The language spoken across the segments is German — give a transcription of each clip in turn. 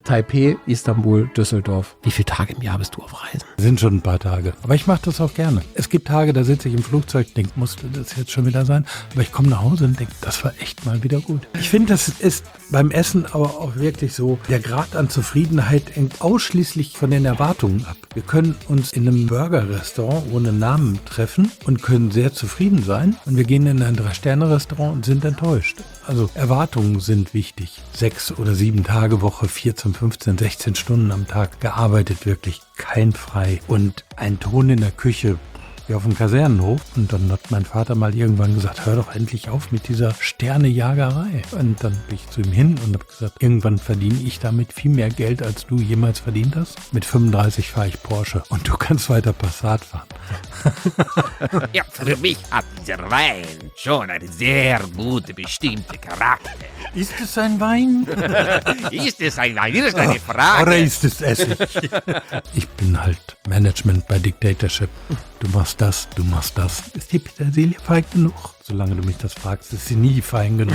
Taipei, Istanbul, Düsseldorf. Wie viele Tage im Jahr bist du auf Reisen? Sind schon ein paar Tage. Aber ich mache das auch gerne. Es gibt Tage, da sitze ich im Flugzeug, denke, musste das jetzt schon wieder sein? Aber ich komme nach Hause und denke, das war echt mal wieder gut. Ich finde, das ist beim Essen aber auch wirklich so, der Grad an Zufriedenheit hängt ausschließlich von den Erwartungen ab. Wir können uns in einem Burger-Restaurant ohne Namen treffen und können sehr zufrieden sein. Und wir gehen in ein 3-Sterne-Restaurant und sind enttäuscht. Also Erwartungen sind wichtig. 6 oder 7 Tage Woche, 14, 15, 16 Stunden am Tag gearbeitet, wirklich kein frei. Und ein Ton in der Küche, wie auf dem Kasernenhof. Und dann hat mein Vater mal irgendwann gesagt, hör doch endlich auf mit dieser Sternejagerei. Und dann bin ich zu ihm hin und habe gesagt, irgendwann verdiene ich damit viel mehr Geld, als du jemals verdient hast. Mit 35 fahre ich Porsche und du kannst weiter Passat fahren. Ja, für mich hat dieser Wein schon eine sehr gute, bestimmte Charakter. Ist es ein Wein? Ist es ein Wein? Das ist eine Frage. Oder ist es Essig? Ich bin halt Management bei Dictatorship. Du machst das, du machst das. Ist die Petersilie fein genug? Solange du mich das fragst, ist sie nie fein genug.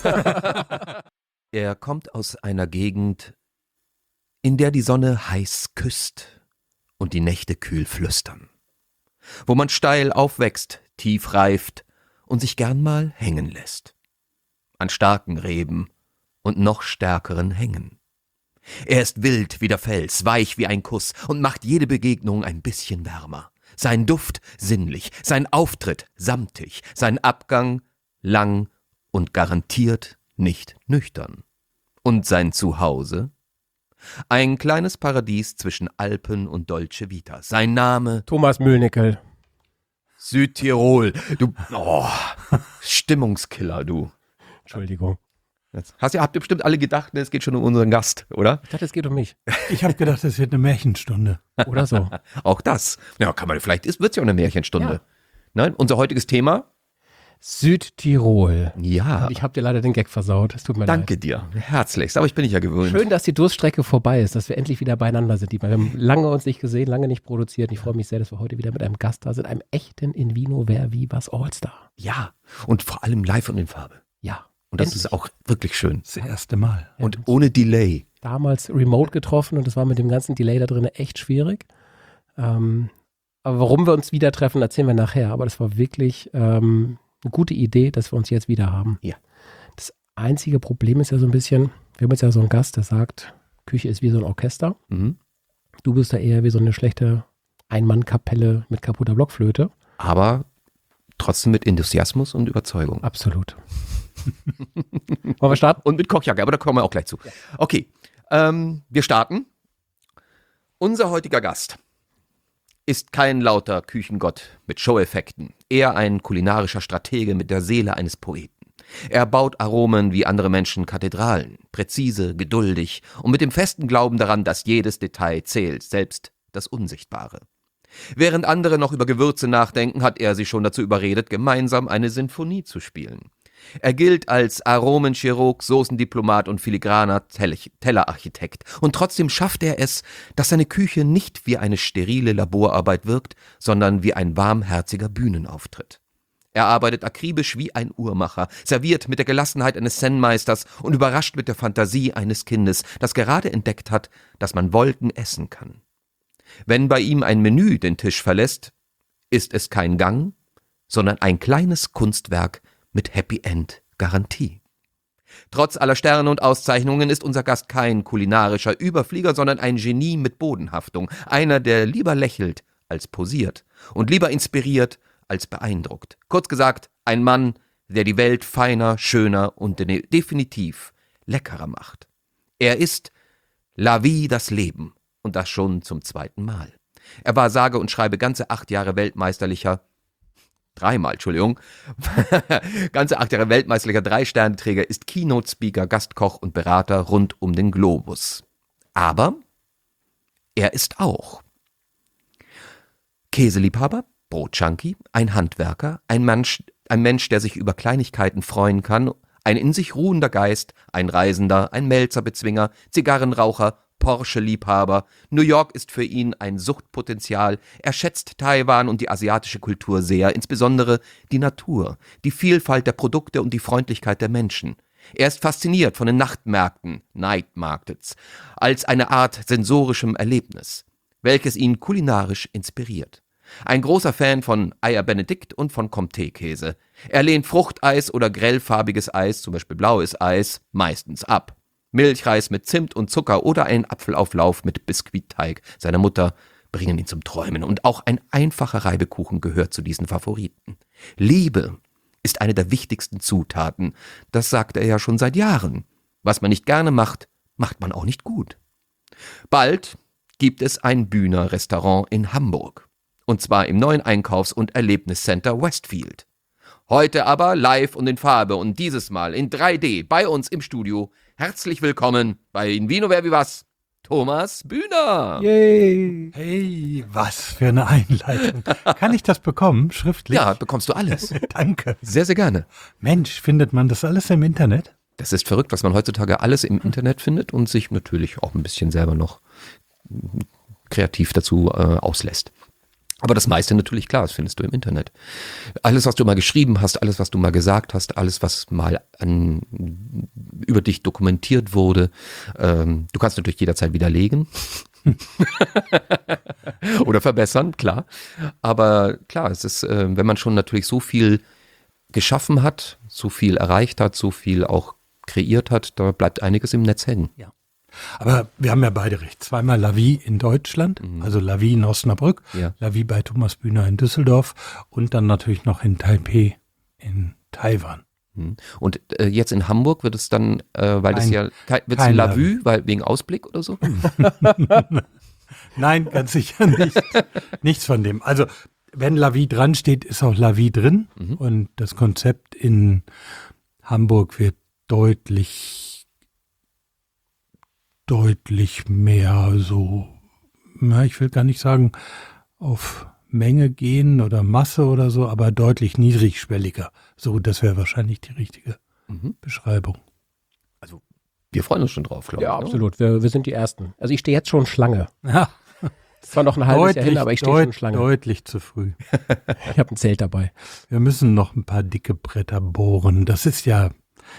Er kommt aus einer Gegend, in der die Sonne heiß küsst und die Nächte kühl flüstern. Wo man steil aufwächst, tief reift und sich gern mal hängen lässt. An starken Reben und noch stärkeren Hängen. Er ist wild wie der Fels, weich wie ein Kuss und macht jede Begegnung ein bisschen wärmer. Sein Duft sinnlich, sein Auftritt samtig, sein Abgang lang und garantiert nicht nüchtern. Und sein Zuhause? Ein kleines Paradies zwischen Alpen und Dolce Vita. Sein Name? Thomas Mühlnickel. Südtirol. Du, Stimmungskiller, du. Entschuldigung. Habt ihr bestimmt alle gedacht, es geht schon um unseren Gast, oder? Ich dachte, es geht um mich. Ich habe gedacht, es wird eine Märchenstunde. Oder so. Auch das. Ja, vielleicht wird es ja auch eine Märchenstunde. Ja. Nein, unser heutiges Thema? Südtirol. Ja. Und ich habe dir leider den Gag versaut. Es tut mir Danke leid. dir. Herzlichst. Aber ich bin nicht ja gewöhnt. Schön, dass die Durststrecke vorbei ist, dass wir endlich wieder beieinander sind. Wir haben lange uns nicht gesehen, lange nicht produziert. Und ich freue mich sehr, dass wir heute wieder mit einem Gast da sind, einem echten In Vino Wer Wie Was Allstar. Ja. Und vor allem live und in Farbe. Ja. Und das ist auch wirklich schön. Das erste Mal. Und ohne Delay. Damals remote getroffen und das war mit dem ganzen Delay da drin echt schwierig. Aber warum wir uns wieder treffen, erzählen wir nachher. Aber das war wirklich eine gute Idee, dass wir uns jetzt wieder haben. Ja. Das einzige Problem ist ja so ein bisschen, wir haben jetzt ja so einen Gast, der sagt, Küche ist wie so ein Orchester. Mhm. Du bist da eher wie so eine schlechte Ein-Mann-Kapelle mit kaputter Blockflöte. Aber trotzdem mit Enthusiasmus und Überzeugung. Absolut. Wollen wir starten? Und mit Kochjacke, aber da kommen wir auch gleich zu. Ja. Okay, wir starten. Unser heutiger Gast ist kein lauter Küchengott mit Show-Effekten, eher ein kulinarischer Stratege mit der Seele eines Poeten. Er baut Aromen wie andere Menschen Kathedralen, präzise, geduldig und mit dem festen Glauben daran, dass jedes Detail zählt, selbst das Unsichtbare. Während andere noch über Gewürze nachdenken, hat er sie schon dazu überredet, gemeinsam eine Sinfonie zu spielen. Er gilt als Aromenchirurg, Soßendiplomat und filigraner Tellerarchitekt. Und trotzdem schafft er es, dass seine Küche nicht wie eine sterile Laborarbeit wirkt, sondern wie ein warmherziger Bühnenauftritt. Er arbeitet akribisch wie ein Uhrmacher, serviert mit der Gelassenheit eines Zen-Meisters und überrascht mit der Fantasie eines Kindes, das gerade entdeckt hat, dass man Wolken essen kann. Wenn bei ihm ein Menü den Tisch verlässt, ist es kein Gang, sondern ein kleines Kunstwerk mit Happy End Garantie. Trotz aller Sterne und Auszeichnungen ist unser Gast kein kulinarischer Überflieger, sondern ein Genie mit Bodenhaftung. Einer, der lieber lächelt als posiert und lieber inspiriert als beeindruckt. Kurz gesagt, ein Mann, der die Welt feiner, schöner und definitiv leckerer macht. Er ist La Vie, das Leben. Und das schon zum 2. Mal. Er war sage und schreibe ganze 8 Jahre Weltmeisterlicher, 3-Sternenträger, ist Keynote-Speaker, Gastkoch und Berater rund um den Globus. Aber er ist auch Käseliebhaber, Brotjunkie, ein Handwerker, ein Mensch, der sich über Kleinigkeiten freuen kann, ein in sich ruhender Geist, ein Reisender, ein Melzerbezwinger, Zigarrenraucher, Porsche-Liebhaber. New York ist für ihn ein Suchtpotenzial. Er schätzt Taiwan und die asiatische Kultur sehr, insbesondere die Natur, die Vielfalt der Produkte und die Freundlichkeit der Menschen. Er ist fasziniert von den Nachtmärkten, Night Markets, als eine Art sensorischem Erlebnis, welches ihn kulinarisch inspiriert. Ein großer Fan von Eier Benedikt und von Comté-Käse. Er lehnt Fruchteis oder grellfarbiges Eis, zum Beispiel blaues Eis, meistens ab. Milchreis mit Zimt und Zucker oder einen Apfelauflauf mit Biskuitteig seiner Mutter bringen ihn zum Träumen. Und auch ein einfacher Reibekuchen gehört zu diesen Favoriten. Liebe ist eine der wichtigsten Zutaten. Das sagt er ja schon seit Jahren. Was man nicht gerne macht, macht man auch nicht gut. Bald gibt es ein Bühner Restaurant in Hamburg. Und zwar im neuen Einkaufs- und Erlebniscenter Westfield. Heute aber live und in Farbe und dieses Mal in 3D bei uns im Studio. Herzlich willkommen bei In Vino Ver Vivas, Thomas Bühner. Yay! Hey, was für eine Einleitung. Kann ich das bekommen, schriftlich? Ja, bekommst du alles. Danke. Sehr, sehr gerne. Mensch, findet man das alles im Internet? Das ist verrückt, was man heutzutage alles im Internet findet und sich natürlich auch ein bisschen selber noch kreativ dazu auslässt. Aber das meiste natürlich, klar, das findest du im Internet. Alles, was du mal geschrieben hast, alles, was du mal gesagt hast, alles, was mal über dich dokumentiert wurde. Du kannst natürlich jederzeit widerlegen oder verbessern, klar. Aber klar, es ist, wenn man schon natürlich so viel geschaffen hat, so viel erreicht hat, so viel auch kreiert hat, da bleibt einiges im Netz hängen. Ja. Aber wir haben ja beide recht. Zweimal La Vie in Deutschland, also La Vie in Osnabrück, Ja. La Vie bei Thomas Bühner in Düsseldorf und dann natürlich noch in Taipei in Taiwan. Und jetzt in Hamburg wird es dann, weil das ja, wird es kein La La Vue, weil wegen Ausblick oder so? Nein, ganz sicher nicht. Nichts von dem. Also wenn La Vie dran steht, ist auch La Vie drin. Und das Konzept in Hamburg wird deutlich mehr so, na, ich will gar nicht sagen auf Menge gehen oder Masse oder so, aber deutlich niedrigschwelliger. So, das wäre wahrscheinlich die richtige Beschreibung. Also wir freuen uns schon drauf, glaube ich. Ja, ne? absolut. Wir sind die Ersten. Also ich stehe jetzt schon Schlange. Ja, Das war noch ein halbes Jahr hin, aber ich stehe schon Schlange. Deutlich zu früh. Ich habe ein Zelt dabei. Wir müssen noch ein paar dicke Bretter bohren. Das ist ja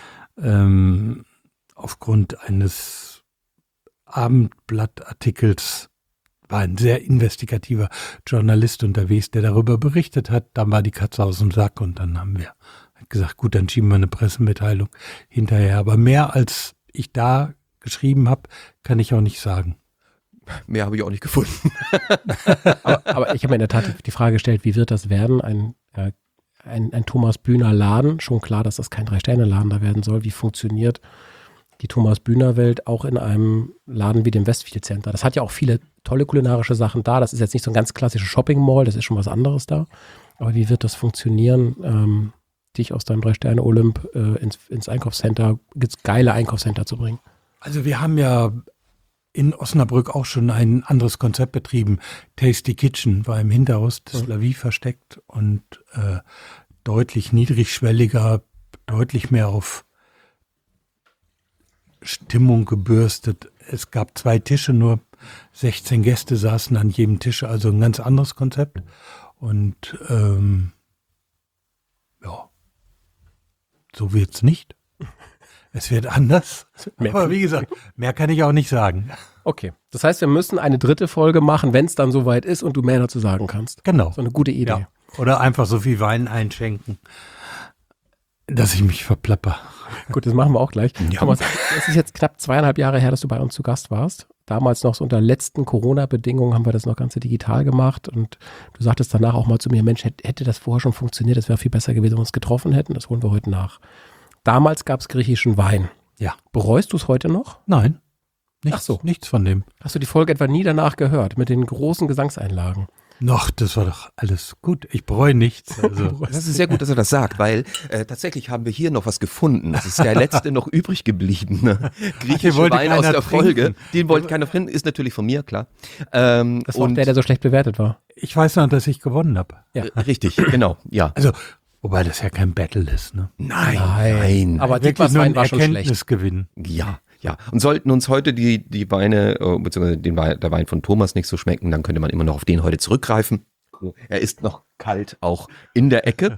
aufgrund eines Abendblattartikels war ein sehr investigativer Journalist unterwegs, der darüber berichtet hat. Dann war die Katze aus dem Sack und dann haben wir gesagt, gut, dann schieben wir eine Pressemitteilung hinterher. Aber mehr als ich da geschrieben habe, kann ich auch nicht sagen. Mehr habe ich auch nicht gefunden. Aber ich habe mir in der Tat die Frage gestellt, wie wird das werden? Ein Thomas Bühner Laden, schon klar, dass das kein 3-Sterne-Laden da werden soll. Wie funktioniert die Thomas Bühner Welt auch in einem Laden wie dem Westfield Center? Das hat ja auch viele tolle kulinarische Sachen da. Das ist jetzt nicht so ein ganz klassisches Shopping-Mall, das ist schon was anderes da. Aber wie wird das funktionieren, dich aus deinem 3-Sterne-Olymp ins Einkaufscenter, geile Einkaufscenter zu bringen? Also wir haben ja in Osnabrück auch schon ein anderes Konzept betrieben. Tasty Kitchen war im Hinterhaus des La Vie versteckt und deutlich niedrigschwelliger, deutlich mehr auf Stimmung gebürstet. Es gab 2 Tische, nur 16 Gäste saßen an jedem Tisch, also ein ganz anderes Konzept. Und ja, so wird's nicht. Es wird anders. Aber wie gesagt, mehr kann ich auch nicht sagen. Okay, das heißt, wir müssen eine 3. Folge machen, wenn es dann soweit ist und du mehr dazu sagen kannst. Genau. So eine gute Idee. Ja. Oder einfach so viel Wein einschenken, dass ich mich verplapper. Gut, das machen wir auch gleich. Ja. Thomas, es ist jetzt knapp 2,5 Jahre her, dass du bei uns zu Gast warst. Damals noch so unter letzten Corona-Bedingungen haben wir das noch ganz digital gemacht und du sagtest danach auch mal zu mir, Mensch, hätte das vorher schon funktioniert, das wäre viel besser gewesen, wenn wir uns getroffen hätten. Das holen wir heute nach. Damals gab es griechischen Wein. Ja. Bereust du es heute noch? Nein. Nichts, Ach so. Nichts von dem. Hast du die Folge etwa nie danach gehört, mit den großen Gesangseinlagen? Noch, das war doch alles gut. Ich bereue nichts. Also. Das ist sehr gut, dass er das sagt, weil tatsächlich haben wir hier noch was gefunden. Das ist der letzte noch übrig gebliebene griechische wollte Wein aus keiner der Folge. trinken. Den wollte keiner finden, ist natürlich von mir, klar. Das war auch der so schlecht bewertet war. Ich weiß noch, dass ich gewonnen habe. Ja. Richtig, genau, ja. Also, wobei das ja kein Battle ist, ne? Nein. Aber Wirklich Dietmars nur Wein ein war schon schlecht. Erkenntnisgewinn. Ja, ja. Und sollten uns heute die Weine, beziehungsweise der Wein von Thomas nicht so schmecken, dann könnte man immer noch auf den heute zurückgreifen. So, er ist noch kalt, auch in der Ecke.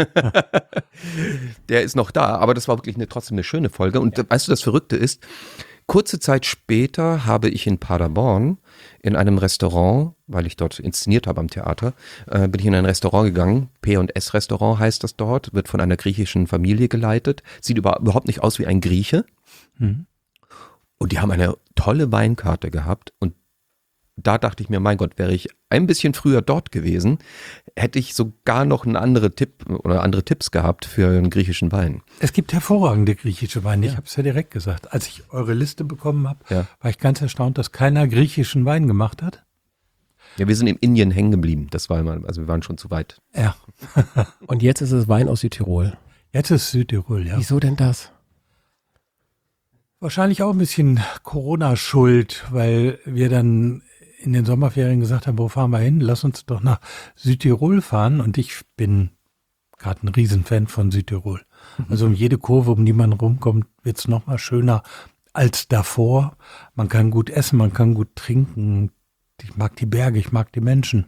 Der ist noch da, aber das war wirklich trotzdem eine schöne Folge. Und weißt du, das Verrückte ist, kurze Zeit später habe ich in Paderborn in einem Restaurant, weil ich dort inszeniert habe am Theater, bin ich in ein Restaurant gegangen. P&S Restaurant heißt das dort, wird von einer griechischen Familie geleitet. Sieht überhaupt nicht aus wie ein Grieche. Mhm. Und die haben eine tolle Weinkarte gehabt. Und da dachte ich mir, mein Gott, wäre ich ein bisschen früher dort gewesen, hätte ich sogar noch einen anderen Tipp oder andere Tipps gehabt für einen griechischen Wein. Es gibt hervorragende griechische Weine. Ich habe es ja direkt gesagt. Als ich eure Liste bekommen habe, war ich ganz erstaunt, dass keiner griechischen Wein gemacht hat. Ja, wir sind in Indien hängen geblieben. Das war immer, also wir waren schon zu weit. Ja. Und jetzt ist es Wein aus Südtirol. Jetzt ist Südtirol, ja. Wieso denn das? Wahrscheinlich auch ein bisschen Corona-Schuld, weil wir dann in den Sommerferien gesagt haben, wo fahren wir hin? Lass uns doch nach Südtirol fahren. Und ich bin gerade ein Riesenfan von Südtirol. Also um jede Kurve, um die man rumkommt, wird es noch mal schöner als davor. Man kann gut essen, man kann gut trinken. Ich mag die Berge, ich mag die Menschen.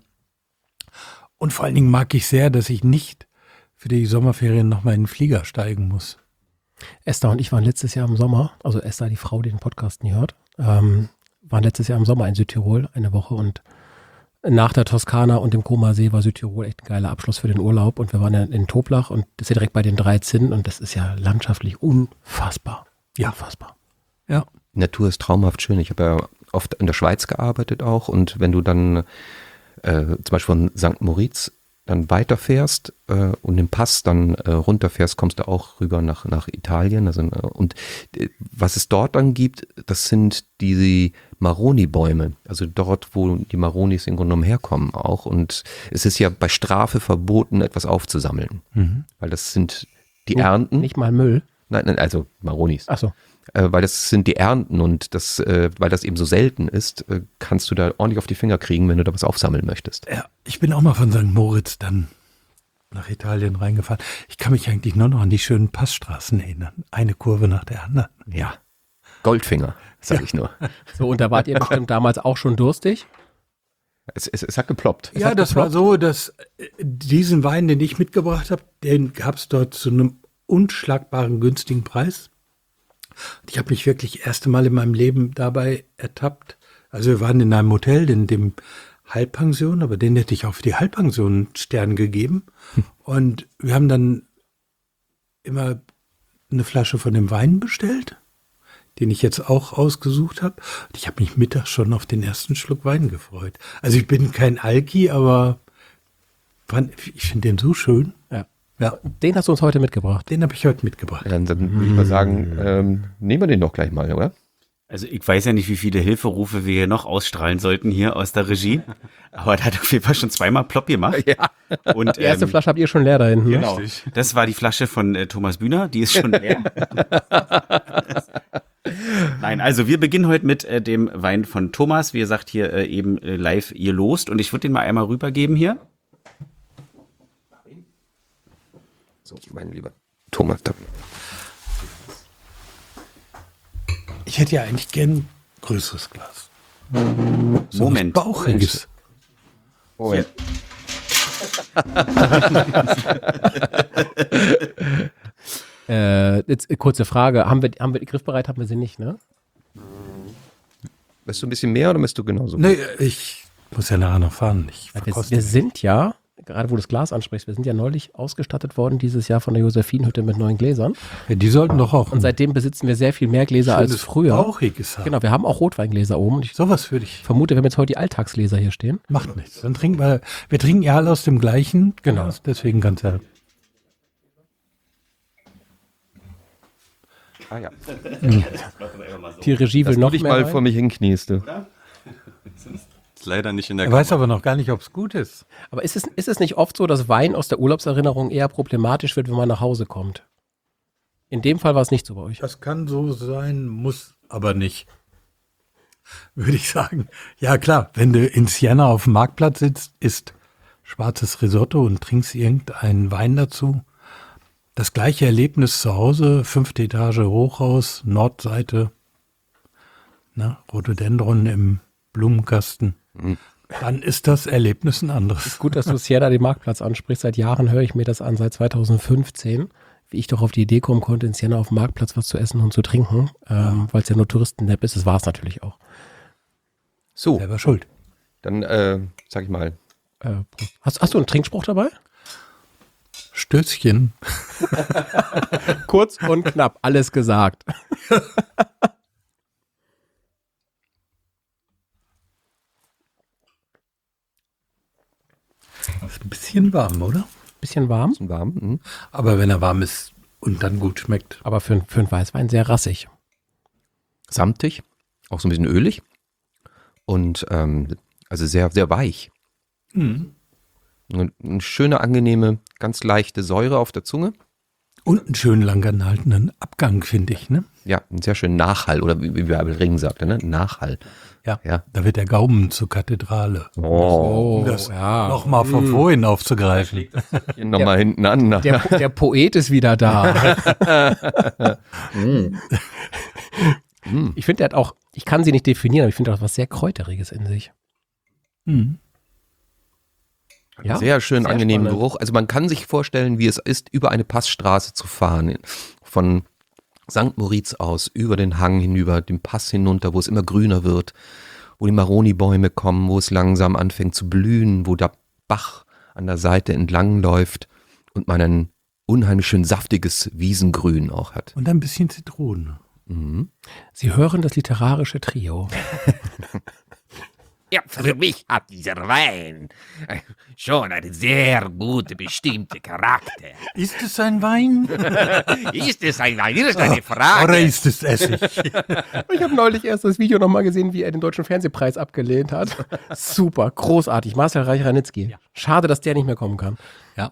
Und vor allen Dingen mag ich sehr, dass ich nicht für die Sommerferien noch mal in den Flieger steigen muss. Esther und ich waren letztes Jahr im Sommer, also Esther, die Frau, die den Podcast nie hört, waren letztes Jahr im Sommer in Südtirol eine Woche und nach der Toskana und dem Comer-See war Südtirol echt ein geiler Abschluss für den Urlaub und wir waren ja in Toblach und das ist ja direkt bei den 3 Zinnen und das ist ja landschaftlich unfassbar. Ja. Unfassbar. Ja. Die Natur ist traumhaft schön. Ich habe ja oft in der Schweiz gearbeitet auch und wenn du dann zum Beispiel von St. Moritz dann weiterfährst und den Pass dann runterfährst, kommst du auch rüber nach Italien. Also, und was es dort dann gibt, das sind die Maroni-Bäume. Also dort, wo die Maronis im Grunde genommen herkommen auch. Und es ist ja bei Strafe verboten, etwas aufzusammeln. Weil das sind die Ernten. Nicht mal Müll. Nein, also Maronis. Ach so. Weil das sind die Ernten und das, weil das eben so selten ist, kannst du da ordentlich auf die Finger kriegen, wenn du da was aufsammeln möchtest. Ja, ich bin auch mal von St. Moritz dann nach Italien reingefahren. Ich kann mich eigentlich nur noch an die schönen Passstraßen erinnern. Eine Kurve nach der anderen. Ja. Goldfinger, sag ich nur. So, und da wart ihr bestimmt damals auch schon durstig? Es hat geploppt. Ja, das war so, dass diesen Wein, den ich mitgebracht habe, den gab es dort zu einem unschlagbaren günstigen Preis. Ich habe mich wirklich das erste Mal in meinem Leben dabei ertappt. Also wir waren in einem Hotel, in dem Halbpension, aber den hätte ich auch für die Halbpension einen Stern gegeben. Und wir haben dann immer eine Flasche von dem Wein bestellt, den ich jetzt auch ausgesucht habe. Und ich habe mich mittags schon auf den ersten Schluck Wein gefreut. Also ich bin kein Alki, aber ich finde den so schön. Ja. Den hast du uns heute mitgebracht. Den habe ich heute mitgebracht. Dann würde ich mal sagen, nehmen wir den doch gleich mal, oder? Also ich weiß ja nicht, wie viele Hilferufe wir hier noch ausstrahlen sollten hier aus der Regie. Aber der hat auf jeden Fall schon zweimal plopp gemacht. Ja. Und, Die erste Flasche habt ihr schon leer da hinten. Genau. Das war die Flasche von Thomas Bühner, die ist schon leer. Nein, also wir beginnen heute mit dem Wein von Thomas. Wie gesagt, hier eben live ihr lost. Und ich würde den mal einmal rübergeben hier. So, mein lieber Thomas. Ich hätte ja eigentlich gern ein größeres Glas. So Moment. was Bauchiges. Oh, ja. Jetzt kurze Frage. Haben wir griffbereit? Haben wir sie nicht, ne? Möchtest du ein bisschen mehr oder möchtest du genauso? Nee, ich muss ja nachher noch fahren. Wir sind ja, gerade wo du das Glas ansprichst, wir sind ja neulich ausgestattet worden dieses Jahr von der Josephinhütte mit neuen Gläsern. Ja, die sollten doch auch Und seitdem besitzen wir sehr viel mehr Gläser als früher. Bauchiges haben. Genau, wir haben auch Rotweingläser oben. Und ich Sowas würde ich. vermute, wir haben jetzt heute die Alltagsgläser hier stehen. Macht nichts. Dann trinken wir trinken ja alle aus dem gleichen. Genau. Glas, deswegen ganz ja. Ah ja. Die Regie will Dass noch du dich mehr mal rein. vor mich hinkniest, du. Ist leider nicht in der Er weiß aber noch gar nicht, ob es gut ist. Aber ist es nicht oft so, dass Wein aus der Urlaubserinnerung eher problematisch wird, wenn man nach Hause kommt? In dem Fall war es nicht so bei euch. Das kann so sein, muss aber nicht. Würde ich sagen. Ja klar, wenn du in Siena auf dem Marktplatz sitzt, isst schwarzes Risotto und trinkst irgendeinen Wein dazu. Das gleiche Erlebnis zu Hause, 5. Etage Hochhaus, Nordseite, Rhododendron im Blumenkasten. Dann ist das Erlebnis ein anderes. Gut, dass du Siena den Marktplatz ansprichst. Seit Jahren höre ich mir das an, seit 2015, wie ich doch auf die Idee kommen konnte, in Siena auf dem Marktplatz was zu essen und zu trinken, weil es ja nur Touristen-Nap ist. Das war es natürlich auch. So, Selber schuld. dann sag ich mal, Hast du einen Trinkspruch dabei? Stößchen. Kurz und knapp, alles gesagt. Ist ein bisschen warm, oder? Bisschen warm, bisschen warm. Mhm. Aber wenn er warm ist und dann gut schmeckt. aber für einen Weißwein sehr rassig. Samtig, auch so ein bisschen ölig und also sehr, sehr weich. Eine schöne, angenehme, ganz leichte Säure auf der Zunge. Und einen schönen lang anhaltenden Abgang, finde ich, ne? Ja, einen sehr schönen Nachhall oder wie Abel Ring sagte, ne? Nachhall. Ja. Ja. Da wird der Gaumen zur Kathedrale. Oh. Um das ja. nochmal von vorhin aufzugreifen. Hier nochmal hinten an. Der Poet ist wieder da. Ich finde, der hat auch, ich kann sie nicht definieren, aber ich finde, er hat was sehr Kräuteriges in sich. Ja, Sehr schön sehr angenehmen spannend. Geruch. Also man kann sich vorstellen, wie es ist, über eine Passstraße zu fahren. Von St. Moritz aus, über den Hang hinüber, den Pass hinunter, wo es immer grüner wird, wo die Maroni-Bäume kommen, wo es langsam anfängt zu blühen, wo der Bach an der Seite entlang läuft und man ein unheimlich schön saftiges Wiesengrün auch hat. Und ein bisschen Zitrone. Sie hören das literarische Trio. Ja, für mich hat dieser Wein schon einen sehr guten, bestimmten Charakter. Ist es ein Wein? Ist es ein Wein? Das ist eine Oder Frage. ist es Essig? Ich habe neulich erst das Video nochmal gesehen, wie er den Deutschen Fernsehpreis abgelehnt hat. Super, großartig. Marcel Reich-Ranitzky. Schade, dass der nicht mehr kommen kann. Ja.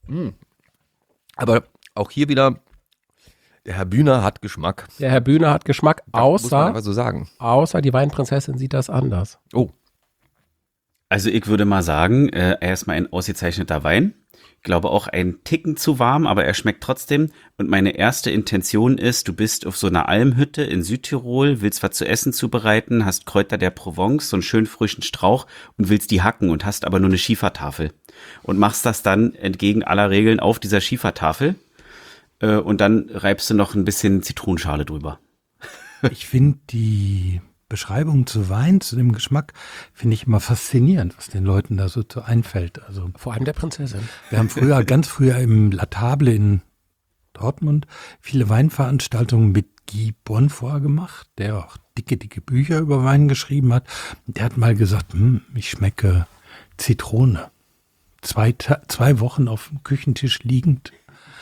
Aber auch hier wieder, der Herr Bühner hat Geschmack. Der Herr Bühner hat Geschmack, Muss man einfach so sagen. außer die Weinprinzessin sieht das anders. Oh, Also ich würde mal sagen, erstmal ein ausgezeichneter Wein. Ich glaube auch ein Ticken zu warm, aber er schmeckt trotzdem. Und meine erste Intention ist, du bist auf so einer Almhütte in Südtirol, willst was zu essen zubereiten, hast Kräuter der Provence, so einen schönen frischen Strauch und willst die hacken und hast aber nur eine Schiefertafel. Und machst das dann entgegen aller Regeln auf dieser Schiefertafel. Und dann reibst du noch ein bisschen Zitronenschale drüber. Ich finde die Beschreibung zu Wein, zu dem Geschmack, finde ich immer faszinierend, was den Leuten da so einfällt. Also Vor allem der Prinzessin. wir haben ganz früher im La Table in Dortmund viele Weinveranstaltungen mit Guy Bonfoy gemacht, der auch dicke Bücher über Wein geschrieben hat. Der hat mal gesagt, ich schmecke Zitrone. 2 Wochen auf dem Küchentisch liegend.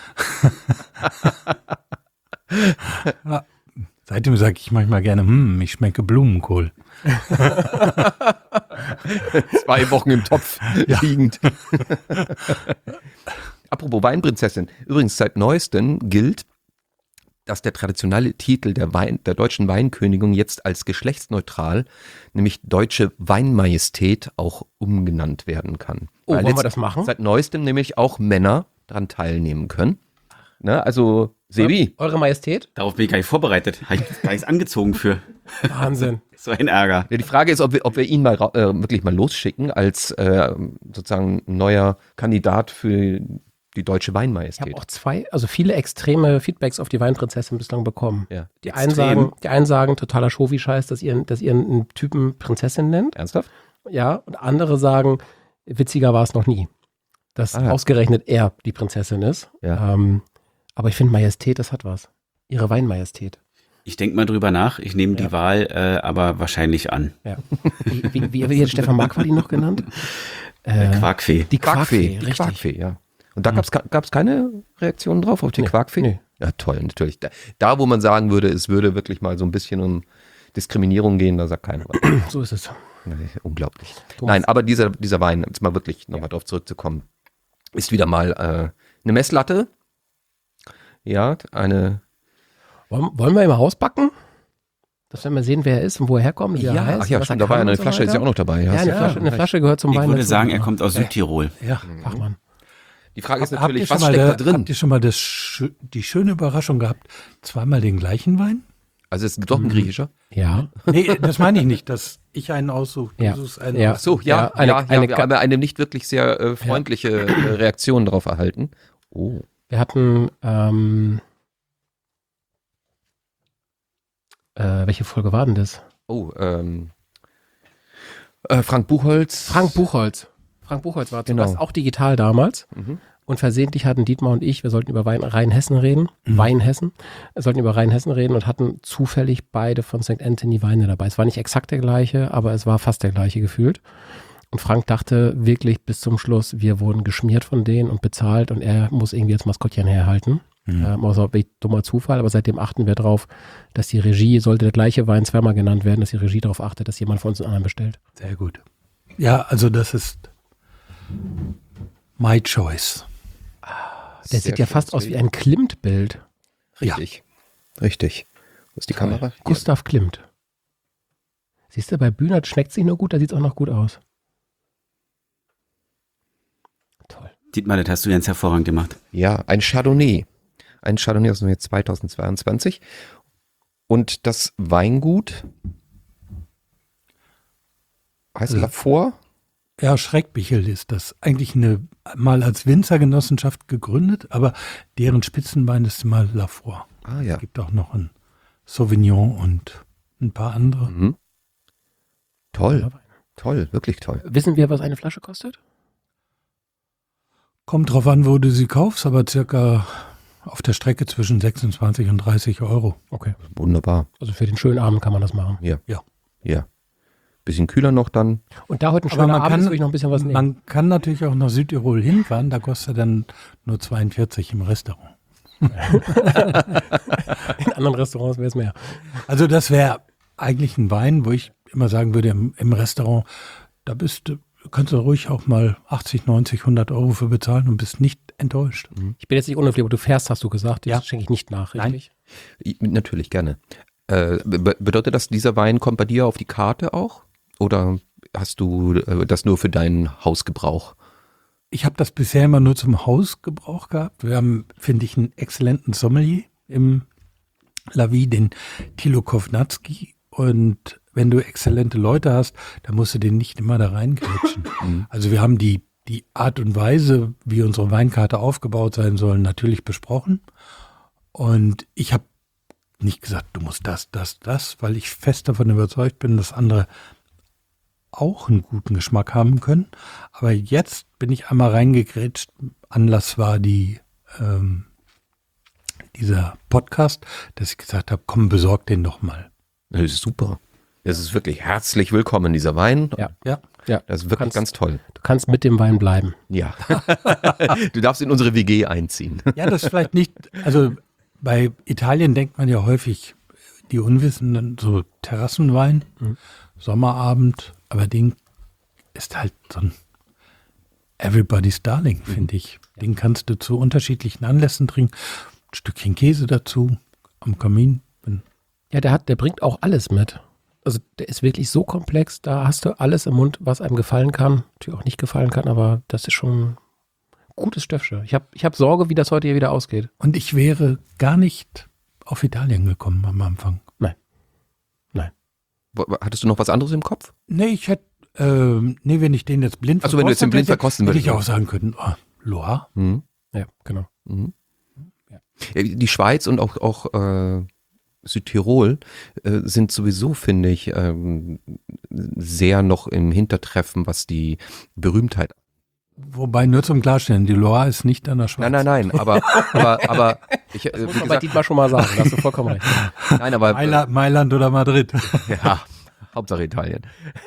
Ja. Seitdem sage ich manchmal gerne, ich schmecke Blumenkohl. 2 Wochen im Topf liegend. Apropos Weinprinzessin. Übrigens, seit Neuestem gilt, dass der traditionelle Titel der deutschen Weinkönigin jetzt als geschlechtsneutral, nämlich Deutsche Weinmajestät, auch umgenannt werden kann. Oh, Weil wollen wir jetzt das machen? Seit Neuestem nämlich auch Männer daran teilnehmen können. Ne? Also, Sebi. Eure Majestät? Darauf bin ich gar nicht vorbereitet. Habe ich gar nichts angezogen für. Wahnsinn. So ein Ärger. Ja, die Frage ist, ob wir ihn mal wirklich mal losschicken als sozusagen neuer Kandidat für die deutsche Ich habe Weinmajestät. auch viele extreme Feedbacks auf die Weinprinzessin bislang bekommen. Ja. Die einen sagen totaler Schofi-Scheiß, dass ihr einen Typen Prinzessin nennt. Ernsthaft? Ja, und andere sagen, witziger war es noch nie. Dass ausgerechnet er die Prinzessin ist. Ja. Aber ich finde Majestät, das hat was. Ihre Weinmajestät. Ich denke mal drüber nach. Ich nehme die Wahl aber wahrscheinlich an. Ja. Wie hat Stefan Marquardt ihn noch genannt? Quarkfee. Die Quarkfee, Die richtig. Quarkfee, ja. Und da gab's keine Reaktion drauf auf die Quarkfee? Nee. Ja, toll, natürlich. Da, wo man sagen würde, es würde wirklich mal so ein bisschen um Diskriminierung gehen, da sagt keiner was. So ist es. Unglaublich. Thomas. Nein, aber dieser Wein, jetzt mal wirklich nochmal drauf zurückzukommen, ist wieder mal eine Messlatte. Ja, Wollen wir im Haus backen? Dass wir mal sehen, wer er ist und wo er herkommt, wie er heißt. ach ja, was stimmt, er da war ja kann eine und so Flasche, ist ja weiter. auch noch dabei. Ja, eine Flasche gehört zum Ich Wein würde dazu. sagen, er kommt aus Südtirol. Ja, Fachmann. Die Frage ist Habt natürlich, ihr was steckt da drin? Habt ihr schon mal die schöne Überraschung gehabt, zweimal den gleichen Wein? Also es ist doch ein griechischer. Ja. Nee, das meine ich nicht, dass ich einen aussuche, du Ja. suchst einen Ja. aus. Ach so, ja, eine wir haben eine nicht wirklich sehr freundliche Reaktion darauf erhalten. Oh. Wir hatten, welche Folge war denn das? Oh, Frank Buchholz. Frank Buchholz war zu Genau. Gast, auch digital damals. Mhm. Und versehentlich hatten Dietmar und ich, wir sollten über Rheinhessen reden, wir sollten über Rheinhessen reden und hatten zufällig beide von St. Anthony Weine dabei. Es war nicht exakt der gleiche, aber es war fast der gleiche gefühlt. Und Frank dachte wirklich bis zum Schluss, wir wurden geschmiert von denen und bezahlt und er muss irgendwie jetzt Maskottchen herhalten. Also dummer Zufall, aber seitdem achten wir drauf, dass die Regie, sollte der gleiche Wein zweimal genannt werden, dass die Regie darauf achtet, dass jemand von uns einen anderen bestellt. Sehr gut. Ja, also das ist my choice. Der sieht ja fast aus wie ein Klimt-Bild. Richtig. Richtig. Wo ist die Kamera? Gustav Klimt. Siehst du, bei Bühnert schmeckt es nicht nur gut, da sieht es auch noch gut aus. Toll. Dietmar, das hast du ganz hervorragend gemacht. Ja, ein Chardonnay. Ein Chardonnay aus dem Jahr 2022. Und das Weingut heißt Lafort? Ja, Schreckbichel ist das. Eigentlich mal als Winzergenossenschaft gegründet, aber deren Spitzenwein ist mal Lafort. Ah ja. Es gibt auch noch ein Sauvignon und ein paar andere. Mhm. Toll. Toll, wirklich toll. Wissen wir, was eine Flasche kostet? Kommt drauf an, wo du sie kaufst, aber circa auf der Strecke zwischen 26 und 30 Euro. Okay. Wunderbar. Also für den schönen Abend kann man das machen. Ja. Ja. Ja. Bisschen kühler noch dann. Und da heute ein Aber schöner man Abend kann- ist, würde ich noch ein bisschen was nehmen. Man kann natürlich auch nach Südtirol hinfahren, da kostet dann nur 42 im Restaurant. In anderen Restaurants wäre es mehr. Also das wäre eigentlich ein Wein, wo ich immer sagen würde, im Restaurant, da kannst du ruhig auch mal 80, 90, 100 Euro für bezahlen und bist nicht enttäuscht. Ich bin jetzt nicht unhöflich, aber du fährst, hast du gesagt. Das Ja. schenke ich nicht nach, Nein. richtig? Natürlich, gerne. Bedeutet das, dieser Wein kommt bei dir auf die Karte auch? Oder hast du das nur für deinen Hausgebrauch? Ich habe das bisher immer nur zum Hausgebrauch gehabt. Wir haben, finde ich, einen exzellenten Sommelier im La Vie, den Thilo Kovnatski. Und wenn du exzellente Leute hast, dann musst du den nicht immer da reingrätschen. Also wir haben die Art und Weise, wie unsere Weinkarte aufgebaut sein soll, natürlich besprochen. Und ich habe nicht gesagt, du musst das, weil ich fest davon überzeugt bin, dass andere auch einen guten Geschmack haben können. Aber jetzt bin ich einmal reingegrätscht. Anlass war dieser Podcast, dass ich gesagt habe, komm, besorg den doch mal. Das ist super. Das ist wirklich herzlich willkommen, dieser Wein. Ja. Ja. Ja. Das ist wirklich ganz toll. Du kannst mit dem Wein bleiben. Ja. Du darfst in unsere WG einziehen. Ja, das ist vielleicht nicht, also bei Italien denkt man ja häufig, die Unwissenden, so Terrassenwein, Sommerabend, aber Ding ist halt so ein Everybody's Darling, finde ich. Den kannst du zu unterschiedlichen Anlässen trinken. Ein Stückchen Käse dazu, am Kamin. Ja, der bringt auch alles mit. Also der ist wirklich so komplex, da hast du alles im Mund, was einem gefallen kann. Natürlich auch nicht gefallen kann, aber das ist schon ein gutes Stöffchen. Ich hab Sorge, wie das heute hier wieder ausgeht. Und ich wäre gar nicht auf Italien gekommen am Anfang. Hattest du noch was anderes im Kopf? Nee, ich hätte, wenn ich den jetzt blind Also wenn du jetzt den blind verkosten hätte würdest. ich auch sagen können, Loire. Mhm. Ja, genau. Mhm. Ja, die Schweiz und auch Südtirol sind sowieso, finde ich, sehr noch im Hintertreffen, was die Berühmtheit. Wobei, nur zum Klarstellen, die Loire ist nicht an der Schweiz. Nein, aber ich, Das wie muss man bei gesagt, Dietmar schon mal sagen, da hast du vollkommen recht. nein, aber Mailand oder Madrid. ja, Hauptsache Italien.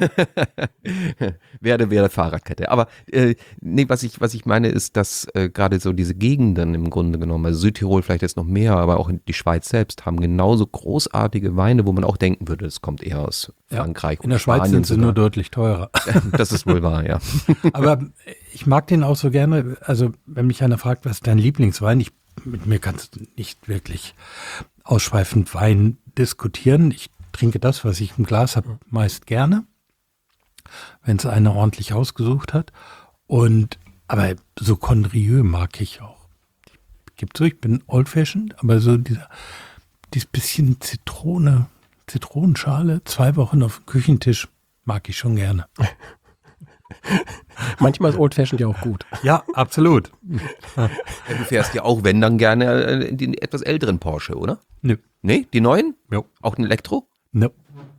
werde Fahrradkette. Aber nee, was ich meine ist, dass gerade so diese Gegenden im Grunde genommen, also Südtirol vielleicht jetzt noch mehr, aber auch die Schweiz selbst, haben genauso großartige Weine, wo man auch denken würde, das kommt eher aus Frankreich In der Schweiz Spanien sind sie sogar. nur deutlich teurer. Das ist wohl wahr, ja. Aber ich mag den auch so gerne. Also, wenn mich einer fragt, was ist dein Lieblingswein? Mit mir kannst du nicht wirklich ausschweifend Wein diskutieren. Ich trinke das, was ich im Glas habe, meist gerne, wenn es einer ordentlich ausgesucht hat. Aber so Condrieu mag ich auch. Gibt's so, ich bin old-fashioned, aber so dieses bisschen Zitronenschale, 2 Wochen auf dem Küchentisch, mag ich schon gerne. Manchmal ist Old Fashioned ja auch gut. Ja, absolut. Ja, du fährst ja auch, wenn dann gerne den etwas älteren Porsche, oder? Nö. Nee, die neuen? Jo. Auch ein Elektro? No.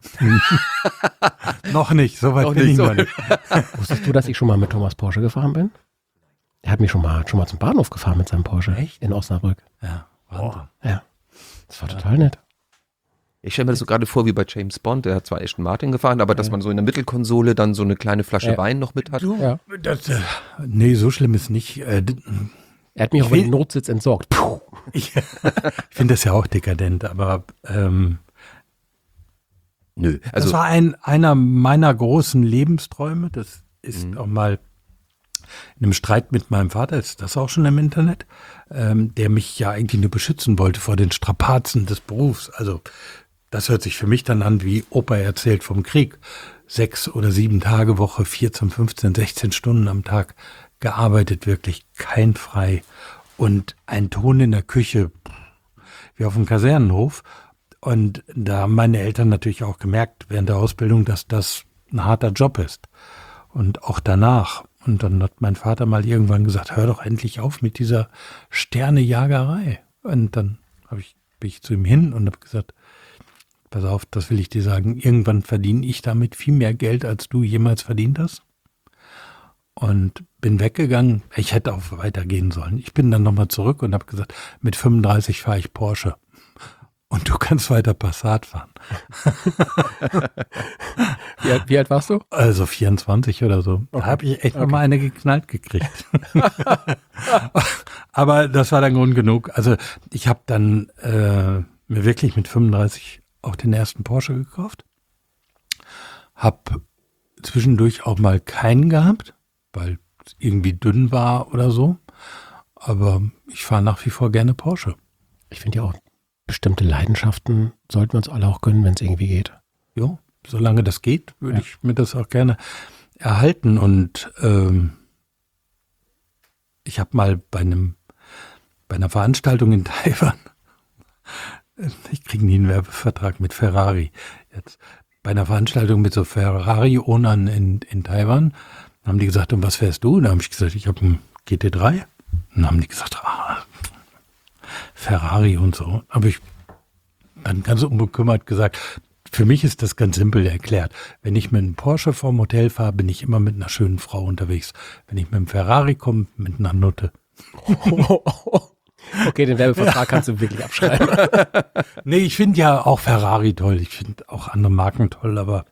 Noch nicht, so weit Noch bin nicht ich so. noch nicht. Wusstest du, dass ich schon mal mit Thomas Porsche gefahren bin? Er hat mich schon mal zum Bahnhof gefahren mit seinem Porsche. Echt? In Osnabrück. Ja, Wahnsinn. Ja. Das war total nett. Ich stelle mir das so gerade vor wie bei James Bond, der hat zwar Aston Martin gefahren, aber dass man so in der Mittelkonsole dann so eine kleine Flasche Ja. Wein noch mit hat. Ja. Nee, so schlimm ist nicht. Er hat mich auch will- mit dem Notsitz entsorgt. Puh. Ich finde das ja auch dekadent, aber Nö, das also war einer meiner großen Lebensträume. Das ist auch mal in einem Streit mit meinem Vater, ist das auch schon im Internet, der mich ja eigentlich nur beschützen wollte vor den Strapazen des Berufs. Also das hört sich für mich dann an, wie Opa erzählt vom Krieg. 6 oder 7 Tage Woche, 14, 15, 16 Stunden am Tag gearbeitet, wirklich kein frei. Und ein Ton in der Küche, wie auf dem Kasernenhof. Und da haben meine Eltern natürlich auch gemerkt während der Ausbildung, dass das ein harter Job ist. Und auch danach. Und dann hat mein Vater mal irgendwann gesagt, hör doch endlich auf mit dieser Sternejagerei. Und dann bin ich zu ihm hin und habe gesagt, pass auf, das will ich dir sagen, irgendwann verdiene ich damit viel mehr Geld, als du jemals verdient hast. Und bin weggegangen. Ich hätte auch weitergehen sollen. Ich bin dann nochmal zurück und habe gesagt, mit 35 fahre ich Porsche. Und du kannst weiter Passat fahren. Wie alt warst du? Also 24 oder so. Da habe ich echt noch mal eine geknallt gekriegt. Aber das war dann Grund genug. Also ich habe dann mir wirklich mit 35 auch den ersten Porsche gekauft. Hab zwischendurch auch mal keinen gehabt, weil es irgendwie dünn war oder so. Aber ich fahre nach wie vor gerne Porsche. Ich finde ja auch, bestimmte Leidenschaften sollten wir uns alle auch gönnen, wenn es irgendwie geht. Jo, solange das geht, würde ich mir das auch gerne erhalten. Und ich habe mal bei einer Veranstaltung in Taiwan, ich kriege nie einen Werbevertrag mit Ferrari jetzt, bei einer Veranstaltung mit so Ferrari-Ownern in Taiwan, haben die gesagt, und was fährst du? Und da habe ich gesagt, ich habe einen GT3. Und dann haben die gesagt, Ferrari und so. Aber ich dann ganz unbekümmert gesagt, für mich ist das ganz simpel erklärt. Wenn ich mit einem Porsche vorm Hotel fahre, bin ich immer mit einer schönen Frau unterwegs. Wenn ich mit einem Ferrari komme, mit einer Nutte. Okay, den Werbevertrag kannst du wirklich abschreiben. Nee, ich finde ja auch Ferrari toll. Ich finde auch andere Marken toll, aber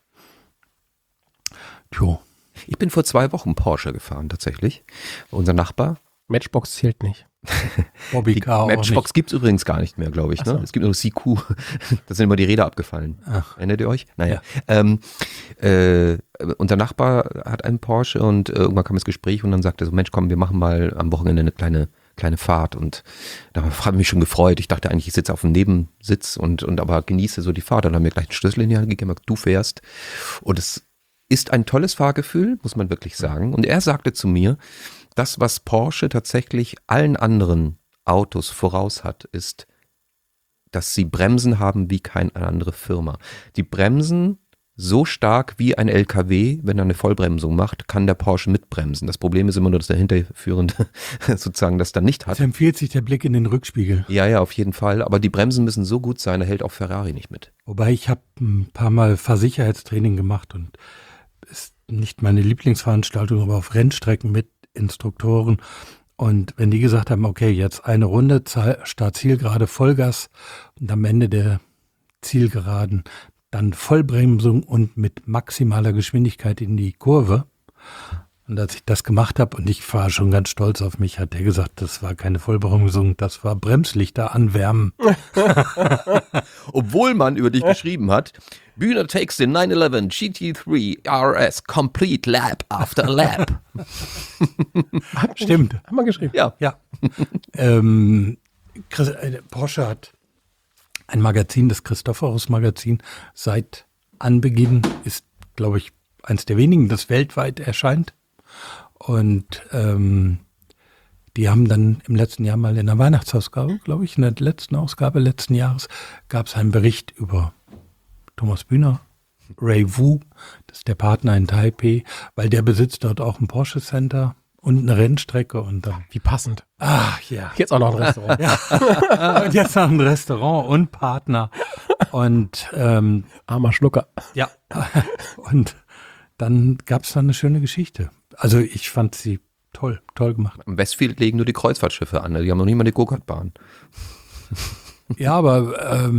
ich bin vor 2 Wochen Porsche gefahren tatsächlich. Unser Nachbar. Matchbox zählt nicht. Bobby Die Car auch Matchbox nicht. gibt es übrigens gar nicht mehr, glaube ich. Ne? so. Es gibt nur CQ. Da sind immer die Räder abgefallen. Ach. Erinnert ihr euch? Naja. Unser Nachbar hat einen Porsche und irgendwann kam das Gespräch und dann sagte er so, Mensch, komm, wir machen mal am Wochenende eine kleine Fahrt. Und da habe ich mich schon gefreut. Ich dachte eigentlich, ich sitze auf dem Nebensitz und aber genieße so die Fahrt. Dann haben wir gleich einen Schlüssel in die Hand gegeben, du fährst. Und es ist ein tolles Fahrgefühl, muss man wirklich sagen. Und er sagte zu mir, das, was Porsche tatsächlich allen anderen Autos voraus hat, ist, dass sie Bremsen haben wie keine andere Firma. Die bremsen so stark wie ein LKW, wenn er eine Vollbremsung macht, kann der Porsche mitbremsen. Das Problem ist immer nur, dass der Hinterführende sozusagen das dann nicht Es hat. empfiehlt sich der Blick in den Rückspiegel. Ja, auf jeden Fall. Aber die Bremsen müssen so gut sein, da hält auch Ferrari nicht mit. Wobei ich habe ein paar Mal Fahrsicherheitstraining gemacht und ist nicht meine Lieblingsveranstaltung, aber auf Rennstrecken mit Instruktoren. Und wenn die gesagt haben, okay, jetzt eine Runde, Start-Zielgerade, Vollgas und am Ende der Zielgeraden dann Vollbremsung und mit maximaler Geschwindigkeit in die Kurve. Und als ich das gemacht habe, und ich war schon ganz stolz auf mich, hat der gesagt, das war keine Vollbremsung, das war Bremslichter anwärmen. Obwohl man über dich geschrieben hat, Bühner takes the 911 GT3 RS complete lap after lap. Stimmt. Haben wir geschrieben. Ja. Ja. Porsche hat ein Magazin, das Christophorus-Magazin, seit Anbeginn ist, glaube ich, eins der wenigen, das weltweit erscheint. Und die haben dann im letzten Jahr mal in der Weihnachtsausgabe, glaube ich, in der letzten Ausgabe letzten Jahres, gab es einen Bericht über Thomas Bühner Ray Wu, das ist der Partner in Taipei, weil der besitzt dort auch ein Porsche Center und eine Rennstrecke und dann. Wie passend. Ach ja. Jetzt auch noch ein Restaurant. Ja. Und jetzt noch ein Restaurant und Partner. Und Armer Schlucker. ja. Und dann gab es da eine schöne Geschichte. Also ich fand sie toll gemacht. Am Westfield legen nur die Kreuzfahrtschiffe an, ne? Die haben noch nicht mal die Go-Kart-Bahn. Ja, aber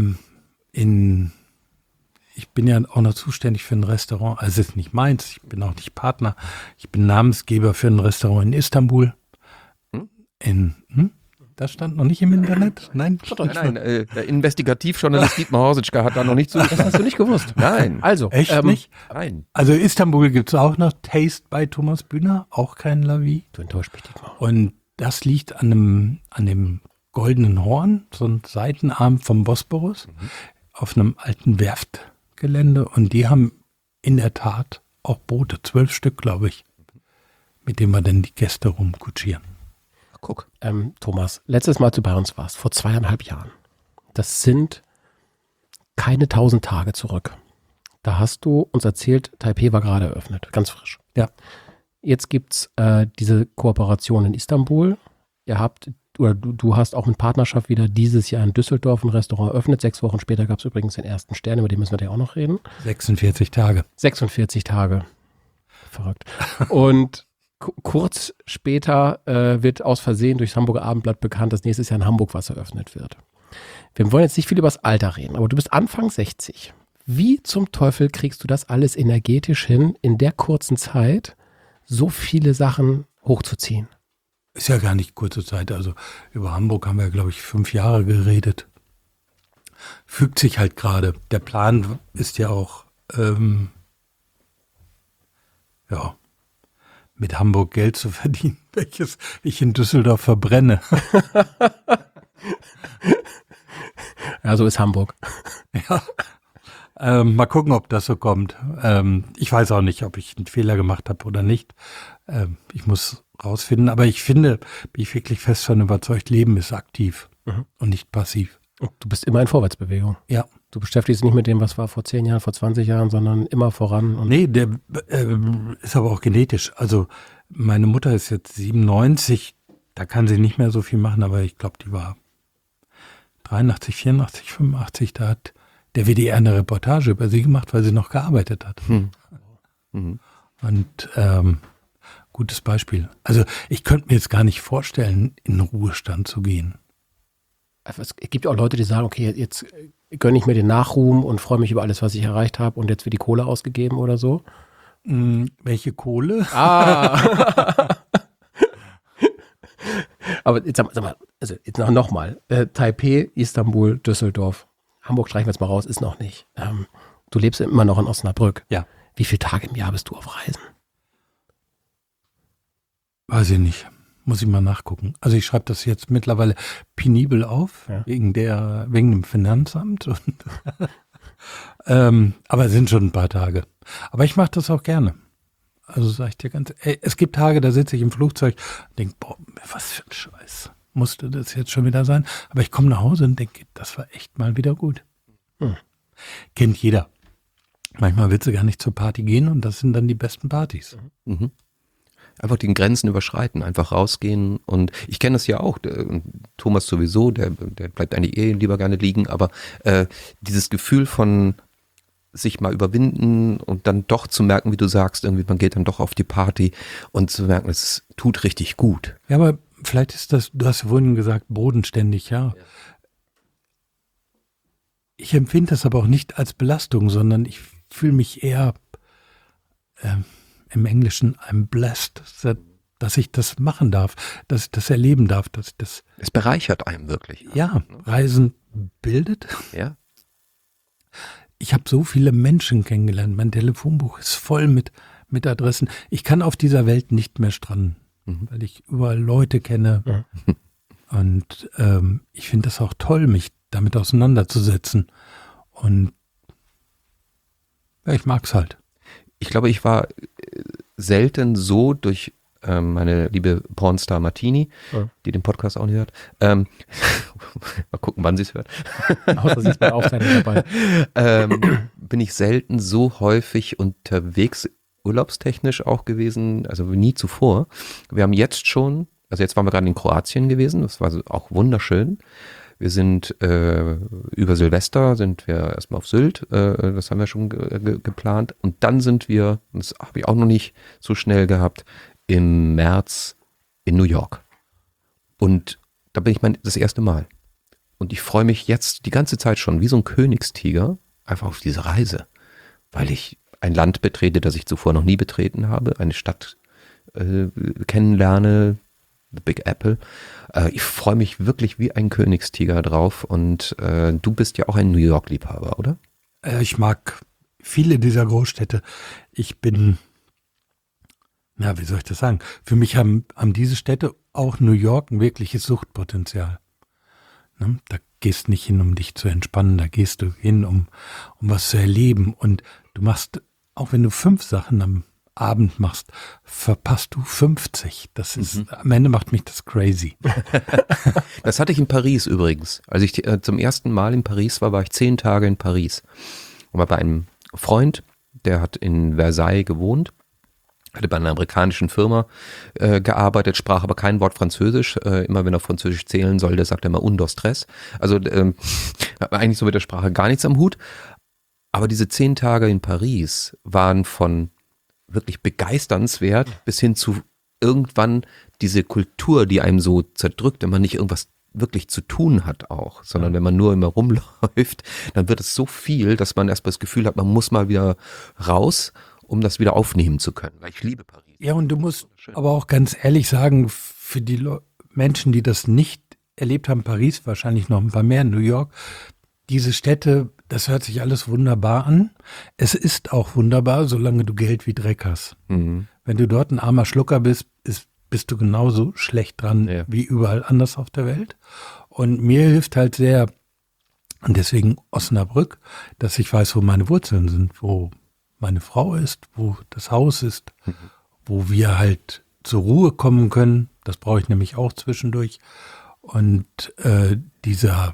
ich bin ja auch noch zuständig für ein Restaurant. Also es ist nicht meins, ich bin auch nicht Partner. Ich bin Namensgeber für ein Restaurant in Istanbul. Das stand noch nicht im Internet? Nein? Nein, der Investigativjournalist Dietmar Horsitschka hat da noch nicht Das zugestimmt. hast du nicht gewusst. Nein, Also, Echt nicht? nein. Also Istanbul gibt es auch noch. Taste bei Thomas Bühner, auch kein Lavi. du enttäuscht mich, Dietmar. Und das liegt an dem Goldenen Horn, so ein Seitenarm vom Bosporus, auf einem alten Werftgelände. Und die haben in der Tat auch Boote, 12 Stück, glaube ich, mit denen wir dann die Gäste rumkutschieren. Guck. Thomas, letztes Mal, als du bei uns warst, vor 2,5 Jahren. Das sind keine 1000 Tage zurück. Da hast du uns erzählt, Taipei war gerade eröffnet, ganz frisch. Ja. Jetzt gibt es diese Kooperation in Istanbul. Du hast auch in Partnerschaft wieder dieses Jahr in Düsseldorf ein Restaurant eröffnet. 6 Wochen später gab es übrigens den ersten Stern, über den müssen wir ja auch noch reden. 46 Tage. 46 Tage. Verrückt. Und kurz später wird aus Versehen durchs Hamburger Abendblatt bekannt, dass nächstes Jahr in Hamburg was eröffnet wird. Wir wollen jetzt nicht viel über das Alter reden, aber du bist Anfang 60. Wie zum Teufel kriegst du das alles energetisch hin, in der kurzen Zeit so viele Sachen hochzuziehen? Ist ja gar nicht kurze Zeit. Also über Hamburg haben wir, glaube ich, 5 Jahre geredet. Fügt sich halt gerade. Der Plan ist ja auch, mit Hamburg Geld zu verdienen, welches ich in Düsseldorf verbrenne. Ja, so ist Hamburg. Ja. Mal gucken, ob das so kommt. Ich weiß auch nicht, ob ich einen Fehler gemacht habe oder nicht. Ich muss rausfinden. Aber ich finde, bin ich wirklich fest von überzeugt, Leben ist aktiv und nicht passiv. Und du bist immer in Vorwärtsbewegung. Ja. Du beschäftigst dich nicht mit dem, was war vor 10 Jahren, vor 20 Jahren, sondern immer voran. Und Nee, der ist aber auch genetisch. Also meine Mutter ist jetzt 97, da kann sie nicht mehr so viel machen, aber ich glaube, die war 83, 84, 85, da hat der WDR eine Reportage über sie gemacht, weil sie noch gearbeitet hat. Und gutes Beispiel. Also ich könnte mir jetzt gar nicht vorstellen, in den Ruhestand zu gehen. es gibt ja auch Leute, die sagen, okay, jetzt gönne ich mir den Nachruhm und freue mich über alles, was ich erreicht habe und jetzt wird die Kohle ausgegeben oder so. Welche Kohle? Aber jetzt sag mal, also jetzt nochmal, Taipei, Istanbul, Düsseldorf, Hamburg streichen wir jetzt mal raus, ist noch nicht. Du lebst immer noch in Osnabrück. Ja. Wie viele Tage im Jahr bist du auf Reisen? Weiß ich nicht. Muss ich mal nachgucken. Also ich schreibe das jetzt mittlerweile penibel auf, Ja. wegen dem Finanzamt. Und aber es sind schon ein paar Tage. Aber ich mache das auch gerne. Also sage ich dir ganz, es gibt Tage, da sitze ich im Flugzeug und denke, boah, was für ein Scheiß. Musste das jetzt schon wieder sein? Aber ich komme nach Hause und denke, das war echt mal wieder gut. Kennt jeder. Manchmal willst du gar nicht zur Party gehen und das sind dann die besten Partys. Einfach die Grenzen überschreiten, einfach rausgehen. Und ich kenne das ja auch, und Thomas sowieso, der bleibt eigentlich lieber gerne liegen, aber dieses Gefühl von sich mal überwinden und dann doch zu merken, wie du sagst, irgendwie man geht dann doch auf die Party und zu merken, es tut richtig gut. Ja, aber vielleicht ist das, du hast ja vorhin gesagt, bodenständig, ja. Ich empfinde das aber auch nicht als Belastung, sondern ich fühle mich eher im Englischen I'm blessed, dass ich das machen darf, dass ich das erleben darf, dass ich das, Es bereichert einem wirklich. ja, Reisen bildet. Ja. Ich habe so viele Menschen kennengelernt. Mein Telefonbuch ist voll mit Adressen. Ich kann auf dieser Welt nicht mehr stranden, weil ich überall Leute kenne. Und ich finde das auch toll, mich damit auseinanderzusetzen. Und ja, ich mag's halt. Ich glaube, ich war selten so durch meine liebe Pornstar Martini, die den Podcast auch nicht hört. Mal gucken, wann sie es hört. Außer sie ist bei Aufzeichnung dabei. Bin ich selten so häufig unterwegs, urlaubstechnisch auch gewesen, also nie zuvor. Wir haben jetzt schon, also jetzt waren wir gerade in Kroatien gewesen, das war so auch wunderschön. Wir sind über Silvester sind wir erstmal auf Sylt, das haben wir schon geplant. Und dann sind wir, das habe ich auch noch nicht so schnell gehabt, im März in New York. Und da bin ich das erste Mal. Und ich freue mich jetzt die ganze Zeit schon wie so ein Königstiger einfach auf diese Reise, weil ich ein Land betrete, das ich zuvor noch nie betreten habe, eine Stadt kennenlerne, The Big Apple. Ich freue mich wirklich wie ein Königstiger drauf und du bist ja auch ein New York-Liebhaber, oder? Ich mag viele dieser Großstädte. Ich bin, wie soll ich das sagen? Für mich haben diese Städte, auch New York, ein wirkliches Suchtpotenzial. Ne? Da gehst nicht hin, um dich zu entspannen, da gehst du hin, um was zu erleben. Und du machst, auch wenn du 5 Sachen am Abend machst, verpasst du 50. Das ist, am Ende macht mich das crazy. Das hatte ich in Paris übrigens. Als ich zum ersten Mal in Paris war ich 10 Tage in Paris. Und war bei einem Freund, der hat in Versailles gewohnt, hatte bei einer amerikanischen Firma gearbeitet, sprach aber kein Wort Französisch. Immer wenn er Französisch zählen sollte, sagt er immer un, dos, tres. Also eigentlich so mit der Sprache gar nichts am Hut. Aber diese 10 Tage in Paris waren von wirklich begeisternswert bis hin zu irgendwann diese Kultur, die einem so zerdrückt, wenn man nicht irgendwas wirklich zu tun hat auch, sondern wenn man nur immer rumläuft, dann wird es so viel, dass man erst mal das Gefühl hat, man muss mal wieder raus, um das wieder aufnehmen zu können, weil ich liebe Paris. Ja, und du musst aber auch ganz ehrlich sagen, für die Menschen, die das nicht erlebt haben, Paris, wahrscheinlich noch ein paar mehr, New York, diese Städte, das hört sich alles wunderbar an. Es ist auch wunderbar, solange du Geld wie Dreck hast. Mhm. Wenn du dort ein armer Schlucker bist, bist du genauso schlecht dran wie überall anders auf der Welt. Und mir hilft halt sehr, und deswegen Osnabrück, dass ich weiß, wo meine Wurzeln sind, wo meine Frau ist, wo das Haus ist, wo wir halt zur Ruhe kommen können. Das brauche ich nämlich auch zwischendurch. Und diese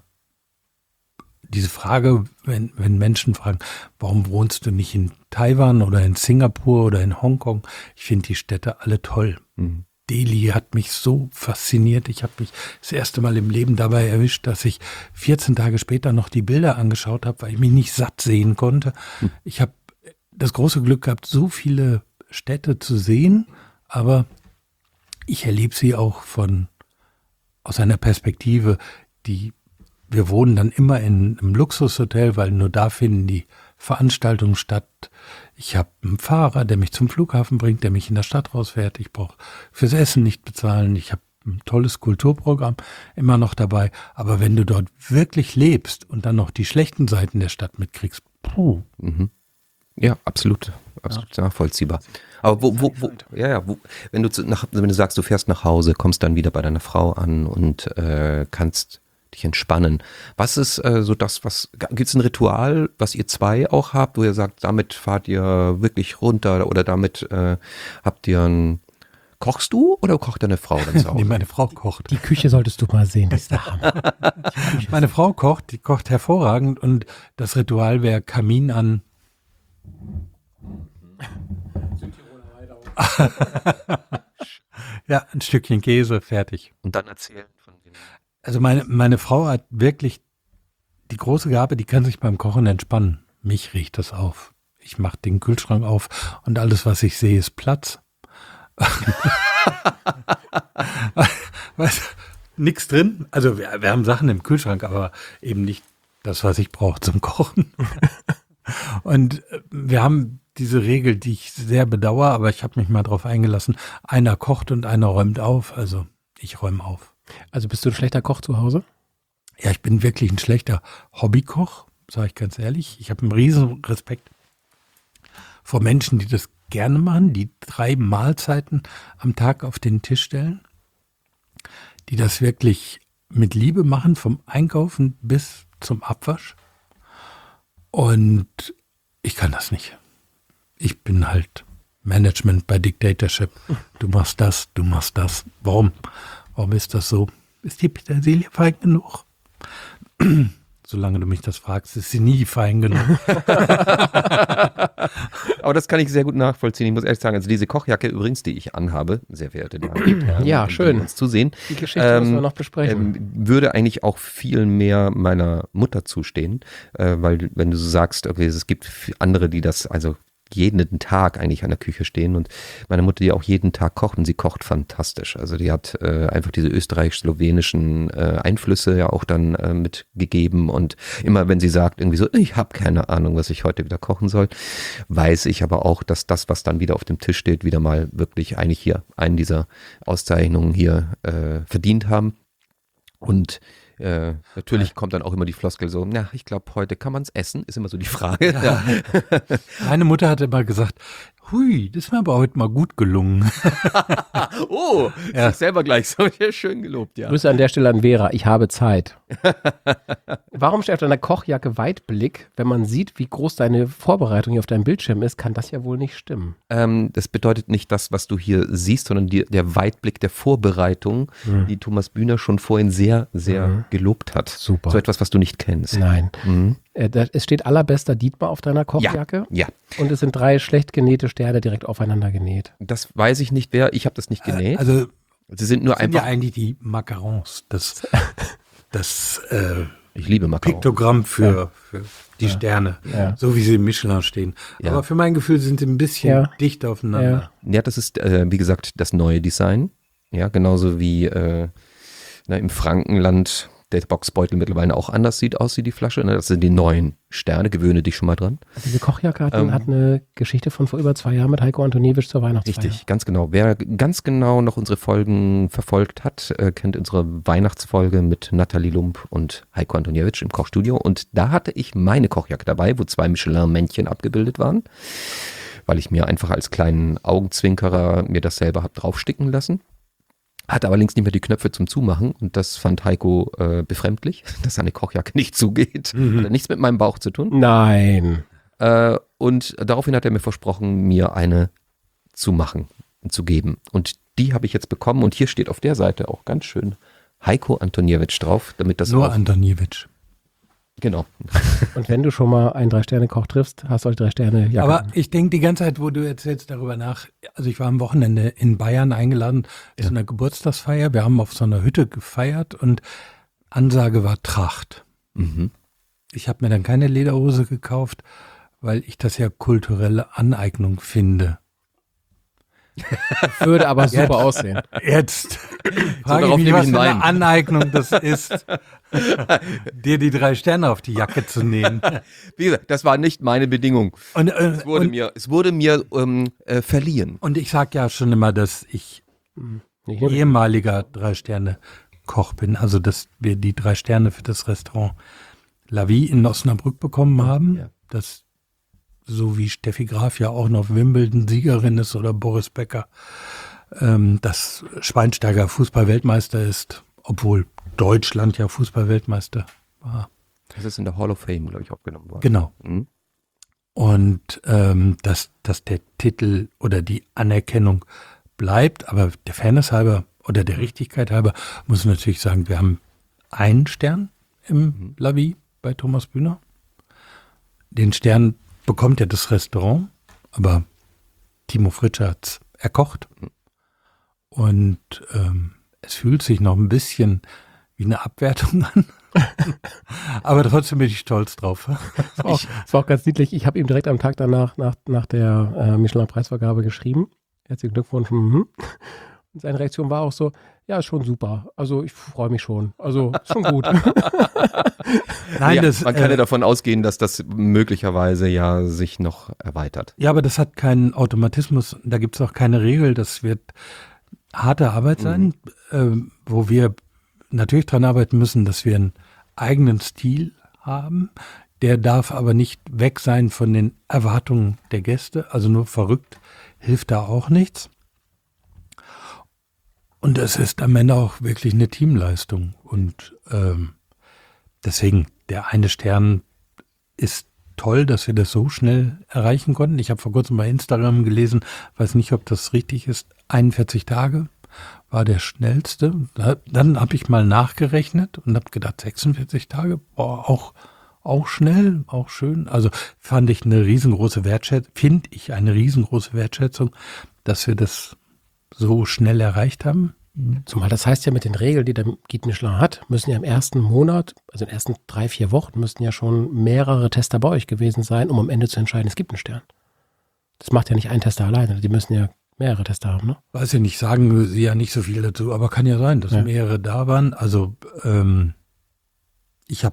Frage, wenn Menschen fragen, warum wohnst du nicht in Taiwan oder in Singapur oder in Hongkong? Ich finde die Städte alle toll. Mhm. Delhi hat mich so fasziniert. Ich habe mich das erste Mal im Leben dabei erwischt, dass ich 14 Tage später noch die Bilder angeschaut habe, weil ich mich nicht satt sehen konnte. Mhm. Ich habe das große Glück gehabt, so viele Städte zu sehen, aber ich erlebe sie auch aus einer Perspektive, wir wohnen dann immer in einem Luxushotel, weil nur da finden die Veranstaltungen statt. Ich habe einen Fahrer, der mich zum Flughafen bringt, der mich in der Stadt rausfährt. Ich brauche fürs Essen nicht bezahlen. Ich habe ein tolles Kulturprogramm immer noch dabei. Aber wenn du dort wirklich lebst und dann noch die schlechten Seiten der Stadt mitkriegst, puh. Mhm. Ja, absolut nachvollziehbar. Aber wenn du sagst, du fährst nach Hause, kommst dann wieder bei deiner Frau an und kannst dich entspannen. Was ist so das, gibt es ein Ritual, was ihr zwei auch habt, wo ihr sagt, damit fahrt ihr wirklich runter oder damit kochst du oder kocht deine Frau dann zu Hause? Nee, meine Frau kocht. Die Küche solltest du mal sehen, das ist der Hammer. Meine Frau kocht, die kocht hervorragend und das Ritual wäre Kamin an. Ja, ein Stückchen Käse, fertig. Und dann erzählen von dem. Also meine Frau hat wirklich die große Gabe, die kann sich beim Kochen entspannen. Mich riecht das auf. Ich mache den Kühlschrank auf und alles, was ich sehe, ist Platz. Weißt du, nix drin. Also wir haben Sachen im Kühlschrank, aber eben nicht das, was ich brauche zum Kochen. Und wir haben diese Regel, die ich sehr bedauere, aber ich habe mich mal drauf eingelassen. Einer kocht und einer räumt auf. Also ich räume auf. Also bist du ein schlechter Koch zu Hause? Ja, ich bin wirklich ein schlechter Hobbykoch, sage ich ganz ehrlich. Ich habe einen riesen Respekt vor Menschen, die das gerne machen, die 3 Mahlzeiten am Tag auf den Tisch stellen, die das wirklich mit Liebe machen, vom Einkaufen bis zum Abwasch. Und ich kann das nicht. Ich bin halt Management by Dictatorship. Du machst das, du machst das. Warum? Warum ist das so? Ist die Petersilie fein genug? Solange du mich das fragst, ist sie nie fein genug. Aber das kann ich sehr gut nachvollziehen. Ich muss ehrlich sagen, also diese Kochjacke übrigens, die ich anhabe, sehr verehrte Damen und Herren, Ja, schön. die uns zusehen, Die Geschichte müssen wir noch besprechen. würde eigentlich auch viel mehr meiner Mutter zustehen, weil wenn du so sagst, okay, es gibt andere, die das also jeden Tag eigentlich an der Küche stehen und meine Mutter, die auch jeden Tag kocht und sie kocht fantastisch. Also die hat einfach diese österreichisch-slowenischen Einflüsse ja auch dann mitgegeben und immer wenn sie sagt irgendwie so, ich habe keine Ahnung, was ich heute wieder kochen soll, weiß ich aber auch, dass das, was dann wieder auf dem Tisch steht, wieder mal wirklich eigentlich hier einen dieser Auszeichnungen hier verdient haben. Und natürlich kommt dann auch immer die Floskel so, na, ich glaube, heute kann man es essen, ist immer so die Frage. Ja. Meine Mutter hatte mal gesagt, hui, das ist mir aber heute mal gut gelungen. Oh, Ja. sich selber gleich so schön gelobt, ja. Grüße an der Stelle an Vera, ich habe Zeit. Warum steht auf deiner Kochjacke Weitblick? Wenn man sieht, wie groß deine Vorbereitung hier auf deinem Bildschirm ist, kann das ja wohl nicht stimmen. Das bedeutet nicht das, was du hier siehst, sondern der Weitblick der Vorbereitung, die Thomas Bühner schon vorhin sehr, sehr gelobt hat. Super. So etwas, was du nicht kennst. Nein. Mhm. Es steht allerbester Dietmar auf deiner Kochjacke Ja, und es sind 3 schlecht genähte Sterne direkt aufeinander genäht. das weiß ich nicht wer, ich habe das nicht genäht. Also Sie sind nur das sind ja einfach, eigentlich die Macarons, das ich liebe Macarons. Piktogramm für die Sterne, Ja. so wie sie im Michelin stehen. Ja. Aber für mein Gefühl sind sie ein bisschen dicht aufeinander. Ja, das ist, wie gesagt, das neue Design. Ja, genauso wie im Frankenland der Boxbeutel mittlerweile auch anders aussieht, die Flasche. Ne? Das sind die neuen Sterne, gewöhne dich schon mal dran. Diese Kochjacke hat eine Geschichte von vor über 2 Jahren mit Heiko Antoniewicz zur Weihnachtsfeier. Richtig, ganz genau. Wer ganz genau noch unsere Folgen verfolgt hat, kennt unsere Weihnachtsfolge mit Nathalie Lump und Heiko Antoniewicz im Kochstudio. Und da hatte ich meine Kochjacke dabei, wo 2 Michelin-Männchen abgebildet waren, weil ich mir einfach als kleinen Augenzwinkerer mir das selber habe draufsticken lassen. Hatte allerdings nicht mehr die Knöpfe zum Zumachen und das fand Heiko befremdlich, dass seine Kochjacke nicht zugeht. Hat nichts mit meinem Bauch zu tun. Nein. Und daraufhin hat er mir versprochen, mir eine zu machen und zu geben. Und die habe ich jetzt bekommen und hier steht auf der Seite auch ganz schön Heiko Antoniewicz drauf, damit das Nur auch, Antoniewicz. genau. Und wenn du schon mal einen 3-Sterne-Koch triffst, hast du halt 3 Sterne Jacke. Aber ich denke die ganze Zeit, wo du erzählst darüber nach, also ich war am Wochenende in Bayern eingeladen zu einer Geburtstagsfeier. Wir haben auf so einer Hütte gefeiert und Ansage war Tracht. Mhm. Ich habe mir dann keine Lederhose gekauft, weil ich das ja kulturelle Aneignung finde. Würde aber super aussehen. Jetzt frage darauf ich mich, nehme was ich für einen eine Wein. Aneignung das ist, dir die 3 Sterne auf die Jacke zu nähen. Wie gesagt, das war nicht meine Bedingung. Und, Es wurde mir verliehen. und ich sage ja schon immer, dass ich ehemaliger 3-Sterne-Koch bin, also dass wir die 3 Sterne für das Restaurant La Vie in Osnabrück bekommen haben, Ja. das so wie Steffi Graf ja auch noch Wimbledon-Siegerin ist oder Boris Becker, dass Schweinsteiger Fußball-Weltmeister ist, obwohl Deutschland ja Fußball-Weltmeister war. Das ist in der Hall of Fame, glaube ich, aufgenommen worden. Genau. Mhm. Und dass der Titel oder die Anerkennung bleibt, aber der Fairness halber oder der Richtigkeit halber muss ich natürlich sagen, wir haben einen Stern im La Vie bei Thomas Bühner. Den Stern bekommt ja das Restaurant, aber Timo Fritsche hat's erkocht. Und es fühlt sich noch ein bisschen wie eine Abwertung an. Aber trotzdem bin ich stolz drauf. Es war auch ganz niedlich. Ich habe ihm direkt am Tag danach, nach der Michelin-Preisvergabe geschrieben. Herzlichen Glückwunsch. Und seine Reaktion war auch so, ja, ist schon super. Also ich freue mich schon. Also ist schon gut. Nein, Ja, das, man kann ja davon ausgehen, dass das möglicherweise ja sich noch erweitert. ja, aber das hat keinen Automatismus. Da gibt es auch keine Regel. Das wird harte Arbeit sein, wo wir natürlich dran arbeiten müssen, dass wir einen eigenen Stil haben. Der darf aber nicht weg sein von den Erwartungen der Gäste. Also nur verrückt hilft da auch nichts. Und es ist am Ende auch wirklich eine Teamleistung. Und deswegen, der eine Stern ist toll, dass wir das so schnell erreichen konnten. Ich habe vor kurzem bei Instagram gelesen, weiß nicht, ob das richtig ist, 41 Tage war der schnellste. Dann habe ich mal nachgerechnet und habe gedacht, 46 Tage, boah, auch schnell, auch schön. Also finde ich eine riesengroße Wertschätzung, dass wir das so schnell erreicht haben. Zumal das heißt ja, mit den Regeln, die der Guide Michelin hat, müssen ja im ersten Monat, also in den ersten 3-4 Wochen, müssten ja schon mehrere Tester bei euch gewesen sein, um am Ende zu entscheiden, es gibt einen Stern. Das macht ja nicht ein Tester alleine, die müssen ja mehrere Tester haben, ne? Weiß ich nicht, sagen sie ja nicht so viel dazu, aber kann ja sein, dass mehrere da waren. Also ich habe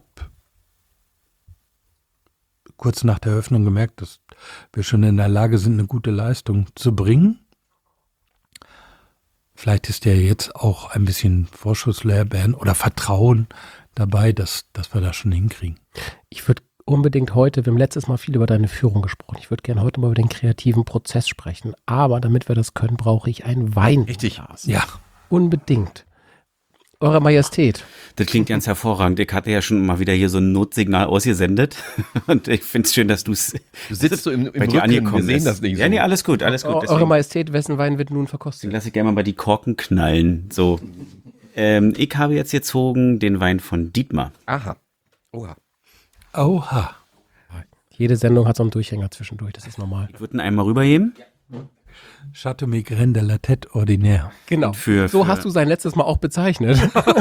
kurz nach der Eröffnung gemerkt, dass wir schon in der Lage sind, eine gute Leistung zu bringen. Vielleicht ist ja jetzt auch ein bisschen Vorschusslorbeeren oder Vertrauen dabei, dass wir das schon hinkriegen. Ich würde unbedingt heute, wir haben letztes Mal viel über deine Führung gesprochen, ich würde gerne heute mal über den kreativen Prozess sprechen. Aber damit wir das können, brauche ich ein Weinglas. Richtig. Ja. Unbedingt. Eure Majestät. Das klingt ganz hervorragend. Ich hatte ja schon mal wieder hier so ein Notsignal ausgesendet. Und ich finde es schön, dass du es Du sitzt so im bei dir Rücken, angekommen wir sehen bist. das nicht so. Ja, nee, alles gut, alles gut. Eure Deswegen Majestät, wessen Wein wird nun verkostet? lasse ich gerne mal bei die Korken knallen. So. Ich habe jetzt gezogen den Wein von Dietmar. Aha. Oha. Oha. Jede Sendung hat so einen Durchhänger zwischendurch, das ist normal. Ich würde ihn einmal rübergeben. Chateau Migraine de la Tête Ordinaire. Genau. Für- so für- hast du sein letztes Mal auch bezeichnet.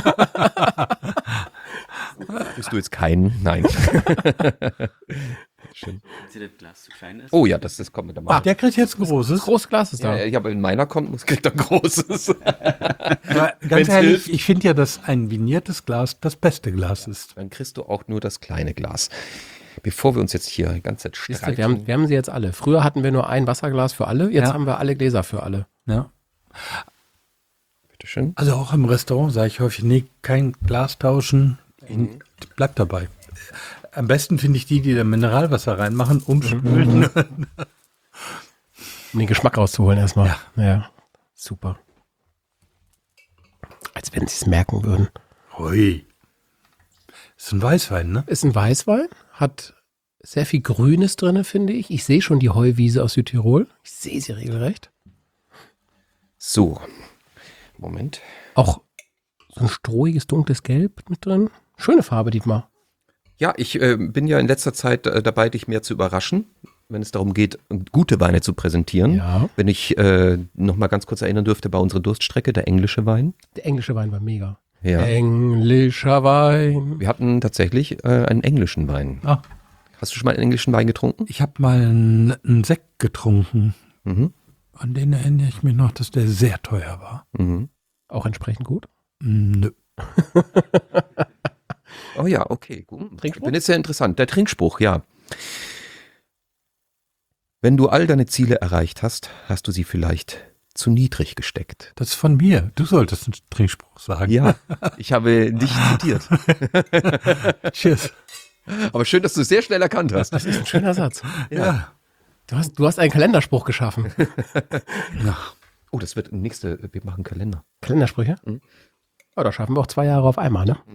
Bist du jetzt kein? Nein. Schön. Wenn das Glas zu klein ist. Oh ja, das kommt mit der Macht. Der kriegt jetzt ein großes. Großes Glas ist da. Ja, aber in meiner kommt, kriegt er ein großes. Aber ganz Wenn's ehrlich, hilft. ich finde ja, dass ein viniertes Glas das beste Glas ist. Dann kriegst du auch nur das kleine Glas. Bevor wir uns jetzt hier die ganze Zeit Siehst du, streiten. wir haben sie jetzt alle. Früher hatten wir nur ein Wasserglas für alle, jetzt Ja. haben wir alle Gläser für alle. Ja. Bitteschön. Also auch im Restaurant sage ich häufig, nee, kein Glas tauschen, bleibt dabei. Am besten finde ich die da Mineralwasser reinmachen, umspülen. Um den Geschmack rauszuholen erstmal. Ja. Super. Als wenn sie es merken würden. Hui. Ist ein Weißwein, ne? Ist ein Weißwein, hat sehr viel Grünes drin, finde ich. Ich sehe schon die Heuwiese aus Südtirol. Ich sehe sie regelrecht. So. Moment. Auch so ein strohiges, dunkles Gelb mit drin. Schöne Farbe, Dietmar. Ja, ich bin ja in letzter Zeit dabei, dich mehr zu überraschen, wenn es darum geht, gute Weine zu präsentieren. Ja. Wenn ich noch mal ganz kurz erinnern dürfte, bei unserer Durststrecke, der englische Wein. Der englische Wein war mega. Ja. Englischer Wein. Wir hatten tatsächlich einen englischen Wein. Ah. Hast du schon mal einen englischen Wein getrunken? Ich habe mal einen Sekt getrunken. Mhm. An den erinnere ich mich noch, dass der sehr teuer war. Mhm. Auch entsprechend gut. Nö. Oh ja, okay, gut. Trinkspruch? Dann ist ja interessant. Der Trinkspruch, ja. Wenn du all deine Ziele erreicht hast, hast du sie vielleicht zu niedrig gesteckt. Das ist von mir. Du solltest einen Trinkspruch sagen. Ja, ich habe dich zitiert. Cheers. Aber schön, dass du es sehr schnell erkannt hast. Das ist ein schöner Satz. Ja. Du hast einen Kalenderspruch geschaffen. Oh, das wird nächste, wir machen Kalender. Kalendersprüche? Mhm. Ja, da schaffen wir auch 2 Jahre auf einmal, ne?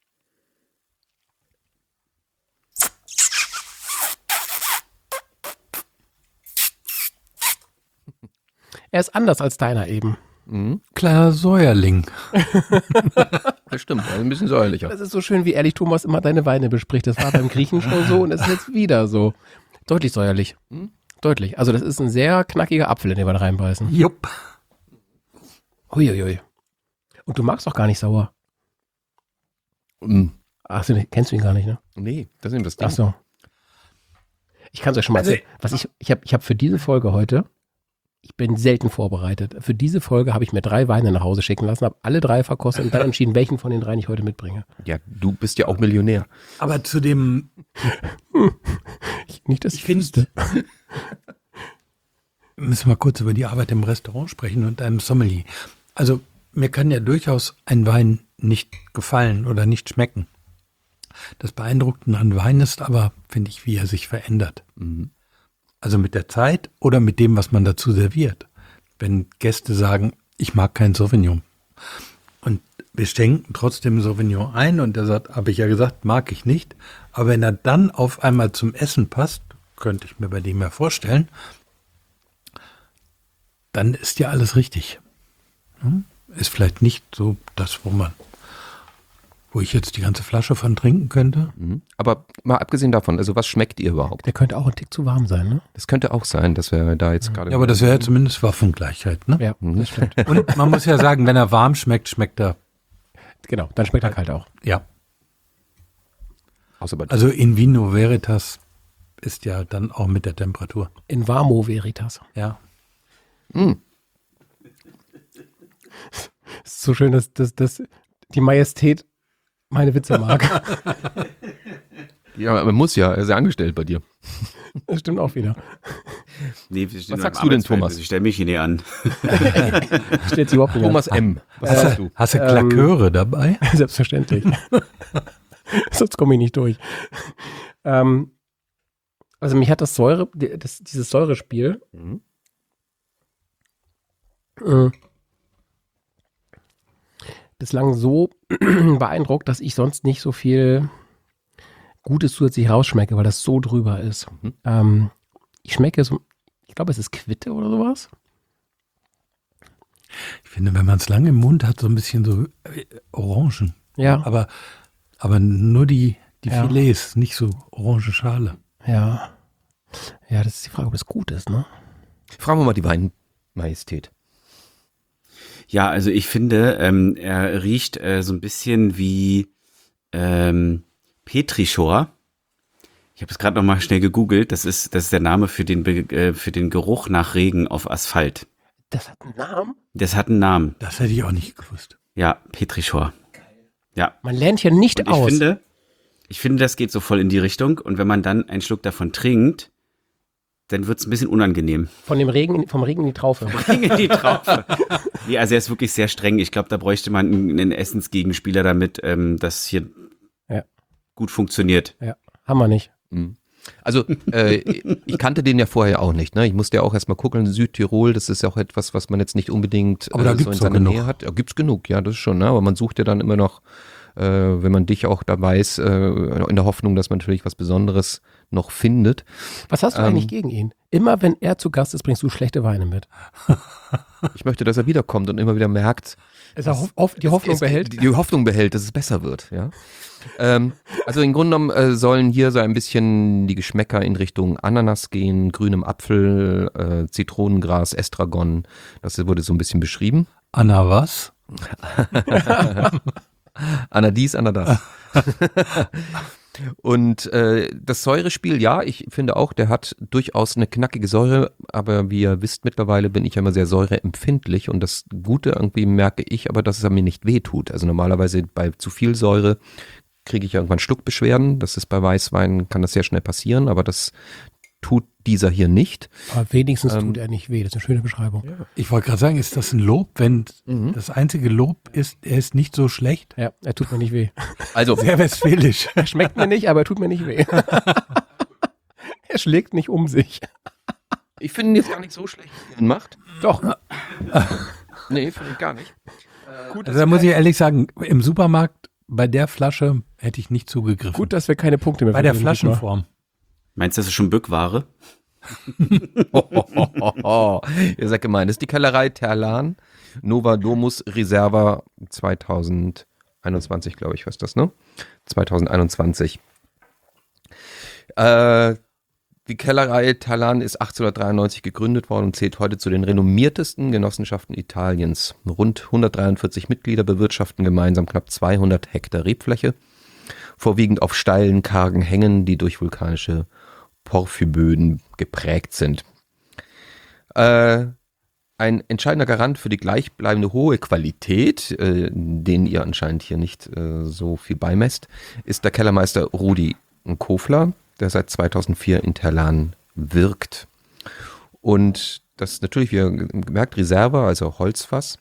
Er ist anders als deiner eben. Kleiner Säuerling. Das stimmt, ein bisschen säuerlicher. Das ist so schön, wie ehrlich Thomas immer deine Weine bespricht. Das war beim Griechen schon so und es ist jetzt wieder so. Deutlich säuerlich. Deutlich. Also das ist ein sehr knackiger Apfel, in den wir da reinbeißen. Jupp. Huiuiui. Und du magst auch gar nicht sauer. Ach, kennst du ihn gar nicht, ne? Nee, das ist eben das Ding. Ach so. Ich kann es euch schon mal erzählen. Ich habe für diese Folge heute, ich bin selten vorbereitet. Für diese Folge habe ich mir 3 Weine nach Hause schicken lassen, habe alle 3 verkostet und dann entschieden, welchen von den 3 ich heute mitbringe. Ja, du bist ja auch Millionär. Aber zu dem, Nicht, dass ich finde, müssen wir kurz über die Arbeit im Restaurant sprechen und einem Sommelier. Also mir kann ja durchaus ein Wein nicht gefallen oder nicht schmecken. Das Beeindruckende an Wein ist aber, finde ich, wie er sich verändert. Also mit der Zeit oder mit dem, was man dazu serviert. Wenn Gäste sagen, ich mag kein Sauvignon. Und wir schenken trotzdem Sauvignon ein und der sagt, habe ich ja gesagt, mag ich nicht. Aber wenn er dann auf einmal zum Essen passt, könnte ich mir bei dem ja vorstellen, dann ist ja alles richtig. Ist vielleicht nicht so das, wo ich jetzt die ganze Flasche von trinken könnte. Aber mal abgesehen davon, also was schmeckt ihr überhaupt? Der könnte auch ein Tick zu warm sein, ne? Das könnte auch sein, dass wir da jetzt gerade... Ja, aber das wäre ja zumindest Waffengleichheit, ne? Ja, das stimmt. Und man muss ja sagen, wenn er warm schmeckt, schmeckt er, Genau, dann schmeckt er kalt auch. ja. Außer bei Also in Vino Veritas ist ja dann auch mit der Temperatur. In Varmo Veritas. Ja. Es ist so schön, dass die Majestät meine Witze mag. Ja, man muss ja, er ist ja angestellt bei dir. Das stimmt auch wieder. Nee, wir stehen Was noch sagst im du denn, Arbeitsverhältnis. Thomas? Ich stelle mich hier nicht an. Stellt sie überhaupt nicht Thomas M. Was sagst du? Hast du Klaköre dabei? an. Selbstverständlich. Sonst komme ich nicht durch. Also mich hat dieses Säurespiel bislang so beeindruckt, dass ich sonst nicht so viel Gutes zusätzlich rausschmecke, weil das so drüber ist. Ich schmecke so, ich glaube, es ist Quitte oder sowas. Ich finde, wenn man es lange im Mund hat, so ein bisschen so Orangen. Ja, Aber nur die Ja. Filets, nicht so orange Schale. ja. Ja, das ist die Frage, ob es gut ist, ne? Fragen wir mal die Weinmajestät. Ja, also ich finde, er riecht so ein bisschen wie Petrichor. Ich habe es gerade noch mal schnell gegoogelt. Das ist der Name für den Geruch nach Regen auf Asphalt. Das hat einen Namen. Das hat einen Namen. Das hätte ich auch nicht gewusst. Ja, Petrichor. Ja. Man lernt hier nicht Und aus. ich finde, das geht so voll in die Richtung. Und wenn man dann einen Schluck davon trinkt, dann wird es ein bisschen unangenehm. Vom Regen in die Traufe. Bringen die drauf. Nee, also er ist wirklich sehr streng. Ich glaube, da bräuchte man einen Essensgegenspieler, damit das hier Ja. gut funktioniert. Ja, haben wir nicht. Also ich kannte den ja vorher auch nicht. Ne? Ich musste ja auch erstmal gucken, Südtirol, das ist ja auch etwas, was man jetzt nicht unbedingt Aber da so in gibt's seiner auch genug. Nähe hat. Ja, gibt's genug, ja, das ist schon. Ne? Aber man sucht ja dann immer noch, wenn man dich auch da weiß, in der Hoffnung, dass man natürlich was Besonderes noch findet. Was hast du eigentlich gegen ihn? Immer wenn er zu Gast ist, bringst du schlechte Weine mit. Ich möchte, dass er wiederkommt und immer wieder merkt, Ist er die Hoffnung behält? Die Hoffnung behält, dass es besser wird. Ja. Also im Grunde genommen sollen hier so ein bisschen die Geschmäcker in Richtung Ananas gehen, grünem Apfel, Zitronengras, Estragon. Das wurde so ein bisschen beschrieben. Anna was? Anna dies, Anna das. Und das Säurespiel, ja, ich finde auch, der hat durchaus eine knackige Säure, aber wie ihr wisst, mittlerweile bin ich ja immer sehr säureempfindlich und das Gute irgendwie merke ich aber, dass es mir nicht wehtut. Also normalerweise bei zu viel Säure kriege ich irgendwann Schluckbeschwerden. Das ist bei Weißwein, kann das sehr schnell passieren, aber das tut dieser hier nicht. Aber wenigstens tut er nicht weh. Das ist eine schöne Beschreibung. Ich wollte gerade sagen, ist das ein Lob, wenn das einzige Lob ist, er ist nicht so schlecht? Ja, er tut mir nicht weh. Also Sehr westfälisch. Er schmeckt mir nicht, aber er tut mir nicht weh. Er schlägt nicht um sich. ich finde ihn jetzt gar nicht so schlecht, wie er ihn macht. Doch. Nee, finde ich gar nicht. Also da muss ich ehrlich sagen, im Supermarkt bei der Flasche hätte ich nicht zugegriffen. Gut, dass wir keine Punkte mehr bei der vergeben, Dietmar. Flaschenform. Meinst du, das ist schon Bückware? Ihr seid gemein. Das ist die Kellerei Terlan, Nova Domus Reserva 2021, glaube ich, was ist das, ne? 2021. Die Kellerei Terlan ist 1893 gegründet worden und zählt heute zu den renommiertesten Genossenschaften Italiens. Rund 143 Mitglieder bewirtschaften gemeinsam knapp 200 Hektar Rebfläche, vorwiegend auf steilen, kargen Hängen, die durch vulkanische Porphyrböden geprägt sind. Ein entscheidender Garant für die gleichbleibende hohe Qualität, den ihr anscheinend hier nicht so viel beimesst, ist der Kellermeister Rudi Kofler, der seit 2004 in Terlan wirkt. Und das ist natürlich, wie ihr gemerkt, Reserva, also Holzfass.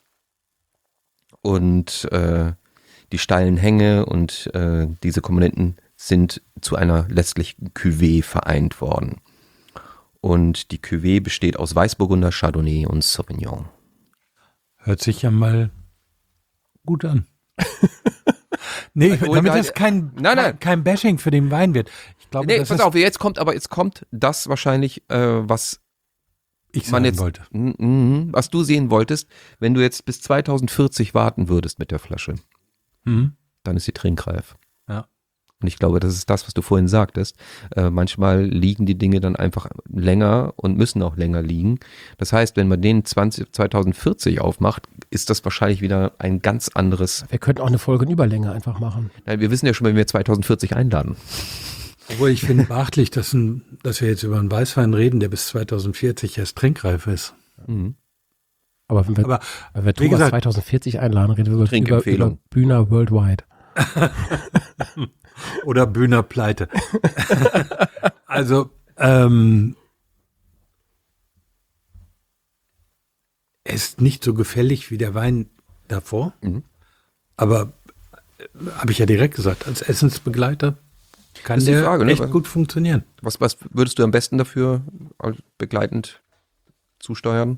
Und die steilen Hänge und diese Komponenten sind zu einer letztlich Cuvée vereint worden. Und die Cuvée besteht aus Weißburgunder, Chardonnay und Sauvignon. Hört sich ja mal gut an. Nee, Alkohol- damit das kein Bashing für den Wein wird. Ich glaube, Nee, das pass ist, auf, jetzt kommt das wahrscheinlich, was ich man sagen jetzt, wollte. Was du sehen wolltest, wenn du jetzt bis 2040 warten würdest mit der Flasche, Mhm. dann ist sie trinkreif. Ja. Und ich glaube, das ist das, was du vorhin sagtest. Manchmal liegen die Dinge dann einfach länger und müssen auch länger liegen. Das heißt, wenn man den 2040 aufmacht, ist das wahrscheinlich wieder ein ganz anderes. Wir könnten auch eine Folge in Überlänge einfach machen. Nein, wir wissen ja schon, wenn wir 2040 einladen. Obwohl ich finde beachtlich, dass wir jetzt über einen Weißwein reden, der bis 2040 erst trinkreif ist. Mhm. Aber wenn wir wie Thomas gesagt- 2040 einladen, reden wir über Trinkempfehlung. Bühner Worldwide. Oder Bühner Pleite. Also, er ist nicht so gefällig wie der Wein davor. Mhm. Aber, habe ich ja direkt gesagt, als Essensbegleiter kann Das ist die der Frage, ne? echt gut funktionieren. Was würdest du am besten dafür begleitend zusteuern?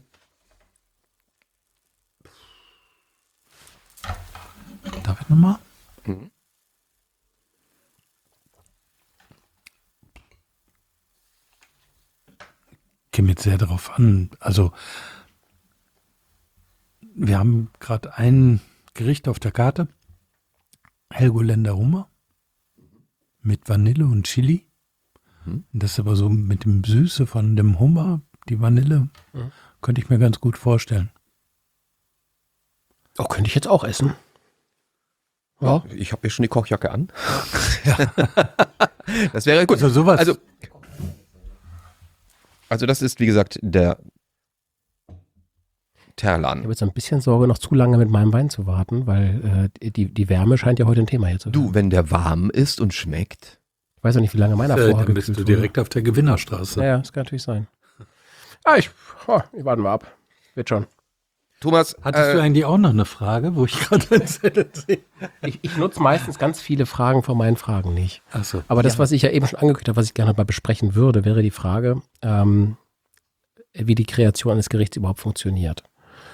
Darf ich nochmal? Mhm. Käme jetzt sehr darauf an. Also, wir haben gerade ein Gericht auf der Karte. Helgoländer Hummer mit Vanille und Chili. Mhm. Das ist aber so mit dem Süße von dem Hummer, die Vanille, könnte ich mir ganz gut vorstellen. Oh, könnte ich jetzt auch essen. Ja. Ich habe hier schon die Kochjacke an. Das wäre gut. Also sowas. Also das ist, wie gesagt, der Ich Terlan. habe jetzt ein bisschen Sorge, noch zu lange mit meinem Wein zu warten, weil die Wärme scheint ja heute ein Thema hier zu sein. Du, wenn der warm ist und schmeckt. Ich weiß auch nicht, wie lange meiner vorher Dann bist du gekühlt wurde. direkt auf der Gewinnerstraße. Ja, das kann natürlich sein. Ich warte mal ab. Wird schon. Thomas, Hattest du eigentlich auch noch eine Frage, wo ich gerade den Zettel sehe? Ich nutze meistens ganz viele Fragen von meinen Fragen nicht. Ach so. Aber das, was ich ja eben schon angekündigt habe, was ich gerne mal besprechen würde, wäre die Frage, wie die Kreation eines Gerichts überhaupt funktioniert.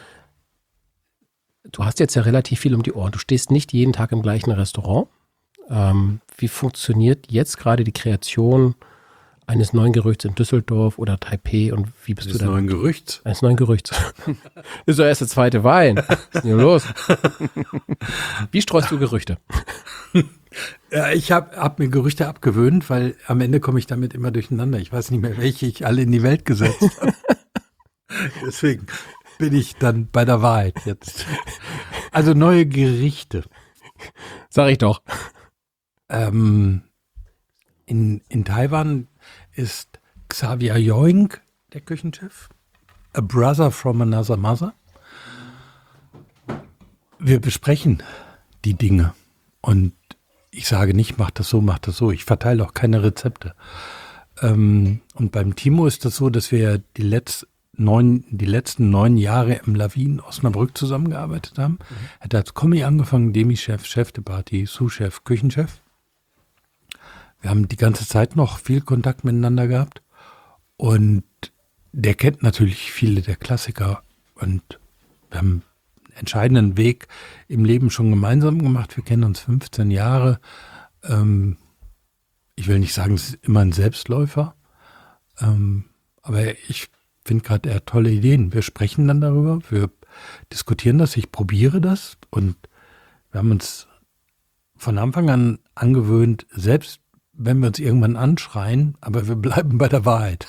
Du hast jetzt ja relativ viel um die Ohren. Du stehst nicht jeden Tag im gleichen Restaurant. Wie funktioniert jetzt gerade die Kreation eines neuen Gerüchts in Düsseldorf oder Taipei und wie bist Das du ist da? noch ein Gerücht. Eines neuen Gerüchts. Ist doch erst der zweite Wein. Was ist denn hier los? Wie streust du Gerüchte? Ja, ich hab mir Gerüchte abgewöhnt, weil am Ende komme ich damit immer durcheinander. Ich weiß nicht mehr, welche ich alle in die Welt gesetzt habe. Deswegen bin ich dann bei der Wahrheit jetzt. Also neue Gerichte. Sag ich doch. In Taiwan ist Xavier Yoing der Küchenchef. A brother from another mother. Wir besprechen die Dinge und ich sage nicht, mach das so, mach das so. Ich verteile auch keine Rezepte. Und beim Timo ist das so, dass wir die letzten 9 Jahre im Lawin Osnabrück zusammengearbeitet haben. Er hat als Kommi angefangen, Demi-Chef, Chef de Partie, Sous-Chef, Küchenchef. Wir haben die ganze Zeit noch viel Kontakt miteinander gehabt und der kennt natürlich viele der Klassiker und wir haben einen entscheidenden Weg im Leben schon gemeinsam gemacht. Wir kennen uns 15 Jahre. Ich will nicht sagen, es ist immer ein Selbstläufer, aber ich finde gerade, er hat tolle Ideen. Wir sprechen dann darüber, wir diskutieren das, ich probiere das und wir haben uns von Anfang an angewöhnt, selbst wenn wir uns irgendwann anschreien, aber wir bleiben bei der Wahrheit.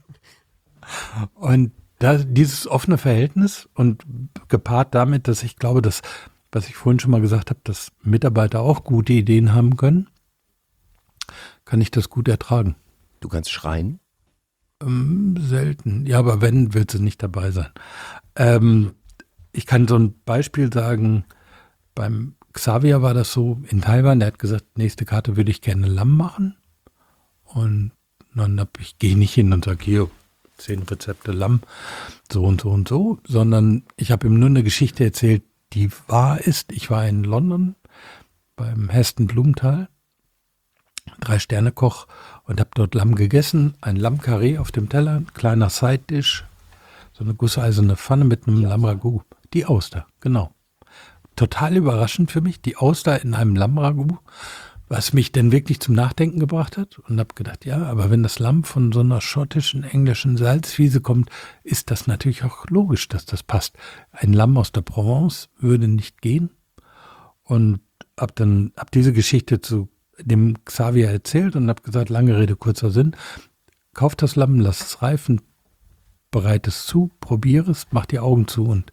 Und dieses offene Verhältnis und gepaart damit, dass ich glaube, dass, was ich vorhin schon mal gesagt habe, dass Mitarbeiter auch gute Ideen haben können, kann ich das gut ertragen. Du kannst schreien. Selten. Ja, aber wenn, willst du nicht dabei sein. Ich kann so ein Beispiel sagen, beim Xavier war das so in Taiwan, der hat gesagt, nächste Karte würde ich gerne Lamm machen. Und dann gehe ich nicht hin und sage, hier, 10 Rezepte Lamm, so und so und so, sondern ich habe ihm nur eine Geschichte erzählt, die wahr ist. Ich war in London beim Heston Blumenthal, 3-Sterne-Koch und habe dort Lamm gegessen, ein Lammkarree auf dem Teller, ein kleiner Side-Dish, so eine gusseiserne Pfanne mit einem Lammragout. Die Auster, genau. total überraschend für mich, die Auster in einem Lammragout, was mich dann wirklich zum Nachdenken gebracht hat und habe gedacht, ja, aber wenn das Lamm von so einer schottischen, englischen Salzwiese kommt, ist das natürlich auch logisch, dass das passt. Ein Lamm aus der Provence würde nicht gehen und hab diese Geschichte zu dem Xavier erzählt und habe gesagt, lange Rede, kurzer Sinn, kauf das Lamm, lass es reifen, bereite es zu, probiere es, mach die Augen zu und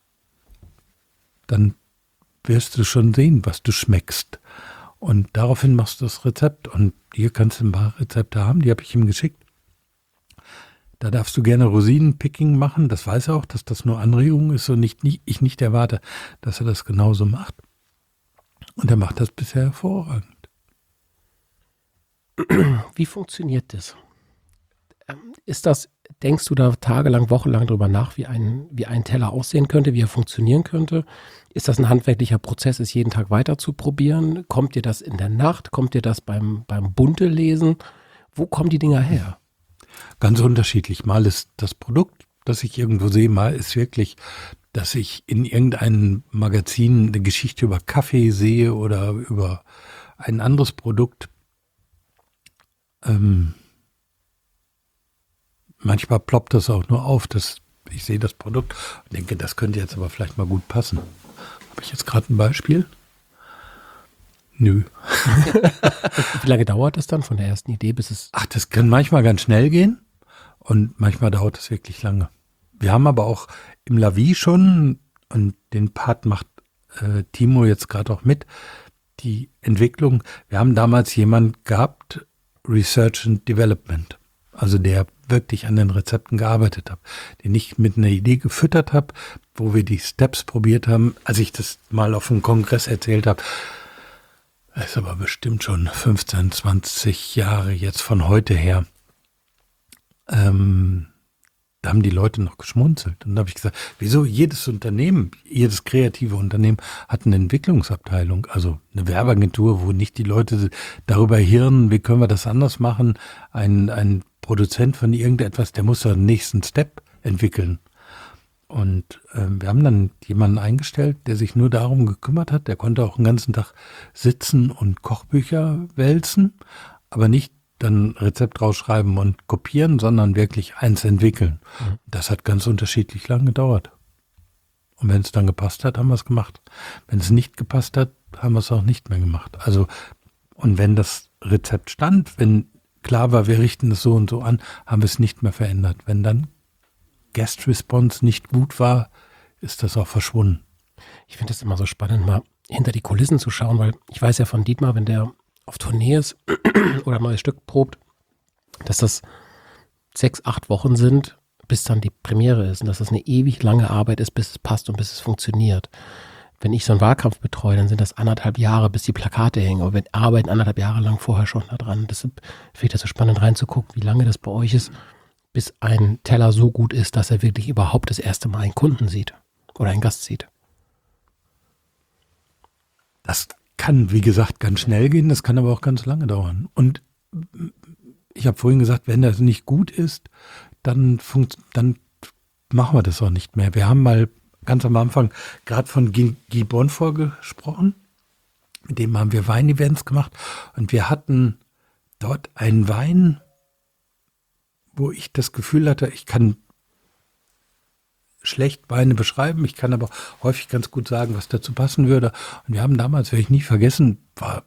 dann wirst du schon sehen, was du schmeckst. Und daraufhin machst du das Rezept. Und hier kannst du ein paar Rezepte haben, die habe ich ihm geschickt. Da darfst du gerne Rosinenpicking machen. Das weiß er auch, dass das nur Anregung ist und ich nicht erwarte, dass er das genauso macht. Und er macht das bisher hervorragend. Wie funktioniert das? Denkst du da tagelang, wochenlang drüber nach, wie ein Teller aussehen könnte, wie er funktionieren könnte? Ist das ein handwerklicher Prozess, es jeden Tag weiter zu probieren? Kommt dir das in der Nacht? Kommt dir das beim Bunte-Lesen? Wo kommen die Dinger her? Ganz unterschiedlich. Mal ist das Produkt, das ich irgendwo sehe, mal ist wirklich, dass ich in irgendeinem Magazin eine Geschichte über Kaffee sehe oder über ein anderes Produkt. Manchmal ploppt das auch nur auf, dass ich sehe das Produkt und denke, das könnte jetzt aber vielleicht mal gut passen. Habe ich jetzt gerade ein Beispiel? Nö. Wie lange dauert das dann von der ersten Idee bis es... Ach, das kann manchmal ganz schnell gehen und manchmal dauert es wirklich lange. Wir haben aber auch im La Vie schon, und den Part macht Timo jetzt gerade auch mit, die Entwicklung. Wir haben damals jemanden gehabt, Research and Development, also der wirklich an den Rezepten gearbeitet habe, den ich mit einer Idee gefüttert habe, wo wir die Steps probiert haben. Als ich das mal auf einem Kongress erzählt habe, das ist aber bestimmt schon 15, 20 Jahre jetzt von heute her, da haben die Leute noch geschmunzelt. Und da habe ich gesagt, wieso jedes Unternehmen, jedes kreative Unternehmen hat eine Entwicklungsabteilung, also eine Werbeagentur, wo nicht die Leute darüber hirnen, wie können wir das anders machen. Ein Produzent von irgendetwas, der muss da den nächsten Step entwickeln. Und wir haben dann jemanden eingestellt, der sich nur darum gekümmert hat. Der konnte auch den ganzen Tag sitzen und Kochbücher wälzen, aber nicht dann Rezept rausschreiben und kopieren, sondern wirklich eins entwickeln. Mhm. Das hat ganz unterschiedlich lang gedauert. Und wenn es dann gepasst hat, haben wir es gemacht. Wenn es nicht gepasst hat, haben wir es auch nicht mehr gemacht. Also, und wenn das Rezept stand, wenn klar war, wir richten es so und so an, haben wir es nicht mehr verändert. Wenn dann Guest Response nicht gut war, ist das auch verschwunden. Ich finde es immer so spannend, mal hinter die Kulissen zu schauen, weil ich weiß ja von Dietmar, wenn der auf Tournee ist oder ein neues Stück probt, dass das 6, 8 Wochen sind, bis dann die Premiere ist und dass das eine ewig lange Arbeit ist, bis es passt und bis es funktioniert. Wenn ich so einen Wahlkampf betreue, dann sind das 1,5 Jahre, bis die Plakate hängen. Aber wir arbeiten 1,5 Jahre lang vorher schon da dran. Deshalb finde ich das so spannend reinzugucken, wie lange das bei euch ist, bis ein Teller so gut ist, dass er wirklich überhaupt das erste Mal einen Kunden sieht oder einen Gast sieht. Das kann, wie gesagt, ganz schnell gehen, das kann aber auch ganz lange dauern. Und ich habe vorhin gesagt, wenn das nicht gut ist, dann machen wir das auch nicht mehr. Wir haben mal ganz am Anfang gerade von Guy Bonfort gesprochen. Mit dem haben wir Weinevents gemacht und wir hatten dort einen Wein, wo ich das Gefühl hatte, ich kann schlecht Weine beschreiben, ich kann aber häufig ganz gut sagen, was dazu passen würde. Und wir haben damals, werde ich nie vergessen, war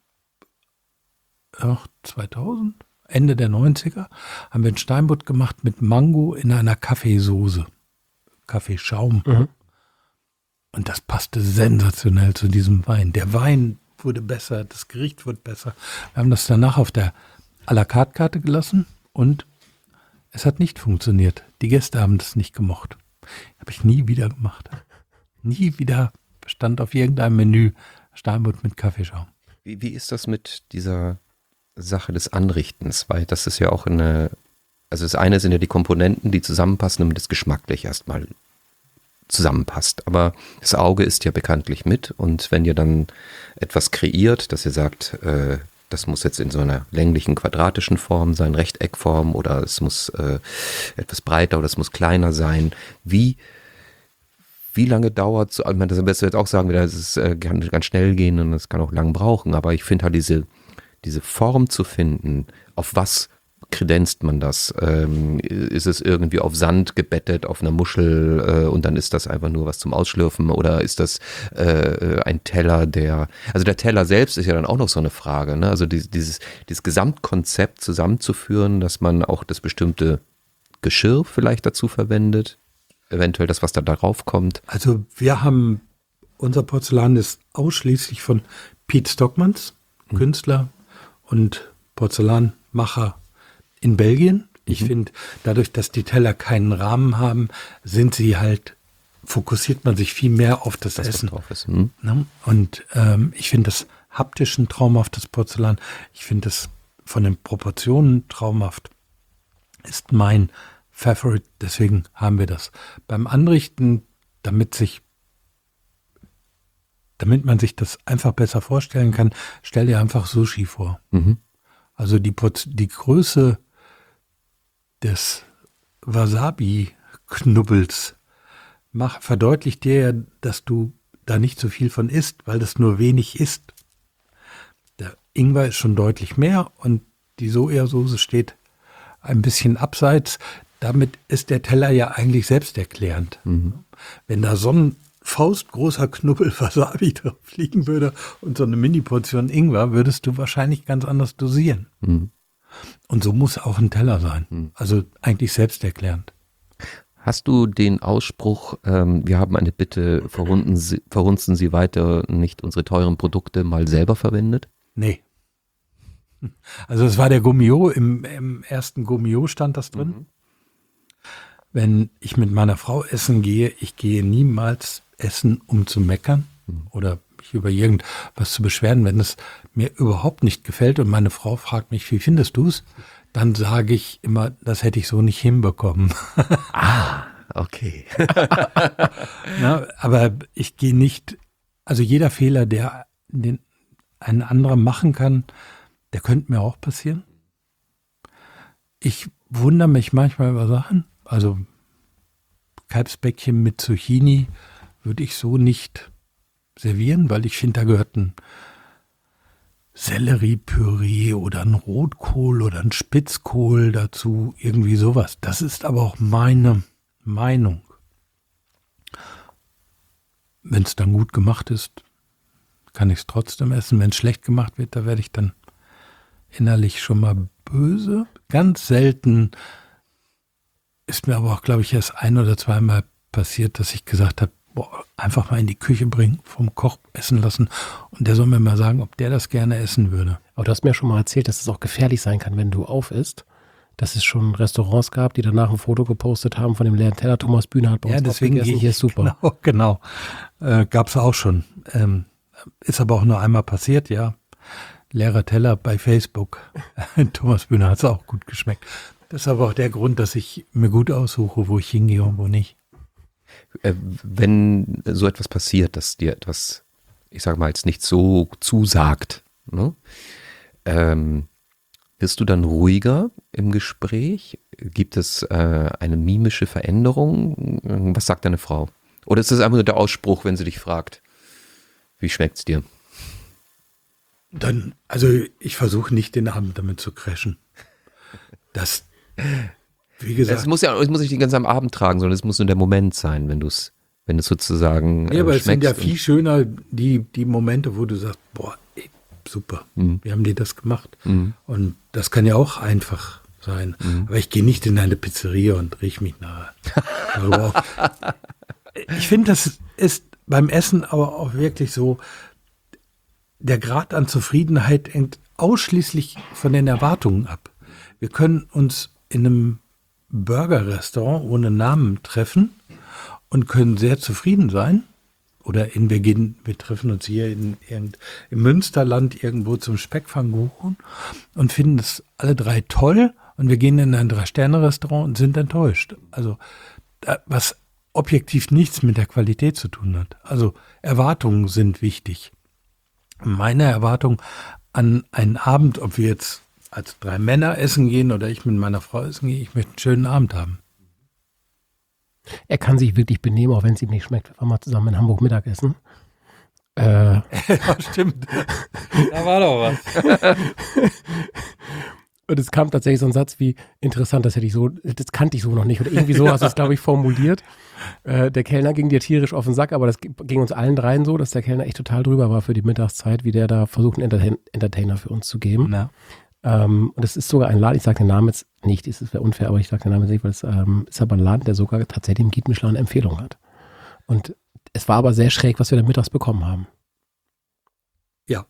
2000, Ende der 90er, haben wir ein Steinbutt gemacht mit Mango in einer Kaffeesoße, Kaffeeschaum. Mhm. Und das passte sensationell zu diesem Wein. Der Wein wurde besser, das Gericht wurde besser. Wir haben das danach auf der à la carte Karte gelassen und es hat nicht funktioniert. Die Gäste haben das nicht gemocht. Habe ich nie wieder gemacht. Nie wieder stand auf irgendeinem Menü Steinbutt mit Kaffeeschaum. Wie ist das mit dieser Sache des Anrichtens? Weil das ist ja auch also das eine sind ja die Komponenten, die zusammenpassen, damit es geschmacklich erstmal zusammenpasst. Aber das Auge ist ja bekanntlich mit und wenn ihr dann etwas kreiert, dass ihr sagt, das muss jetzt in so einer länglichen, quadratischen Form sein, Rechteckform oder es muss etwas breiter oder es muss kleiner sein. Wie wie lange dauert es? Ich meine, das wirst du jetzt auch sagen, es kann ganz schnell gehen und es kann auch lang brauchen, aber ich finde halt diese Form zu finden, auf was kredenzt man das? Ist es irgendwie auf Sand gebettet, auf einer Muschel und dann ist das einfach nur was zum Ausschlürfen oder ist das ein Teller, der Teller selbst ist ja dann auch noch so eine Frage, ne? Also dieses Gesamtkonzept zusammenzuführen, dass man auch das bestimmte Geschirr vielleicht dazu verwendet, eventuell das, was da darauf kommt. Also unser Porzellan ist ausschließlich von Piet Stockmans, Künstler und Porzellanmacher in Belgien. Ich finde, dadurch, dass die Teller keinen Rahmen haben, fokussiert man sich viel mehr auf das Essen. Drauf ist. Ne? Und ich finde das haptisch ein traumhaftes Porzellan. Ich finde es von den Proportionen traumhaft. Ist mein Favorite, deswegen haben wir das. Beim Anrichten, damit man sich das einfach besser vorstellen kann, stell dir einfach Sushi vor. Also die Größe des Wasabi-Knubbels verdeutlicht dir ja, dass du da nicht so viel von isst, weil das nur wenig ist. Der Ingwer ist schon deutlich mehr und die Sojasauce steht ein bisschen abseits. Damit ist der Teller ja eigentlich selbsterklärend. Wenn da so ein faustgroßer Knubbel Wasabi drauf liegen würde und so eine Mini-Portion Ingwer, würdest du wahrscheinlich ganz anders dosieren. Und so muss auch ein Teller sein. Also eigentlich selbsterklärend. Hast du den Ausspruch, wir haben eine Bitte, verhunzen Sie weiter nicht unsere teuren Produkte mal selber verwendet? Nee. Also es war der Gummio, im ersten Gummio stand das drin. Wenn ich mit meiner Frau essen gehe, ich gehe niemals essen, um zu meckern oder mich über irgendwas zu beschweren. Wenn es mir überhaupt nicht gefällt und meine Frau fragt mich, wie findest du es? Dann sage ich immer, das hätte ich so nicht hinbekommen. Okay. Ja, aber ich gehe nicht, also jeder Fehler, den ein anderer machen kann, der könnte mir auch passieren. Ich wundere mich manchmal über Sachen. Also Kalbsbäckchen mit Zucchini würde ich so nicht servieren, weil ich finde, da gehört ein Selleriepüree oder ein Rotkohl oder ein Spitzkohl dazu, irgendwie sowas. Das ist aber auch meine Meinung. Wenn es dann gut gemacht ist, kann ich es trotzdem essen. Wenn es schlecht gemacht wird, da werde ich dann innerlich schon mal böse. Ganz selten ist mir aber auch, glaube ich, erst ein- oder zweimal passiert, dass ich gesagt habe, einfach mal in die Küche bringen, vom Koch essen lassen und der soll mir mal sagen, ob der das gerne essen würde. Aber du hast mir schon mal erzählt, dass es auch gefährlich sein kann, wenn du auf isst. Dass es schon Restaurants gab, die danach ein Foto gepostet haben von dem leeren Teller. Thomas Bühne hat bei uns deswegen aufgegessen. Hier ist super. Genau. Gab es auch schon. Ist aber auch nur einmal passiert, ja. Leerer Teller bei Facebook. Thomas Bühne hat es auch gut geschmeckt. Das ist aber auch der Grund, dass ich mir gut aussuche, wo ich hingehe und wo nicht. Wenn so etwas passiert, dass dir etwas, ich sage mal, jetzt nicht so zusagt, ne? Wirst du dann ruhiger im Gespräch? Gibt es eine mimische Veränderung? Was sagt deine Frau? Oder ist das einfach nur der Ausspruch, wenn sie dich fragt, wie schmeckt's dir? Dann, also ich versuche nicht den Abend damit zu crashen. Das, wie gesagt. Es muss nicht den ganzen Abend tragen, sondern es muss nur der Moment sein, wenn es sozusagen Ja, aber es sind ja schmeckst viel schöner die Momente, wo du sagst, boah, ey, super, wie haben die das gemacht? Und das kann ja auch einfach sein. Aber ich gehe nicht in eine Pizzeria und riech mich nahe. Ich finde, das ist beim Essen aber auch wirklich so, der Grad an Zufriedenheit hängt ausschließlich von den Erwartungen ab. Wir können uns in einem Burger-Restaurant ohne Namen treffen und können sehr zufrieden sein. Oder wir treffen uns hier im Münsterland irgendwo zum Speckpfannkuchen und finden es alle drei toll und wir gehen in ein 3-Sterne-Restaurant und sind enttäuscht. Also was objektiv nichts mit der Qualität zu tun hat. Also Erwartungen sind wichtig. Meine Erwartung an einen Abend, ob wir jetzt als 3 Männer essen gehen oder ich mit meiner Frau essen gehe, ich möchte einen schönen Abend haben. Er kann sich wirklich benehmen, auch wenn es ihm nicht schmeckt. Wir waren mal zusammen in Hamburg Mittagessen. Ja, stimmt. Da war doch was. Und es kam tatsächlich so ein Satz wie, interessant, das kannte ich so noch nicht. Oder irgendwie so hast du es, glaube ich, formuliert. Der Kellner ging dir tierisch auf den Sack, aber das ging uns allen dreien so, dass der Kellner echt total drüber war für die Mittagszeit, wie der da versucht, einen Entertainer für uns zu geben. Na. Und es ist sogar ein Laden, ich sage den Namen jetzt nicht, es wäre unfair, aber ich sage den Namen jetzt nicht, weil es ist aber ein Laden, der sogar tatsächlich im Guide Michelin eine Empfehlung hat. Und es war aber sehr schräg, was wir da mittags bekommen haben. Ja.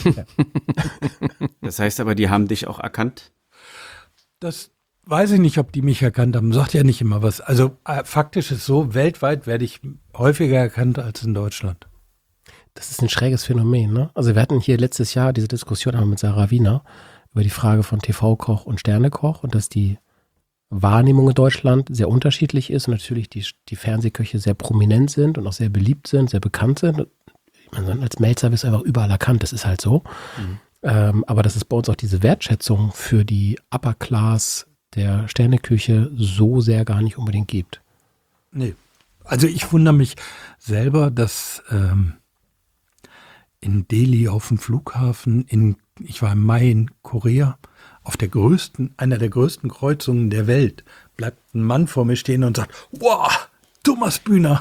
Das heißt aber, die haben dich auch erkannt? Das weiß ich nicht, ob die mich erkannt haben. Sagt ja nicht immer was. Also faktisch ist so, weltweit werde ich häufiger erkannt als in Deutschland. Das ist ein schräges Phänomen, ne? Also wir hatten hier letztes Jahr diese Diskussion einmal mit Sarah Wiener über die Frage von TV-Koch und Sternekoch und dass die Wahrnehmung in Deutschland sehr unterschiedlich ist und natürlich die Fernsehköche sehr prominent sind und auch sehr beliebt sind, sehr bekannt sind. Ich meine, als Melzer wirst du einfach überall erkannt, das ist halt so. Aber dass es bei uns auch diese Wertschätzung für die Upper Class der Sterneküche so sehr gar nicht unbedingt gibt. Nee. Also ich wundere mich selber, dass in Delhi auf dem Flughafen, ich war im Mai in Korea, auf einer der größten Kreuzungen der Welt, bleibt ein Mann vor mir stehen und sagt, wow, Thomas Bühner.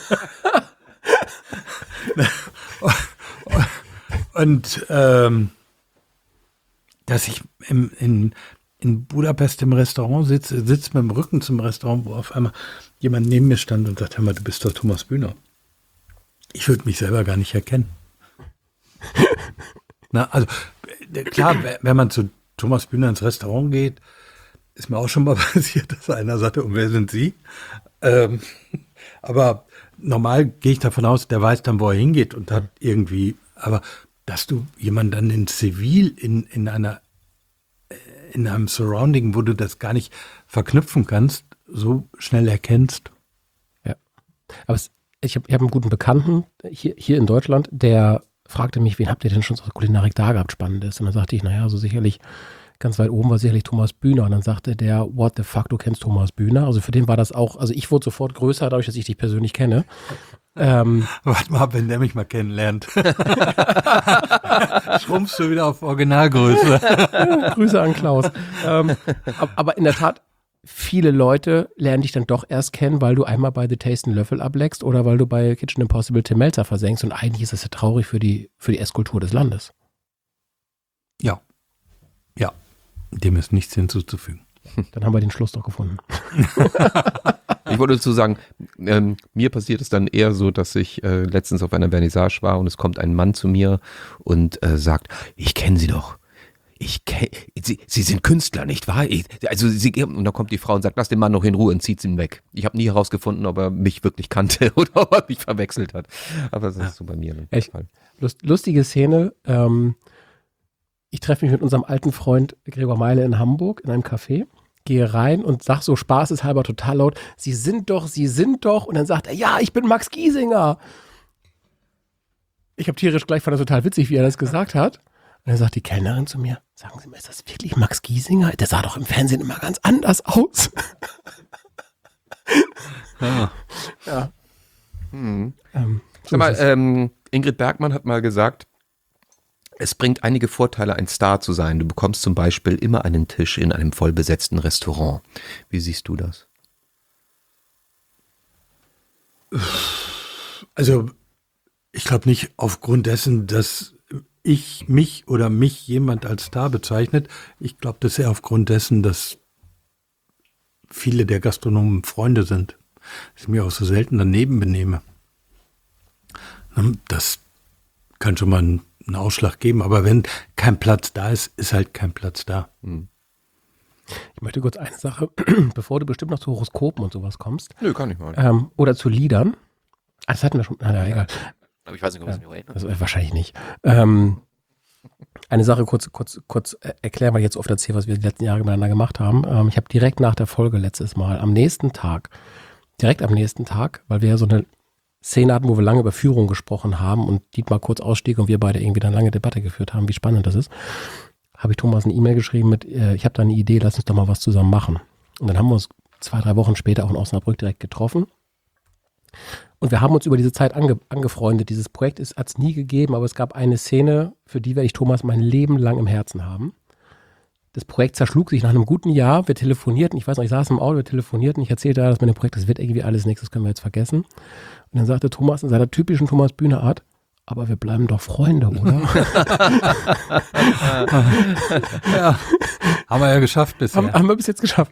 Und dass ich in Budapest im Restaurant sitze mit dem Rücken zum Restaurant, wo auf einmal jemand neben mir stand und sagt, hör mal, du bist doch Thomas Bühner. Ich würde mich selber gar nicht erkennen. Na, also klar, wenn man zu Thomas Bühner ins Restaurant geht, ist mir auch schon mal passiert, dass einer sagte, und wer sind Sie? Aber normal gehe ich davon aus, der weiß dann, wo er hingeht und hat irgendwie, aber dass du jemanden dann in Zivil in einem Surrounding, wo du das gar nicht verknüpfen kannst, so schnell erkennst. Ja, aber ich hab einen guten Bekannten hier in Deutschland, der fragte mich, wen habt ihr denn schon zur Kulinarik da gehabt, Spannendes? Und dann sagte ich, naja, so sicherlich ganz weit oben war sicherlich Thomas Bühner. Und dann sagte der, what the fuck, du kennst Thomas Bühner? Also für den war das auch, also ich wurde sofort größer, dadurch, dass ich dich persönlich kenne. Warte mal, wenn der mich mal kennenlernt. Schrumpfst du wieder auf Originalgröße. Grüße an Klaus. Aber in der Tat, viele Leute lernen dich dann doch erst kennen, weil du einmal bei The Taste einen Löffel ableckst oder weil du bei Kitchen Impossible Tim Melzer versenkst. Und eigentlich ist das ja traurig für die Esskultur des Landes. Ja. Ja. Dem ist nichts hinzuzufügen. Dann haben wir den Schluss doch gefunden. Ich wollte dazu sagen, mir passiert es dann eher so, dass ich letztens auf einer Vernissage war und es kommt ein Mann zu mir und sagt, ich kenne Sie doch. Sie sind Künstler, nicht wahr? Und dann kommt die Frau und sagt, lass den Mann noch in Ruhe und zieht ihn weg. Ich habe nie herausgefunden, ob er mich wirklich kannte oder ob er mich verwechselt hat. Aber das ist so bei mir. Echt? Lustige Szene. Ich treffe mich mit unserem alten Freund Gregor Meile in Hamburg in einem Café, gehe rein und sag so spaßeshalber total laut, Sie sind doch. Und dann sagt er, ja, ich bin Max Giesinger. Ich habe tierisch gleich, fand das total witzig, wie er das gesagt hat. Und dann sagt die Kellnerin zu mir, sagen Sie mal, ist das wirklich Max Giesinger? Der sah doch im Fernsehen immer ganz anders aus. Ja. Sag mal, Ingrid Bergmann hat mal gesagt, es bringt einige Vorteile, ein Star zu sein. Du bekommst zum Beispiel immer einen Tisch in einem vollbesetzten Restaurant. Wie siehst du das? Also, ich glaube nicht aufgrund dessen, dass mich jemand als Star bezeichnet. Ich glaube, das ist eher aufgrund dessen, dass viele der Gastronomen Freunde sind. Dass ich mir auch so selten daneben benehme. Das kann schon mal einen Ausschlag geben, aber wenn kein Platz da ist, ist halt kein Platz da. Ich möchte kurz eine Sache, bevor du bestimmt noch zu Horoskopen und sowas kommst. Nö, kann ich mal. Oder zu Liedern. Das hatten wir schon. Egal. Aber ich weiß nicht, ob es mir erinnert. Also, wahrscheinlich nicht. Eine Sache kurz erklären, weil ich jetzt oft erzähle, was wir die letzten Jahre miteinander gemacht haben. Ich habe direkt nach der Folge letztes Mal, direkt am nächsten Tag, weil wir ja so eine Szene hatten, wo wir lange über Führung gesprochen haben und Dietmar kurz ausstieg und wir beide irgendwie dann lange Debatte geführt haben, wie spannend das ist, habe ich Thomas eine E-Mail geschrieben mit, ich habe da eine Idee, lass uns doch mal was zusammen machen. Und dann haben wir uns 2-3 Wochen später auch in Osnabrück direkt getroffen. Und wir haben uns über diese Zeit angefreundet. Dieses Projekt hat es nie gegeben, aber es gab eine Szene, für die werde ich Thomas mein Leben lang im Herzen haben. Das Projekt zerschlug sich nach einem guten Jahr. Wir telefonierten, ich weiß noch, ich saß im Auto, wir telefonierten. Ich erzählte da, dass mit dem Projekt, das wird irgendwie alles nichts, das können wir jetzt vergessen. Und dann sagte Thomas in seiner typischen Thomas Bühne Art, aber wir bleiben doch Freunde, oder? Ja, haben wir ja geschafft bisher. Haben wir bis jetzt geschafft.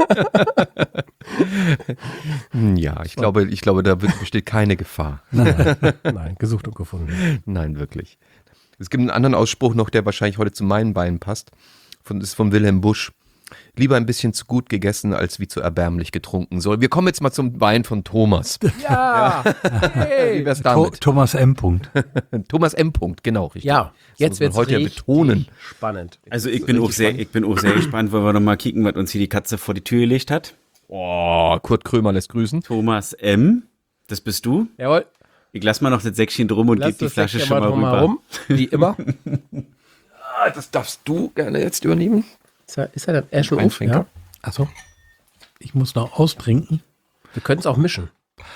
Ja, ich glaube, da besteht keine Gefahr. Nein, gesucht und gefunden. Nein, wirklich. Es gibt einen anderen Ausspruch noch, der wahrscheinlich heute zu meinen Beinen passt. Das ist von Wilhelm Busch. Lieber ein bisschen zu gut gegessen, als wie zu erbärmlich getrunken. So, wir kommen jetzt mal zum Wein von Thomas. Ja, Wie wär's damit? Thomas M. Punkt. Thomas M. Punkt, genau, richtig. ja, jetzt wird muss man es heute ja betonen. spannend. Also ich bin auch sehr gespannt, weil wir noch mal kicken, was uns hier die Katze vor die Tür gelegt hat. Oh, Kurt Krömer lässt grüßen. Thomas M., das bist du. Jawohl, Ich lass mal noch das Säckchen drum und gebe die Flasche schon mal rüber. Herum, wie immer. Das darfst du gerne jetzt übernehmen. Ist er dann schon auf? Einschränker. Ja? Achso, ich muss noch austrinken. Wir können es auch mischen.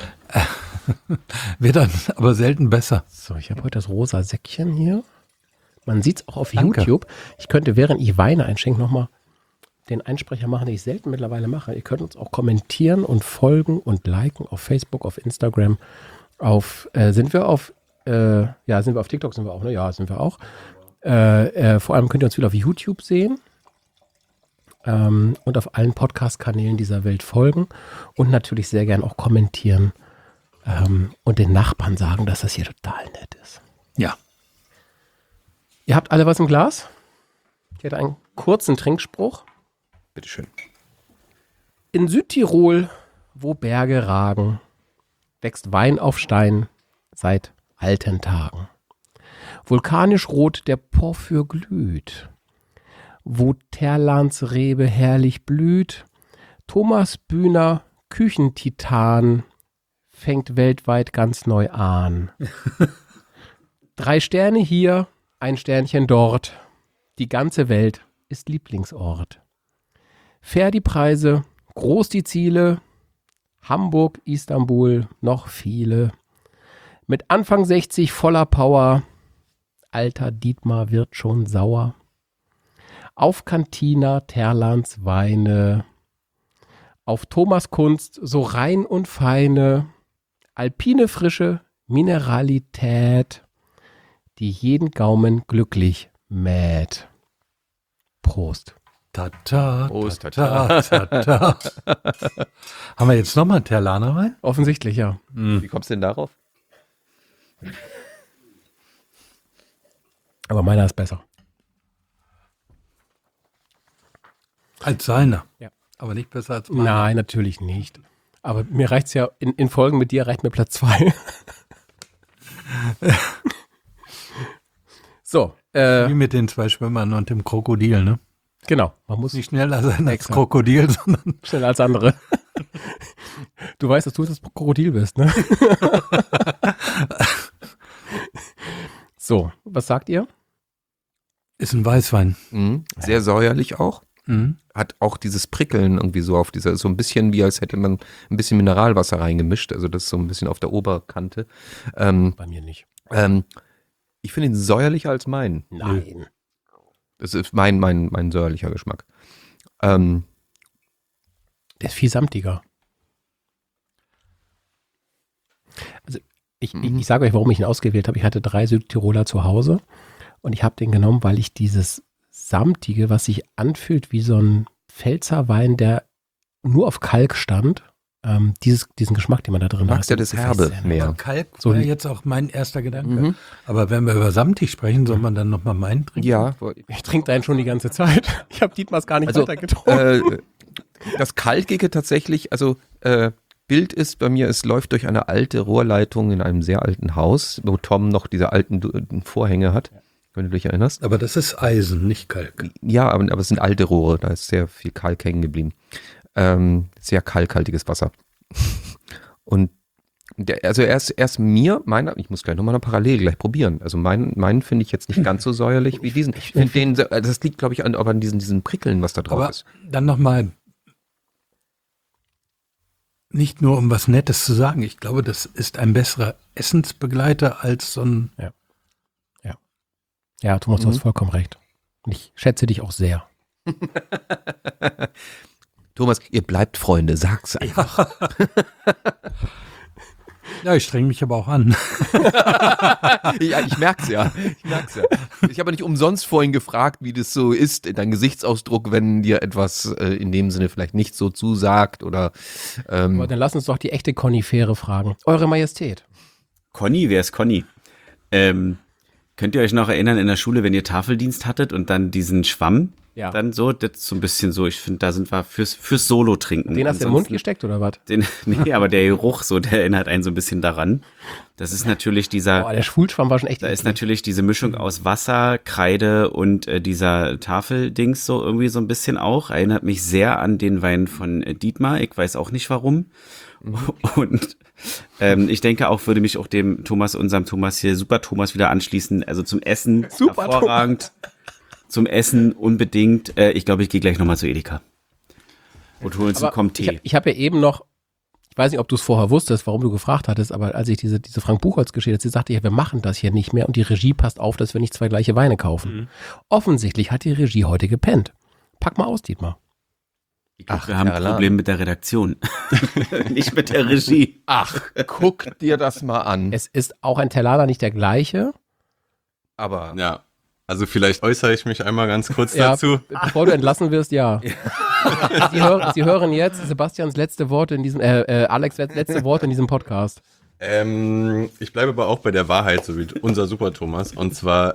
Wird dann aber selten besser. So, ich habe heute das rosa Säckchen hier. Man sieht es auch auf Danke. YouTube. Ich könnte, während ich Weine einschenke, nochmal den Einsprecher machen, den ich selten mittlerweile mache. Ihr könnt uns auch kommentieren und folgen und liken auf Facebook, auf Instagram. Sind wir auf TikTok sind wir auch, ne? Ja, sind wir auch. Vor allem könnt ihr uns viel auf YouTube sehen und auf allen Podcast-Kanälen dieser Welt folgen und natürlich sehr gern auch kommentieren und den Nachbarn sagen, dass das hier total nett ist. Ja. Ihr habt alle was im Glas? Ich hätte einen kurzen Trinkspruch. Bitteschön. In Südtirol, wo Berge ragen, wächst Wein auf Stein seit alten Tagen. Vulkanisch rot der Porphyr glüht, wo Terlans Rebe herrlich blüht. Thomas Bühner, Küchentitan, fängt weltweit ganz neu an. 3 Sterne hier, 1 Sternchen dort. Die ganze Welt ist Lieblingsort. Fair die Preise, groß die Ziele. Hamburg, Istanbul, noch viele. Mit Anfang 60 voller Power. Alter Dietmar wird schon sauer. Auf Cantina Terlans Weine. Auf Thomas Kunst so rein und feine. Alpine Frische, Mineralität, die jeden Gaumen glücklich mäht. Prost. Tata, Prost, tata, tata. Haben wir jetzt nochmal einen Terlaner rein? Offensichtlich, ja. Wie kommst du denn darauf? Aber meiner ist besser. Als seiner. Ja. Aber nicht besser als meiner. Nein, natürlich nicht. Aber mir reicht es ja, in Folgen mit dir reicht mir Platz 2. So, Wie mit den 2 Schwimmern und dem Krokodil, ne? genau. Man muss Nicht schneller sein als Exakt. Krokodil, sondern schneller als andere. Du weißt, dass du das Krokodil bist, ne? So, was sagt ihr? ist ein Weißwein. Sehr säuerlich auch. Mhm. Hat auch dieses Prickeln irgendwie so auf dieser, so ein bisschen wie als hätte man ein bisschen Mineralwasser reingemischt. Also das ist so ein bisschen auf der Oberkante. Bei mir nicht. Ich finde ihn säuerlicher als meinen. Nein. Das ist mein säuerlicher Geschmack. Der ist viel samtiger. Also ich sage euch, warum ich ihn ausgewählt habe. Ich hatte 3 Südtiroler zu Hause und ich habe den genommen, weil ich dieses Samtige, was sich anfühlt wie so ein Pfälzerwein, der nur auf Kalk stand, diesen Geschmack, den man da drin hat. Magst du das Herbe mehr? Aber Kalk So wäre li- jetzt auch mein erster Gedanke. Aber wenn wir über samtig sprechen, soll man dann nochmal meinen trinken? Ja. Ich trinke deinen schon die ganze Zeit. Ich habe Dietmars gar nicht Also, weiter getrunken. Das Kalkige tatsächlich, also Bild ist bei mir, es läuft durch eine alte Rohrleitung in einem sehr alten Haus, wo Tom noch diese alten Vorhänge hat, wenn du dich erinnerst. Aber das ist Eisen, nicht Kalk. Ja, aber es sind alte Rohre, da ist sehr viel Kalk hängen geblieben. Sehr kalkhaltiges Wasser. Und also erst meiner, ich muss gleich nochmal parallel probieren. Also meinen finde ich jetzt nicht ganz so säuerlich wie diesen. Ich finde den, das liegt glaube ich an diesen Prickeln, was da drauf Aber ist. dann nochmal, nicht nur um was Nettes zu sagen. Ich glaube, das ist ein besserer Essensbegleiter als so ein... Ja, Thomas, du hast vollkommen recht. Und ich schätze dich auch sehr. Thomas, ihr bleibt Freunde, sag's einfach. Ja, ich streng mich aber auch an. Ja, ich merk's ja. Ich habe nicht umsonst vorhin gefragt, wie das so ist, dein Gesichtsausdruck, wenn dir etwas in dem Sinne vielleicht nicht so zusagt oder Aber dann lass uns doch die echte Conny-Fähre fragen. Eure Majestät. Conny, wer ist Conny? Könnt ihr euch noch erinnern in der Schule, wenn ihr Tafeldienst hattet und dann diesen Schwamm? Ja. Dann so, das ist so ein bisschen so, ich finde, da sind wir fürs Solo-Trinken. Den hast du in den Mund gesteckt oder was? Nee, aber der Geruch, so, der erinnert einen so ein bisschen daran. Das ist natürlich dieser, Boah, der Schwulschwamm war schon echt da ist eklig. natürlich diese Mischung aus Wasser, Kreide und dieser Tafeldings so irgendwie so ein bisschen auch. Erinnert mich sehr an den Wein von Dietmar. Ich weiß auch nicht warum. Und ich denke auch, würde mich auch unserem Thomas hier, Super Thomas, wieder anschließen. Also zum Essen Super hervorragend. Zum Essen unbedingt. Ich glaube, ich gehe gleich nochmal zu Edeka. Und holen uns einen Komm Tee. Ich habe ja eben noch, ich weiß nicht, ob du es vorher wusstest, warum du gefragt hattest, aber als ich diese Frank Buchholz-Geschichte erzählt, sagte ich, ja, wir machen das hier nicht mehr und die Regie passt auf, dass wir nicht zwei gleiche Weine kaufen. Offensichtlich hat die Regie heute gepennt. Pack mal aus, Dietmar. Ach, wir haben ein Problem mit der Redaktion. Nicht mit der Regie. ach, guck dir das mal an. Es ist auch ein Terlaner nicht der gleiche. Aber Ja, also vielleicht äußere ich mich einmal ganz kurz Ja, dazu. bevor du entlassen wirst, ja. Sie hören jetzt Sebastians letzte Worte in diesem, Alex letzte Worte in diesem Podcast. Ich bleibe aber auch bei der Wahrheit, so wie unser Super Thomas. Und zwar,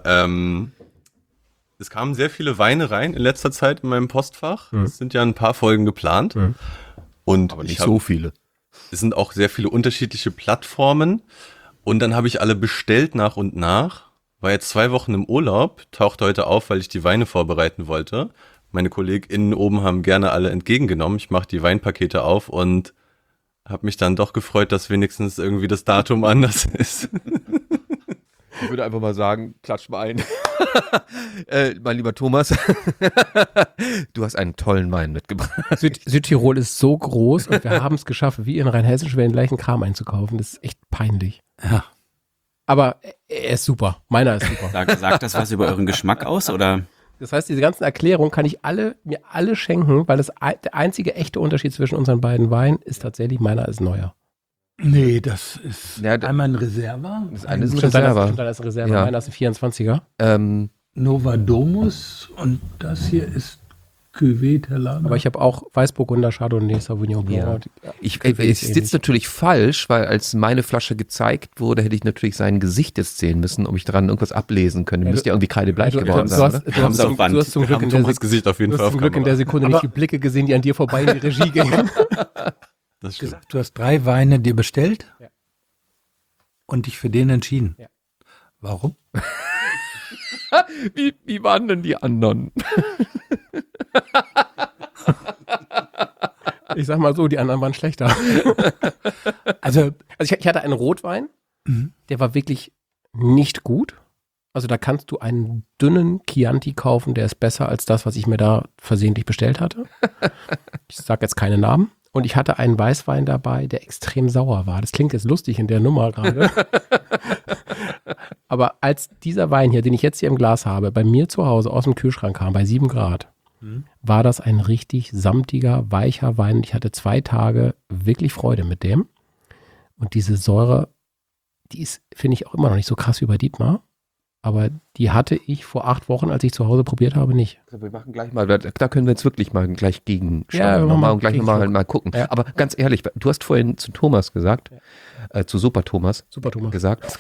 es kamen sehr viele Weine rein in letzter Zeit in meinem Postfach. Es sind ja ein paar Folgen geplant. Und aber nicht so viele. Es sind auch sehr viele unterschiedliche Plattformen. Und dann habe ich alle bestellt nach und nach. War jetzt 2 Wochen im Urlaub, tauchte heute auf, weil ich die Weine vorbereiten wollte. Meine KollegInnen oben haben gerne alle entgegengenommen. Ich mache die Weinpakete auf und habe mich dann doch gefreut, dass wenigstens irgendwie das Datum anders ist. Ich würde einfach mal sagen, klatsch mal ein. Mein lieber Thomas, du hast einen tollen Wein mitgebracht. Südtirol ist so groß und wir haben es geschafft, wie in Rheinhessen schwer den gleichen Kram einzukaufen. Das ist echt peinlich. Ja. Aber er ist super. Meiner ist super. Sagt das was über euren Geschmack aus, oder? Das heißt, diese ganzen Erklärungen kann ich mir alle schenken, weil der einzige echte Unterschied zwischen unseren beiden Weinen ist tatsächlich, meiner ist neuer. Nee, das ist Ja, einmal ein Reserva. Das eine ist ein Stimmt, deiner Reserva. ist ein Reserva, Ja. meiner ist ein 24er. Nova Domus und das hier ist Cuvée Terlaner. Aber ich habe auch Weißburgunder, Chardonnay, Sauvignon Blanc. Ja. Es sitzt natürlich falsch, weil als meine Flasche gezeigt wurde, hätte ich natürlich sein Gesicht jetzt sehen müssen, ob ich daran irgendwas ablesen könnte. Müsste ja irgendwie kreidebleich geworden sein, oder? Du hast zum Glück in der Thomas Gesicht auf jeden Du Fall hast zum Glück in der Sekunde nicht die Blicke gesehen, die an dir vorbei in die Regie gingen. Das stimmt. gesagt, du hast 3 Weine dir bestellt Ja. und dich für den entschieden. Ja. Warum? Wie waren denn die anderen? Ich sag mal so, die anderen waren schlechter. Also, Also ich hatte einen Rotwein, der war wirklich nicht gut. Also da kannst du einen dünnen Chianti kaufen, der ist besser als das, was ich mir da versehentlich bestellt hatte. Ich sage jetzt keine Namen. Und ich hatte einen Weißwein dabei, der extrem sauer war. Das klingt jetzt lustig in der Nummer gerade. Aber als dieser Wein hier, den ich jetzt hier im Glas habe, bei mir zu Hause aus dem Kühlschrank kam, bei 7 Grad, war das ein richtig samtiger, weicher Wein. Ich hatte 2 Tage wirklich Freude mit dem. Und diese Säure, die ist, finde ich, auch immer noch nicht so krass wie bei Dietmar. Aber die hatte ich vor 8 Wochen, als ich zu Hause probiert habe, nicht. Wir machen gleich mal, da können wir jetzt wirklich mal gleich gegenschauen Ja, wir machen mal und gleich Gegenschlag. mal gucken. Ja. Aber ganz ehrlich, du hast vorhin zu Thomas gesagt, zu Super Thomas Super, Thomas. gesagt,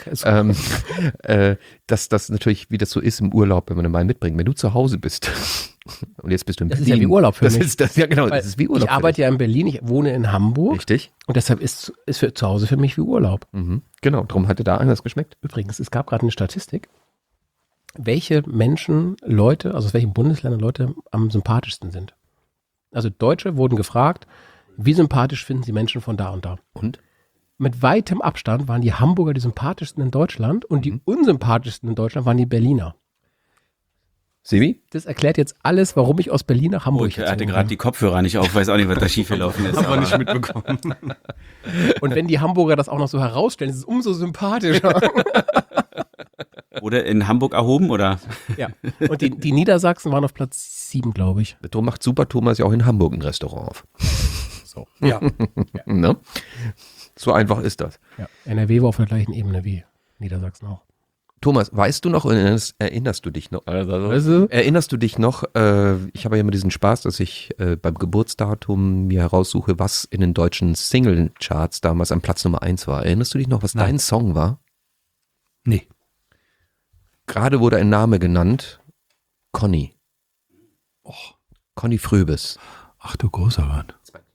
dass das natürlich, wie das so ist im Urlaub, wenn man einen Wein mitbringt. Wenn du zu Hause bist und jetzt bist du in Das ist Berlin. ja wie Urlaub für das mich. Ist das, ja, genau, Weil das ist wie Urlaub. ich arbeite ja in Berlin, ich wohne in Hamburg. Richtig. Und deshalb ist für zu Hause für mich wie Urlaub. Mhm. Genau, darum hatte da anders geschmeckt. Übrigens, es gab gerade eine Statistik, welche Menschen, Leute, also aus welchen Bundesländern Leute am sympathischsten sind. Also Deutsche wurden gefragt, wie sympathisch finden sie Menschen von da und da. Und? Mit weitem Abstand waren die Hamburger die sympathischsten in Deutschland und die unsympathischsten in Deutschland waren die Berliner. Sebi? Das erklärt jetzt alles, warum ich aus Berlin nach Oh, Hamburg ich hatte gezogen gerade bin. die Kopfhörer nicht auf, weiß auch nicht, was da schiefgelaufen ist. Haben wir aber- nicht mitbekommen. Und wenn die Hamburger das auch noch so herausstellen, ist es umso sympathischer. Wurde in Hamburg erhoben, oder? Ja. Und die Niedersachsen waren auf Platz 7, glaube ich. Der macht Super Thomas ja auch in Hamburg ein Restaurant auf. So. Ja. Ne? So einfach ist das. Ja. NRW war auf der gleichen Ebene wie Niedersachsen auch. Thomas, weißt du noch, erinnerst du dich noch? Weißt du? Erinnerst du dich noch, ich habe ja immer diesen Spaß, dass ich beim Geburtsdatum mir heraussuche, was in den deutschen Single-Charts damals am Platz Nummer 1 war. Erinnerst du dich noch, was dein Song war? Nee. Gerade wurde ein Name genannt, Conny. Conny Fröbis. Ach du großer Mann.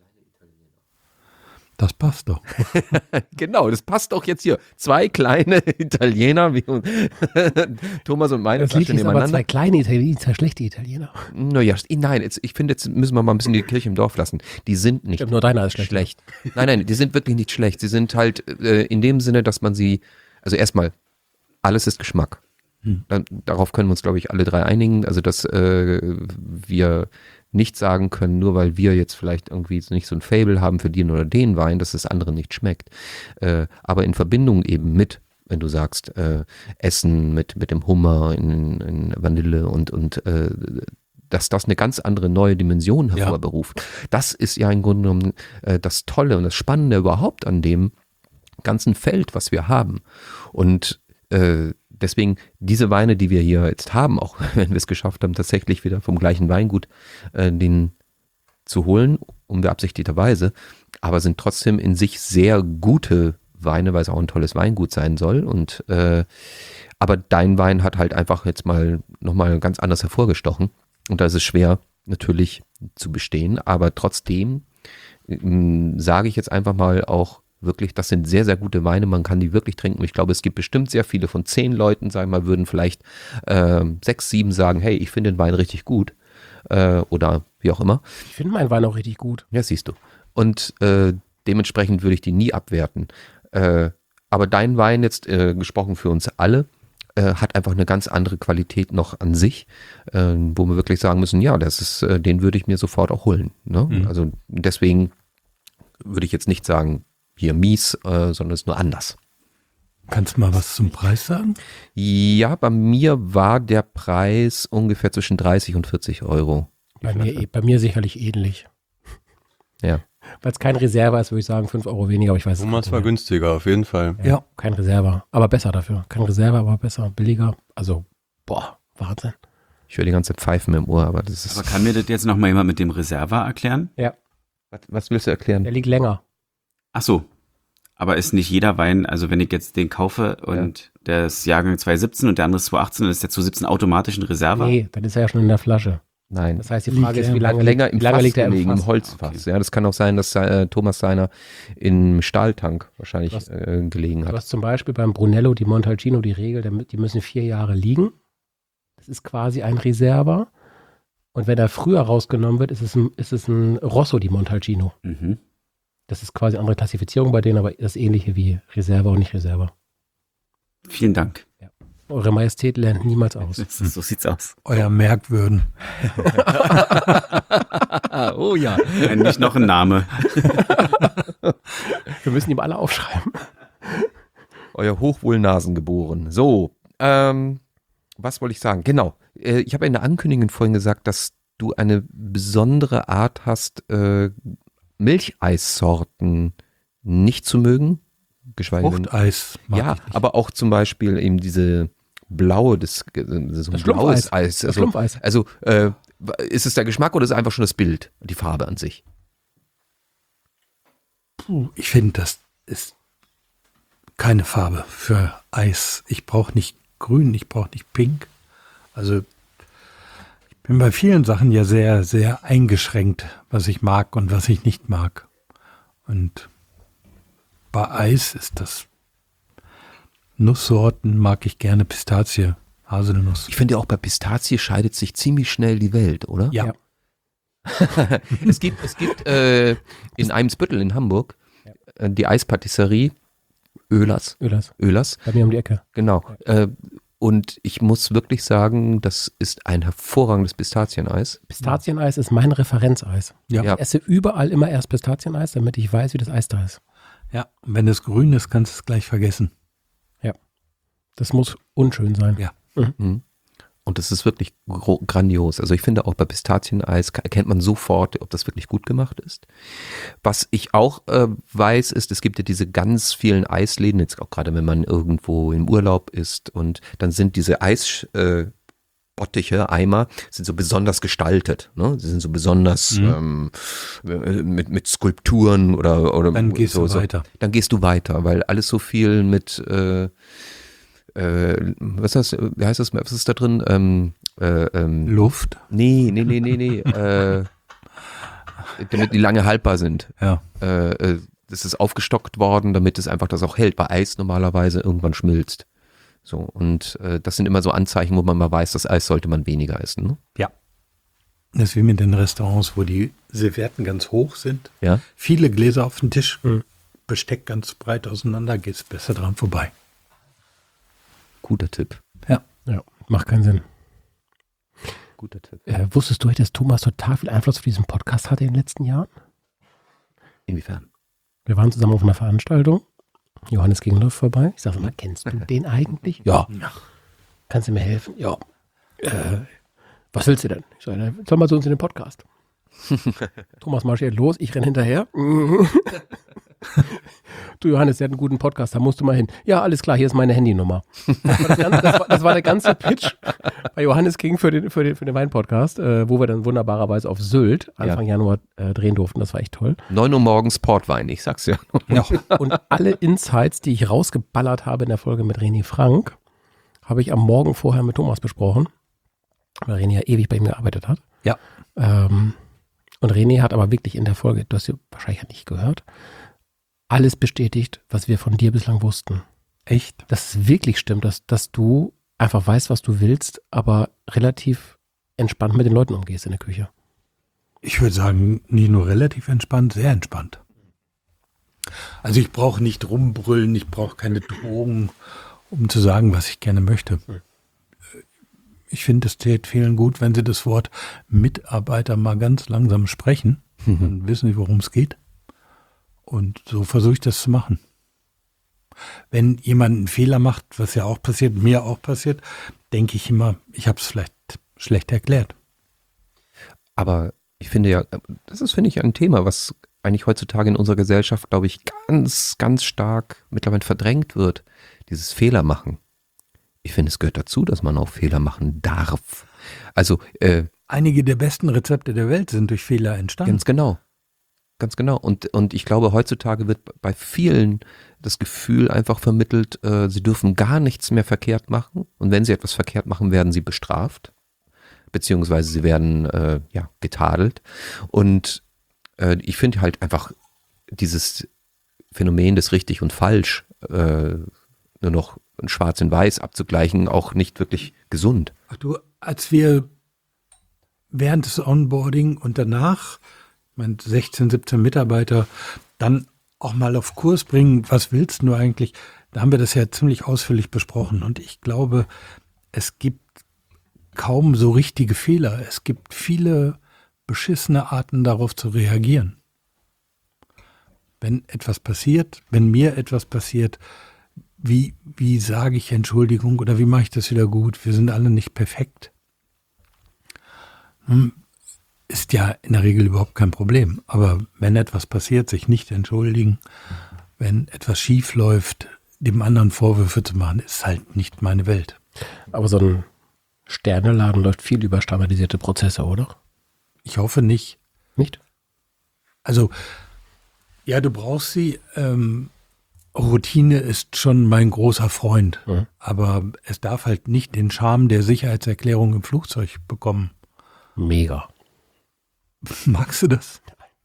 Das passt doch. Genau, das passt auch jetzt hier. 2 kleine Italiener, wie Thomas und meine Das Lied klatschen ist aber nebeneinander. 2 kleine Italiener, 2 schlechte Italiener. Naja, nein, ich finde, jetzt müssen wir mal ein bisschen die Kirche im Dorf lassen. Die sind nicht Stimmt, nur deiner ist schlecht. schlecht. Nein, die sind wirklich nicht schlecht. Sie sind halt in dem Sinne, dass man sie, also erstmal, alles ist Geschmack. Darauf können wir uns, glaube ich, alle 3 einigen. Also, dass wir nicht sagen können, nur weil wir jetzt vielleicht irgendwie nicht so ein Faible haben für den oder den Wein, dass es anderen nicht schmeckt. Aber in Verbindung eben mit, wenn du sagst, Essen mit dem Hummer in Vanille und dass das eine ganz andere neue Dimension hervorberuft. Das ist ja im Grunde genommen das Tolle und das Spannende überhaupt an dem ganzen Feld, was wir haben. Und deswegen diese Weine, die wir hier jetzt haben, auch wenn wir es geschafft haben, tatsächlich wieder vom gleichen Weingut den zu holen, unbeabsichtigterweise, aber sind trotzdem in sich sehr gute Weine, weil es auch ein tolles Weingut sein soll. Und aber dein Wein hat halt einfach jetzt mal nochmal ganz anders hervorgestochen. Und da ist es schwer natürlich zu bestehen, aber trotzdem sage ich jetzt einfach mal auch wirklich, das sind sehr, sehr gute Weine, man kann die wirklich trinken. Ich glaube, es gibt bestimmt sehr viele von 10 Leuten, sagen wir mal, würden vielleicht 6, 7 sagen, hey, ich finde den Wein richtig gut oder wie auch immer. Ich finde meinen Wein auch richtig gut. Ja, siehst du. Und dementsprechend würde ich die nie abwerten. Aber dein Wein jetzt, gesprochen für uns alle, hat einfach eine ganz andere Qualität noch an sich, wo wir wirklich sagen müssen, ja, das ist, den würde ich mir sofort auch holen. Ne? Also deswegen würde ich jetzt nicht sagen, hier mies, sondern es ist nur anders. Kannst du mal was zum Preis sagen? Ja, bei mir war der Preis ungefähr zwischen 30 und 40 Euro. Bei mir sicherlich ähnlich. Ja. Weil es kein Reserve ist, würde ich sagen 5 Euro weniger, aber ich weiß es Thomas nicht. war günstiger, auf jeden Fall. Ja. Kein Reserve, aber besser dafür. Kein Reserve, aber besser, billiger. Also, Wahnsinn. Ich höre die ganze Zeit Pfeifen im Ohr, aber das ist. Aber kann mir das jetzt nochmal jemand mit dem Reserva erklären? Was willst du erklären? Der liegt länger. Ach so. Aber ist nicht jeder Wein, also wenn ich jetzt den kaufe und der ist Jahrgang 2017 und der andere ist 2018, dann ist der 2017 automatisch ein Reserva? Nee, dann ist er ja schon in der Flasche. Nein. Das heißt, die Frage ist, wie lange, Länger im wie lange Fass liegt er im gelegen, im Fass? Holzfass. Ja, das kann auch sein, dass Thomas seiner im Stahltank wahrscheinlich Was? gelegen Du hat. hast zum Beispiel beim Brunello, die Montalcino, die Regel, die müssen 4 Jahre liegen. Das ist quasi ein Reserva. Und wenn er früher rausgenommen wird, ist es ein Rosso di Montalcino. Mhm. Das ist quasi eine andere Klassifizierung bei denen, aber das ähnliche wie Reserva und nicht Reserva. Vielen Dank. Eure Majestät lernt niemals aus. So sieht's aus. Euer Merkwürden. Oh ja. Nicht noch ein Name. Wir müssen die mal alle aufschreiben. Euer Hochwohlnasengeboren. So, was wollte ich sagen? Genau. Ich habe in der Ankündigung vorhin gesagt, dass du eine besondere Art hast, Milcheissorten nicht zu mögen. Geschweige denn. Fruchteis mag Ja, ich nicht. aber auch zum Beispiel eben diese blaue, so ein Das blaues Schlumpfeis. Eis. Das Also, Schlumpfeis. also ist es der Geschmack oder ist es einfach schon das Bild, die Farbe an sich? Ich finde, das ist keine Farbe für Eis. Ich brauche nicht grün, ich brauche nicht pink. Also ich bin bei vielen Sachen ja sehr, sehr eingeschränkt, was ich mag und was ich nicht mag. Und bei Eis ist das Nusssorten mag ich gerne, Pistazie, Haselnuss. Ich finde auch bei Pistazie scheidet sich ziemlich schnell die Welt, oder? Ja. Es gibt in Eimsbüttel in Hamburg die Eispatisserie Oehlers. Ölers. Oehlers, Bei mir um die Ecke. genau. Und ich muss wirklich sagen, das ist ein hervorragendes Pistazieneis. Pistazieneis ist mein Referenzeis. Ja. Ja. Ich esse überall immer erst Pistazieneis, damit ich weiß, wie das Eis da ist. Ja, und wenn es grün ist, kannst du es gleich vergessen. Das muss unschön sein. Ja. Mhm. Und das ist wirklich grandios. Also ich finde auch bei Pistazieneis erkennt man sofort, ob das wirklich gut gemacht ist. Was ich auch weiß, ist, es gibt ja diese ganz vielen Eisläden, jetzt auch gerade wenn man irgendwo im Urlaub ist und dann sind diese Eisbottiche, Eimer, sind so besonders gestaltet. Ne? Sie sind so besonders mit Skulpturen oder Dann gehst du weiter. Dann gehst du weiter, weil alles so viel mit was heißt das? Was ist da drin? Luft. Nee. Damit die lange haltbar sind. Ja. Das ist aufgestockt worden, damit es einfach das auch hält. Bei Eis normalerweise irgendwann schmilzt. So, und das sind immer so Anzeichen, wo man mal weiß, das Eis sollte man weniger essen. Ne? Ja. Das ist wie mit den Restaurants, wo die Servietten ganz hoch sind. Ja. Viele Gläser auf dem Tisch, Besteck ganz breit auseinander, geht es besser dran vorbei. Guter Tipp. Ja. Ja, macht keinen Sinn. Guter Tipp. Wusstest du, dass Thomas total viel Einfluss auf diesen Podcast hatte in den letzten Jahren? Inwiefern? Wir waren zusammen auf einer Veranstaltung. Johannes ging läuft vorbei. Ich sage mal, kennst du den eigentlich? Ja. Kannst du mir helfen? Ja. Was willst du denn? Ich sage, soll mal zu uns in den Podcast. Thomas marschiert los, ich renne hinterher. Du Johannes, der hat einen guten Podcast, da musst du mal hin. Ja, alles klar, hier ist meine Handynummer. Das war der ganze Pitch bei Johannes King für den Wein-Podcast, wo wir dann wunderbarerweise auf Sylt Anfang Januar drehen durften. Das war echt toll. 9 Uhr morgens Portwein, ich sag's ja. Und alle Insights, die ich rausgeballert habe in der Folge mit René Frank, habe ich am Morgen vorher mit Thomas besprochen, weil René ja ewig bei ihm gearbeitet hat. Ja. Und René hat aber wirklich in der Folge, du hast sie wahrscheinlich nicht gehört, alles bestätigt, was wir von dir bislang wussten. Echt? Dass es wirklich stimmt, dass du einfach weißt, was du willst, aber relativ entspannt mit den Leuten umgehst in der Küche. Ich würde sagen, nicht nur relativ entspannt, sehr entspannt. Also ich brauche nicht rumbrüllen, ich brauche keine Drohungen, um zu sagen, was ich gerne möchte. Ich finde, es täte vielen gut, wenn sie das Wort Mitarbeiter mal ganz langsam sprechen. Dann wissen sie, worum es geht. Und so versuche ich das zu machen. Wenn jemand einen Fehler macht, was ja auch passiert, mir auch passiert, denke ich immer, ich habe es vielleicht schlecht erklärt. Aber ich finde ja, das ist, finde ich, ein Thema, was eigentlich heutzutage in unserer Gesellschaft, glaube ich, ganz, ganz stark mittlerweile verdrängt wird. Dieses Fehler machen. Ich finde, es gehört dazu, dass man auch Fehler machen darf. Also, Einige der besten Rezepte der Welt sind durch Fehler entstanden. ganz genau. Ganz genau. Und ich glaube, heutzutage wird bei vielen das Gefühl einfach vermittelt, sie dürfen gar nichts mehr verkehrt machen. Und wenn sie etwas verkehrt machen, werden sie bestraft. Beziehungsweise sie werden getadelt. Und ich finde halt einfach dieses Phänomen des richtig und falsch nur noch in schwarz und weiß abzugleichen, auch nicht wirklich gesund. Ach du, als wir während des Onboarding und danach, 16, 17 Mitarbeiter, dann auch mal auf Kurs bringen, was willst du eigentlich? Da haben wir das ja ziemlich ausführlich besprochen. Und ich glaube, es gibt kaum so richtige Fehler. Es gibt viele beschissene Arten, darauf zu reagieren. Wenn etwas passiert, wenn mir etwas passiert, wie sage ich Entschuldigung oder wie mache ich das wieder gut? Wir sind alle nicht perfekt. Ist ja in der Regel überhaupt kein Problem. Aber wenn etwas passiert, sich nicht entschuldigen, wenn etwas schief läuft, dem anderen Vorwürfe zu machen, ist halt nicht meine Welt. Aber so ein Sterneladen läuft viel über standardisierte Prozesse, oder? Ich hoffe nicht. Nicht? Also, ja, du brauchst sie. Routine ist schon mein großer Freund. Mhm. Aber es darf halt nicht den Charme der Sicherheitserklärung im Flugzeug bekommen. Mega. Magst du das?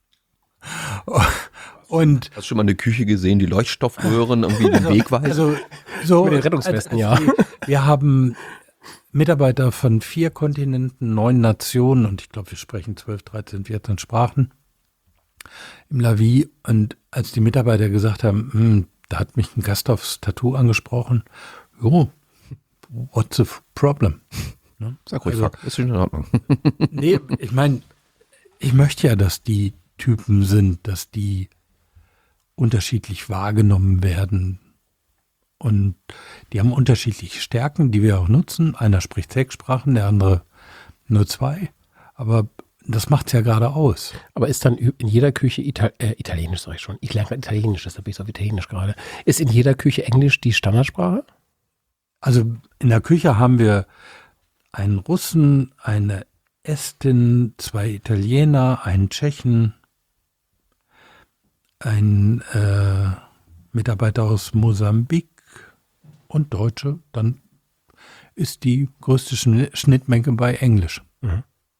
Und Hast du schon mal eine Küche gesehen, die Leuchtstoffröhren irgendwie den Weg weisen? also so Mit den Rettungswesten, ja. Wir haben Mitarbeiter von 4 Kontinenten, 9 Nationen und ich glaube, wir sprechen 12, 13, 14 Sprachen im Lavi. Und als die Mitarbeiter gesagt haben, da hat mich ein Gast aufs Tattoo angesprochen, jo, what's the problem? Sag ruhig, Also- fuck. Ist schon in Ordnung. Nee, ich meine, ich möchte ja, dass die Typen sind, dass die unterschiedlich wahrgenommen werden. Und die haben unterschiedliche Stärken, die wir auch nutzen. Einer spricht 6 Sprachen, der andere nur 2. Aber das macht es ja gerade aus. Aber ist dann in jeder Küche Italienisch, sag ich schon. Ich lerne Italienisch, deshalb bin ich so auf Italienisch gerade. Ist in jeder Küche Englisch die Standardsprache? Also in der Küche haben wir einen Russen, eine Estin, 2 Italiener, einen Tschechen, einen Mitarbeiter aus Mosambik und Deutsche. Dann ist die größte Schnittmenge bei Englisch. Mhm.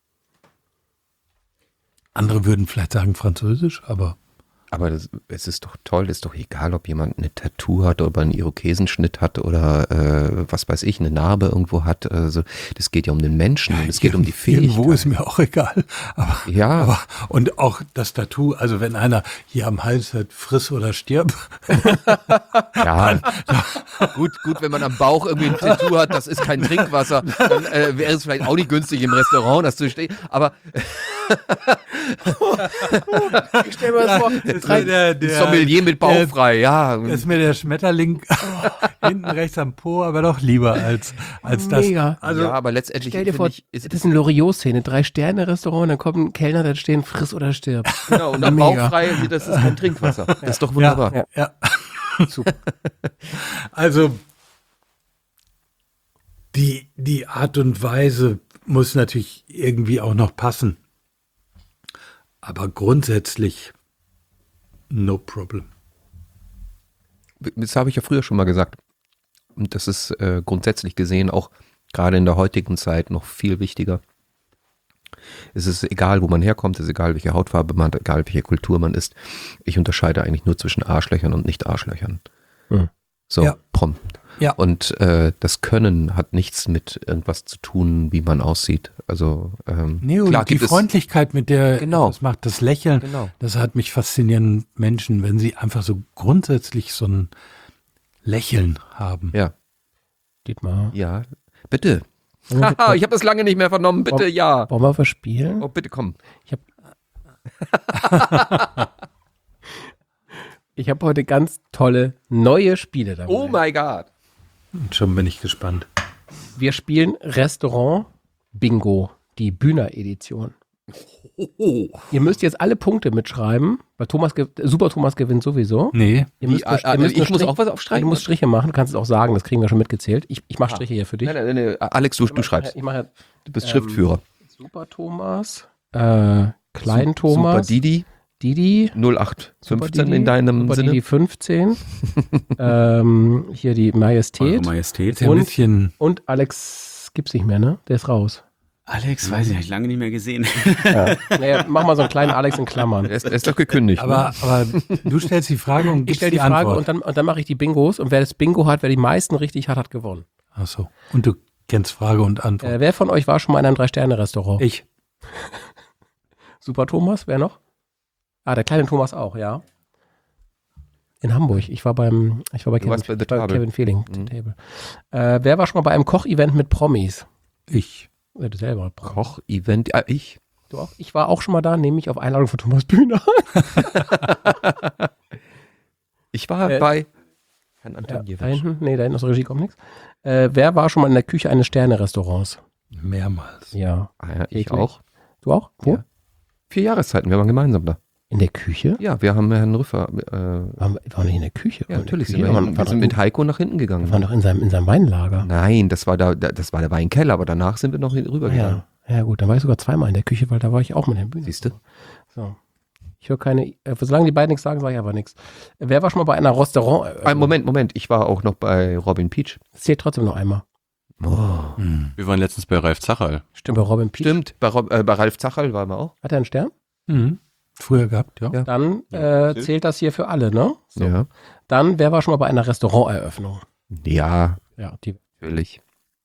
Andere würden vielleicht sagen Französisch, aber Aber es ist doch toll, ist doch egal, ob jemand eine Tattoo hat oder einen Irokesenschnitt hat oder was weiß ich, eine Narbe irgendwo hat. Also das geht ja um den Menschen und es geht um die Fähigkeit. irgendwo ist mir auch egal. Ja. Und auch das Tattoo, also wenn einer hier am Hals hat, friss oder stirb. Ja, gut, wenn man am Bauch irgendwie ein Tattoo hat, das ist kein Trinkwasser, dann wäre es vielleicht auch nicht günstig im Restaurant, das zu stehen. Aber Ich stell mir das vor, Sommelier mit Bauch frei, ja. Das ist mir der Schmetterling hinten rechts am Po, aber doch lieber als das. Mega. Also ja, aber letztendlich Stell dir vor, finde ich, das ist eine Loriot-Szene, 3-Sterne-Restaurant, dann kommt ein Kellner, da stehen friss oder stirb. genau, und am Mega. Bauch frei, das ist kein Trinkwasser. Das ist doch wunderbar. ja, ja. Also die Art und Weise muss natürlich irgendwie auch noch passen. Aber grundsätzlich no problem. Das habe ich ja früher schon mal gesagt. Und das ist grundsätzlich gesehen auch gerade in der heutigen Zeit noch viel wichtiger. Es ist egal, wo man herkommt, es ist egal, welche Hautfarbe man hat, egal, welche Kultur man ist. Ich unterscheide eigentlich nur zwischen Arschlöchern und Nicht-Arschlöchern. Hm. So, Ja. prompt. Ja. Und das Können hat nichts mit irgendwas zu tun, wie man aussieht. Also Nee, und klar die gibt es Freundlichkeit, mit der Genau. das macht, das Lächeln, Genau. das hat mich faszinieren Menschen, wenn sie einfach so grundsätzlich so ein Lächeln haben. Ja, Dietmar, ja, bitte. wollen wir, Haha, ich habe das lange nicht mehr vernommen. Bitte, ja. wollen wir was spielen? Oh, bitte komm. Ich habe heute ganz tolle neue Spiele dabei. Oh my God. Und schon bin ich gespannt. Wir spielen Restaurant Bingo, die Bühner-Edition. Ihr müsst jetzt alle Punkte mitschreiben, weil Super Thomas gewinnt sowieso. Nee, Ihr müsst, ihr müsst ich muss Strich- auch was Du aufstreichen. musst Striche machen, du kannst es auch sagen, das kriegen wir schon mitgezählt. Ich mache Striche hier für dich. Nein. Alex, du schreibst. Ich mache Du bist Schriftführer. Super Thomas, Klein Thomas, Super Didi, Didi, 0815 in deinem Super Sinne. Didi 15, hier die Eure Majestät Majestät. ist ja ein bisschen. und Alex gibt's nicht mehr, ne? Der ist raus. Alex, weiß ich, habe ich lange nicht mehr gesehen. Naja, mach mal so einen kleinen Alex in Klammern. Er ist doch gekündigt. Aber du stellst die Frage und Ich gibst stelle die die Frage Antwort. und dann mache ich die Bingos und wer das Bingo hat, wer die meisten richtig hat, hat gewonnen. Ach so. Und du kennst Frage und Antwort. Wer von euch war schon mal in einem 3-Sterne-Restaurant? Ich. Super Thomas, wer noch? Der kleine Thomas auch, ja. In Hamburg. Ich war bei warst bei The Table. Kevin Feeling Table. Wer war schon mal bei einem Kochevent mit Promis? Ich. Du selber. Koch-Event, ich. Du auch? Ich war auch schon mal da, nämlich auf Einladung von Thomas Bühner. Ich war bei Herrn Da Antoniewicz. hinten, nee, da hinten aus der Regie kommt nichts. Wer war schon mal in der Küche eines Sterne-Restaurants? Mehrmals. Ja. Ja, ich Eklig. auch. Du auch? Wo? Ja. 4 Jahreszeiten, wir waren gemeinsam da. In der Küche? Ja, wir haben Herrn Rüffer. Waren wir nicht in der Küche? Ja, natürlich. Wir Wir sind mit Heiko nach hinten wir gegangen. waren doch in seinem Weinlager. Nein, das war der Weinkeller, aber danach sind wir noch rübergegangen. Ja, gut, dann war ich sogar zweimal in der Küche, weil da war ich auch mit der Bühne. Siehst du? So. Ich höre keine, solange die beiden nichts sagen, sage ich aber nichts. Wer war schon mal bei einer Restaurant? Moment, ich war auch noch bei Robin Peach. Es zählt trotzdem noch einmal. Wir waren letztens bei Ralf Zacherl. Stimmt, bei Robin Peach. Stimmt, bei Ralf Zacherl waren wir auch. Hat er einen Stern? Mhm. Früher gehabt, ja. Ja. Dann zählt das hier für alle, ne? So. Ja. Dann, wer war schon mal bei einer Restauranteröffnung? Ja, Ja, die natürlich.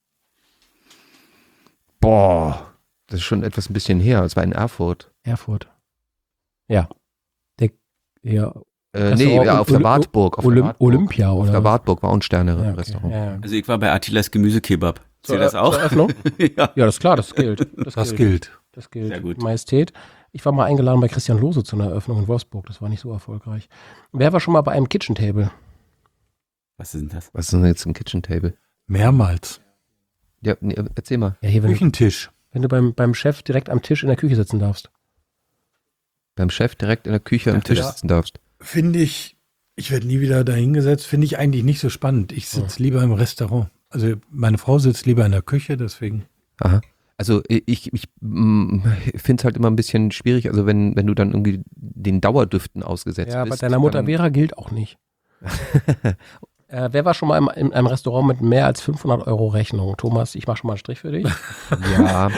Boah, das ist schon ein bisschen her. Es war in Erfurt. Erfurt. Ja. Restaurant auf der Wartburg. Olympia, Auf oder? der Wartburg war auch ein Ja, okay. Sterne-Restaurant. Ja. Also ich war bei Attilas Gemüsekebab. Zählt das auch? Zur Eröffnung? Ja. Ja, das ist klar, das gilt. Das gilt. Das gilt. Sehr gut. Majestät. Ich war mal eingeladen bei Christian Lose zu einer Eröffnung in Wolfsburg. Das war nicht so erfolgreich. Wer war schon mal bei einem Kitchen Table? Was ist denn das? Was ist denn jetzt ein Kitchen Table? Mehrmals. Ja, nee, erzähl mal. Ja, hier, Küchentisch. wenn du beim Chef direkt am Tisch in der Küche sitzen darfst. Beim Chef direkt in der Küche am Tisch Ja. sitzen darfst. Finde ich werde nie wieder dahingesetzt, finde ich eigentlich nicht so spannend. Ich sitze lieber im Restaurant. Also meine Frau sitzt lieber in der Küche, deswegen. Aha. Also ich finde es halt immer ein bisschen schwierig, also wenn du dann irgendwie den Dauerdüften ausgesetzt Ja, bei bist. deiner Mutter dann- Vera gilt auch nicht. Wer war schon mal in einem Restaurant mit mehr als 500 € Rechnung? Thomas, ich mache schon mal einen Strich für dich. Ja.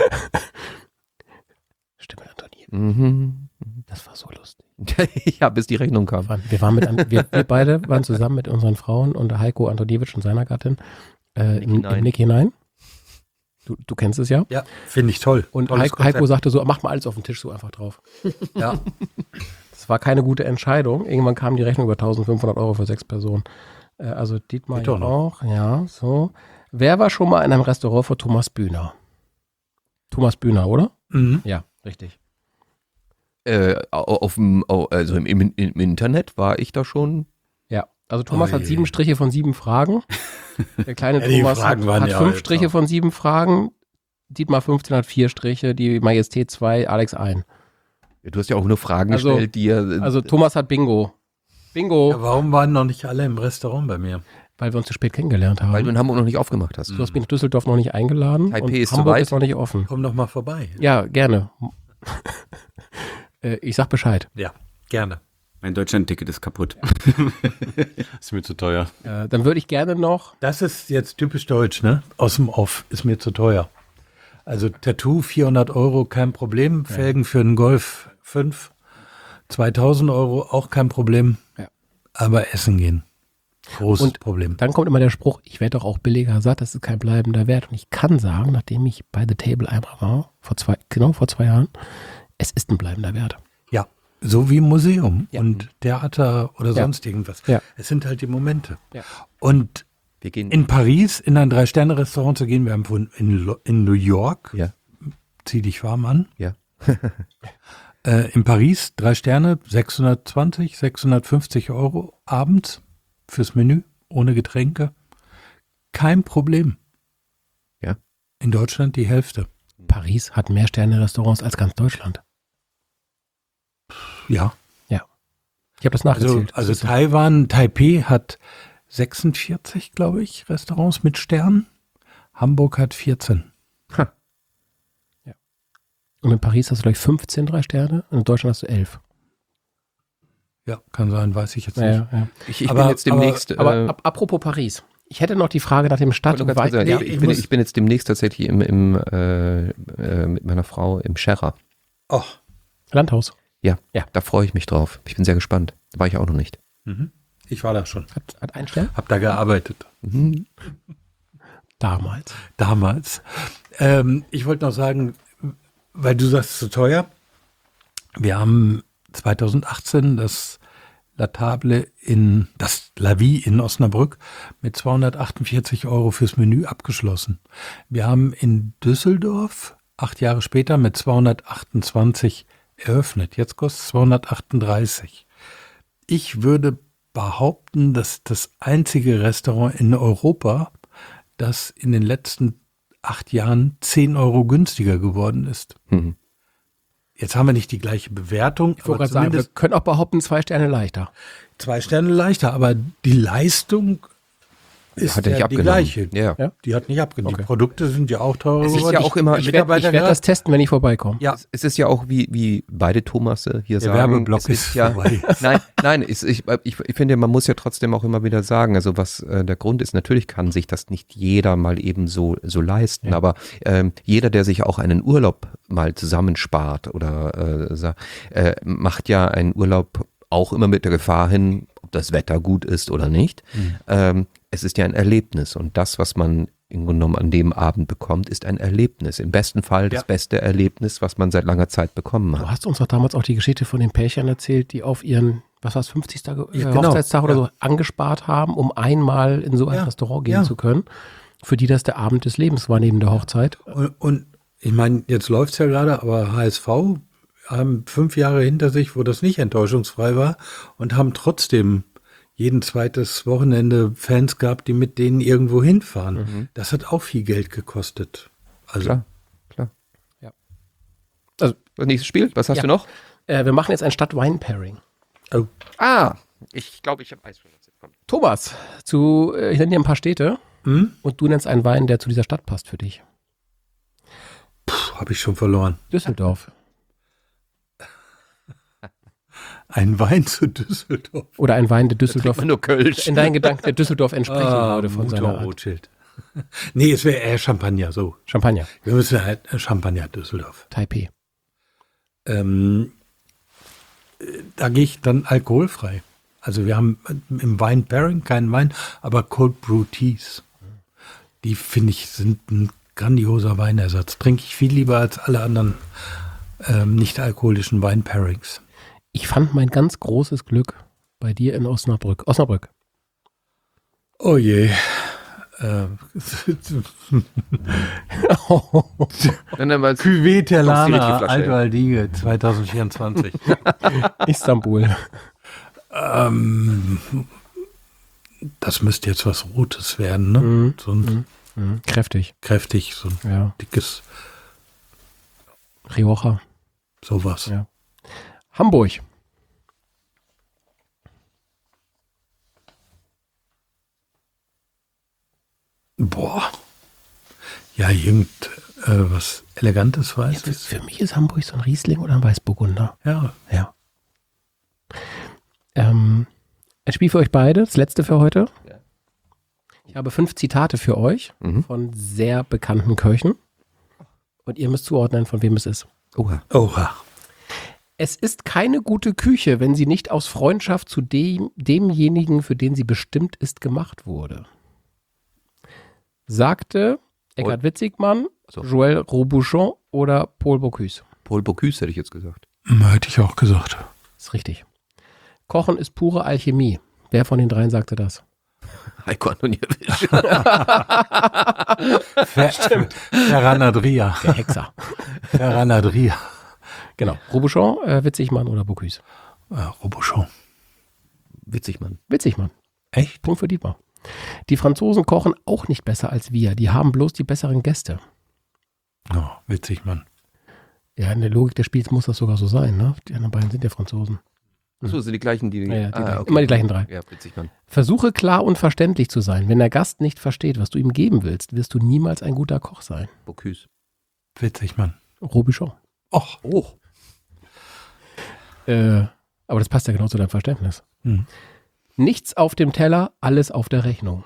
Stimme Antonier. Mhm. Das war so lustig. Ja, bis die Rechnung kam. Wir beide waren zusammen mit unseren Frauen und der Heiko Antoniewicz und seiner Gattin im Nick hinein. Du kennst es ja. Ja, finde ich toll. Und Tolles Heiko sagte so, mach mal alles auf den Tisch so einfach drauf. Ja. Das war keine gute Entscheidung. Irgendwann kam die Rechnung über 1.500 € für 6 Personen. Also Dietmar Geht ja doch noch. auch. Ja, so. Wer war schon mal in einem Restaurant von Thomas Bühner? Thomas Bühner, oder? Mhm. Ja, richtig. Also im Internet war ich da schon. Ja, also Thomas Oh hat je. 7 Striche von 7 Fragen. Der kleine Ja, die Thomas Fragen waren hat ja 5 jetzt Striche auch. von 7 Fragen. Dietmar 15 hat 4 Striche, die Majestät 2, Alex 1. Du hast ja auch nur Fragen Also- gestellt, die Also Thomas hat Bingo. Bingo, Ja, warum waren noch nicht alle im Restaurant bei mir? weil wir uns zu spät kennengelernt haben. weil du in Hamburg noch nicht aufgemacht hast. Du hast mich nach Düsseldorf noch nicht eingeladen Taipei und ist zu Hamburg weit. ist noch nicht offen. Komm doch mal vorbei. Ja, gerne. Ich sag Bescheid. Ja, gerne. Mein Deutschland-Ticket ist kaputt. Ist mir zu teuer. Dann würde ich gerne noch, Das ist jetzt typisch deutsch, ne? Aus dem Off ist mir zu teuer. Also Tattoo 400 €, kein Problem. Felgen für einen Golf 5, 2000 € auch kein Problem. Ja. Aber essen gehen, großes Und Problem. dann kommt immer der Spruch, ich werde doch auch billiger satt, das ist kein bleibender Wert. Und ich kann sagen, nachdem ich bei The Table einmal war, vor 2 Jahren, es ist ein bleibender Wert. Ja, so wie Museum Ja. und Theater oder Ja. sonst irgendwas. Ja. Es sind halt die Momente. Ja. Und Wir gehen. in Paris in ein 3-Sterne-Restaurant zu gehen, wir haben in New York, Ja. zieh dich warm an. Ja. In Paris 3 Sterne, 620, 650 € abends fürs Menü, ohne Getränke. Kein Problem. Ja. In Deutschland die Hälfte. Paris hat mehr Sterne-Restaurants als ganz Deutschland. Ja. Ich habe das Also, nachgezählt. also Das ist so. Taipei hat 46, glaube ich, Restaurants mit Sternen. Hamburg hat 14. Und in Paris hast du gleich 15 3 Sterne und in Deutschland hast du 11. Ja, kann sein, weiß ich jetzt nicht. Ja. Ich Aber- bin jetzt demnächst. Aber apropos Paris. Ich hätte noch die Frage nach dem Stadt- Warte, und ganz kurz, Weit- ich bin jetzt demnächst tatsächlich mit meiner Frau im Scherrer. Oh, Landhaus. Da freue ich mich drauf. Ich bin sehr gespannt. Da war ich auch noch nicht. ich war da schon. Hat einen Stern? Hab da gearbeitet. Mhm. Damals. Damals. Ich wollte noch sagen, weil du sagst, zu teuer. Wir haben 2018 das La Vie in Osnabrück mit 248 € fürs Menü abgeschlossen. Wir haben in Düsseldorf 8 Jahre später mit 228 eröffnet. Jetzt kostet es 238. Ich würde behaupten, dass das einzige Restaurant in Europa, das in den letzten 8 Jahren 10 € günstiger geworden ist. Mhm. Jetzt haben wir nicht die gleiche Bewertung, Ich wollte gerade sagen, wir können auch behaupten, 2 Sterne leichter. 2 Sterne leichter, aber die Leistung ist Hat er nicht ja die abgenommen. gleiche. Ja. Ja? Die hat nicht abgenommen. Okay. Die Produkte sind ja auch teurer Es ist geworden. ja auch immer- Ich werde das testen, wenn ich vorbeikomme. Ja, Es ist ja auch, wie beide Thomasse hier der sagen. Werbeblock es ist ja, vorbei. Nein, ich finde, man muss ja trotzdem auch immer wieder sagen, also was der Grund ist, natürlich kann sich das nicht jeder mal eben so leisten, Ja. aber jeder, der sich auch einen Urlaub mal zusammenspart oder macht ja einen Urlaub auch immer mit der Gefahr hin, ob das Wetter gut ist oder nicht. Es ist ja ein Erlebnis und das, was man im Grunde genommen an dem Abend bekommt, ist ein Erlebnis. Im besten Fall das beste Erlebnis, was man seit langer Zeit bekommen Du hat. hast uns doch damals auch die Geschichte von den Pärchen erzählt, die auf ihren, was war es, 50. genau. Hochzeitstag oder so angespart haben, um einmal in so ein Restaurant gehen zu können. Für die das der Abend des Lebens war neben der Hochzeit. Und ich meine, jetzt läuft es ja gerade, aber HSV haben 5 Jahre hinter sich, wo das nicht enttäuschungsfrei war und haben trotzdem jeden zweites Wochenende Fans gehabt, die mit denen irgendwo hinfahren. Das hat auch viel Geld gekostet. Also Klar. Ja. Also, das nächste Spiel, was hast du noch? Wir machen jetzt ein Stadt-Wein-Pairing. Ich glaube, ich habe Eis. Thomas, ich nenne dir ein paar Städte und du nennst einen Wein, der zu dieser Stadt passt für dich. habe ich schon verloren. Düsseldorf. Ein Wein zu Düsseldorf. Oder ein Wein, der Düsseldorf, Nur Kölsch. in deinen Gedanken, der Düsseldorf entsprechen würde von Mutter seiner Art. Rothschild. Nee, es wäre eher Champagner, so. Champagner, Wir müssen halt Champagner Düsseldorf. Taipei. Da gehe ich dann alkoholfrei. Also wir haben im Wein-Pairing keinen Wein, aber Cold Brew Teas. Die, finde ich, sind ein grandioser Weinersatz. Trinke ich viel lieber als alle anderen nicht alkoholischen Wein-Pairings. Ich fand mein ganz großes Glück bei dir in Osnabrück. Osnabrück. Oh je. Cuvée Terlana, Altwaldige 2024. Istanbul. Das müsste jetzt was Rotes werden, ne? So ein Kräftig. kräftig, so ein Ja. dickes Rioja. sowas. Ja. Hamburg. Boah. Ja, was Elegantes, Weißes. Für mich ist Hamburg so ein Riesling oder ein Weißburgunder. Ja. Ja. Ein Spiel für euch beide, das letzte für heute. Ja. Ich habe 5 Zitate für euch von sehr bekannten Köchen. Und ihr müsst zuordnen, von wem es ist. Oha. Oha. Es ist keine gute Küche, wenn sie nicht aus Freundschaft zu demjenigen, für den sie bestimmt ist, gemacht wurde. Sagte Eckhard Witzigmann, So. Joël Robuchon oder Paul Bocuse. Paul Bocuse hätte ich jetzt gesagt. Hätte ich auch gesagt. Ist richtig. Kochen ist pure Alchemie. Wer von den dreien sagte das? Heiko Antoniewicz. Ferran Adria. Der Hexer. Ferran Adria. Genau. Robuchon, Witzigmann oder Bocuse? Robuchon. Witzig, Mann. Witzigmann. Echt? Punkt für Dietmar. Die Franzosen kochen auch nicht besser als wir. Die haben bloß die besseren Gäste. Oh, witzig, Mann. Ja, in der Logik des Spiels muss das sogar so sein, ne? Die anderen beiden sind ja Franzosen. Achso, sind die gleichen, die. Ja, die gleichen. okay. Immer die gleichen 3. Ja, witzig, Mann. Versuche klar und verständlich zu sein. Wenn der Gast nicht versteht, was du ihm geben willst, wirst du niemals ein guter Koch sein. Bocuse. Witzig, Mann. Robuchon. Och. Oh. Aber das passt ja genau zu deinem Verständnis. Hm. Nichts auf dem Teller, alles auf der Rechnung.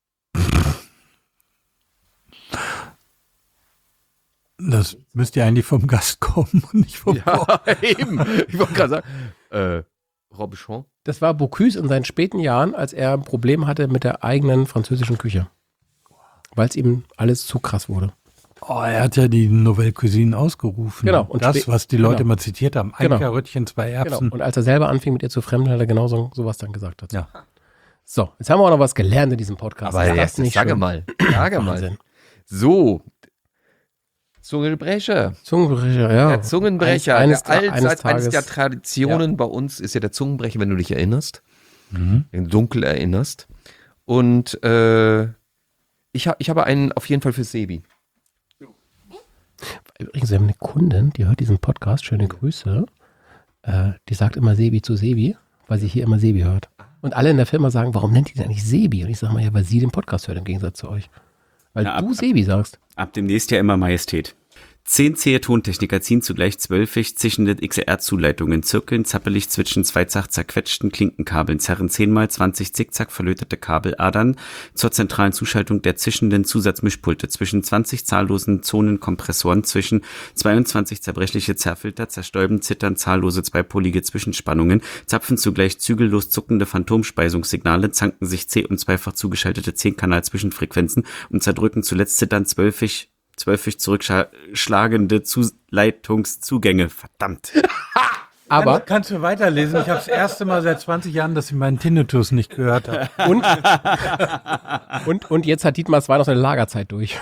Das müsste ja eigentlich vom Gast kommen und nicht vom Koch. Ja, eben. Ich wollte gerade sagen. Robuchon. Das war Bocuse in seinen späten Jahren, als er ein Problem hatte mit der eigenen französischen Küche. Weil es ihm alles zu krass wurde. Oh, er hat ja die Nouvelle Cuisine ausgerufen. Genau. Und das, was die Leute genau. mal zitiert haben. Ein Genau. Karöttchen, 2 Erbsen. Genau. Und als er selber anfing, mit ihr zu fremden, hat er genau sowas dann gesagt dazu. Ja. So, jetzt haben wir auch noch was gelernt in diesem Podcast. Aber Ist ja, das nicht sage schön? mal. Sage mal. Wahnsinn. So. Zungenbrecher. Zungenbrecher, ja. Der Zungenbrecher. Eines Eines Tages. der Traditionen bei uns ist ja der Zungenbrecher, wenn du dich erinnerst. Wenn du dunkel erinnerst. Und ich habe einen auf jeden Fall für Sebi. Übrigens, wir haben eine Kundin, die hört diesen Podcast. Schöne Grüße. Die sagt immer Sebi zu Sebi, weil sie hier immer Sebi hört. Und alle in der Firma sagen, warum nennt die denn eigentlich Sebi? Und ich sage mal, ja, weil sie den Podcast hört im Gegensatz zu euch. Weil Ja, du Sebi sagst. Ab demnächst ja immer Majestät. 10 Tontechniker ziehen zugleich 12 zischende XLR-Zuleitungen, zirkeln zappelig zwischen 2 zerquetschten Klinkenkabeln, zerren 10-mal 20 zickzack verlötete Kabeladern zur zentralen Zuschaltung der zischenden Zusatzmischpulte, zwischen 20 zahllosen Zonenkompressoren, zwischen 22 zerbrechliche Zerrfilter, zerstäuben, zittern zahllose zweipolige Zwischenspannungen, zapfen zugleich zügellos zuckende Phantomspeisungssignale, zanken sich C- und zweifach zugeschaltete 10-Kanal-Zwischenfrequenzen und zerdrücken zuletzt zittern 12 zurückschlagende Leitungszugänge. Verdammt. Aber Kannst du weiterlesen? Ich habe das erste Mal seit 20 Jahren, dass ich meinen Tinnitus nicht gehört habe. und jetzt hat Dietmar Zwei noch seine Lagerzeit durch.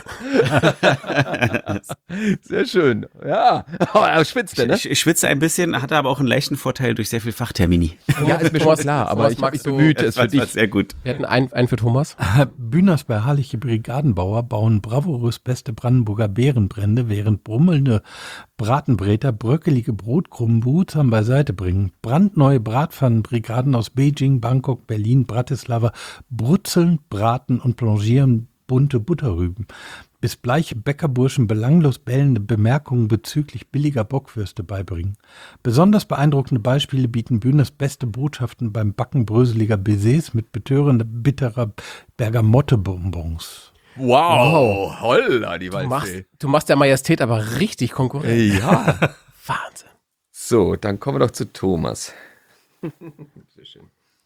Sehr schön. Ja, aber er schwitzt, ne? Ich schwitze ein bisschen, hatte aber auch einen leichten Vorteil durch sehr viel Fachtermini. Ja, ist mir schon klar, aber ich habe mich bemüht, es für dich. Sehr gut. Wir hatten einen für Thomas. Bühners bei Harliche Brigadenbauer bauen bravourös beste Brandenburger Bärenbrände, während brummelnde Bratenbräter bröckelige Brotkrumen behutsam beiseite bringen. Brandneue Bratpfannenbrigaden aus Beijing, Bangkok, Berlin, Bratislava brutzeln, braten und blanchieren bunte Butterrüben. Bis bleiche Bäckerburschen belanglos bellende Bemerkungen bezüglich billiger Bockwürste beibringen. Besonders beeindruckende Beispiele bieten Bühners beste Botschaften beim Backen bröseliger Baisers mit betörender, bitterer Bergamotte-Bonbons. Wow, holla, die Waldsee. Du machst der Majestät aber richtig Konkurrenz. Ja. Wahnsinn. So, dann kommen wir doch zu Thomas. Sehr schön.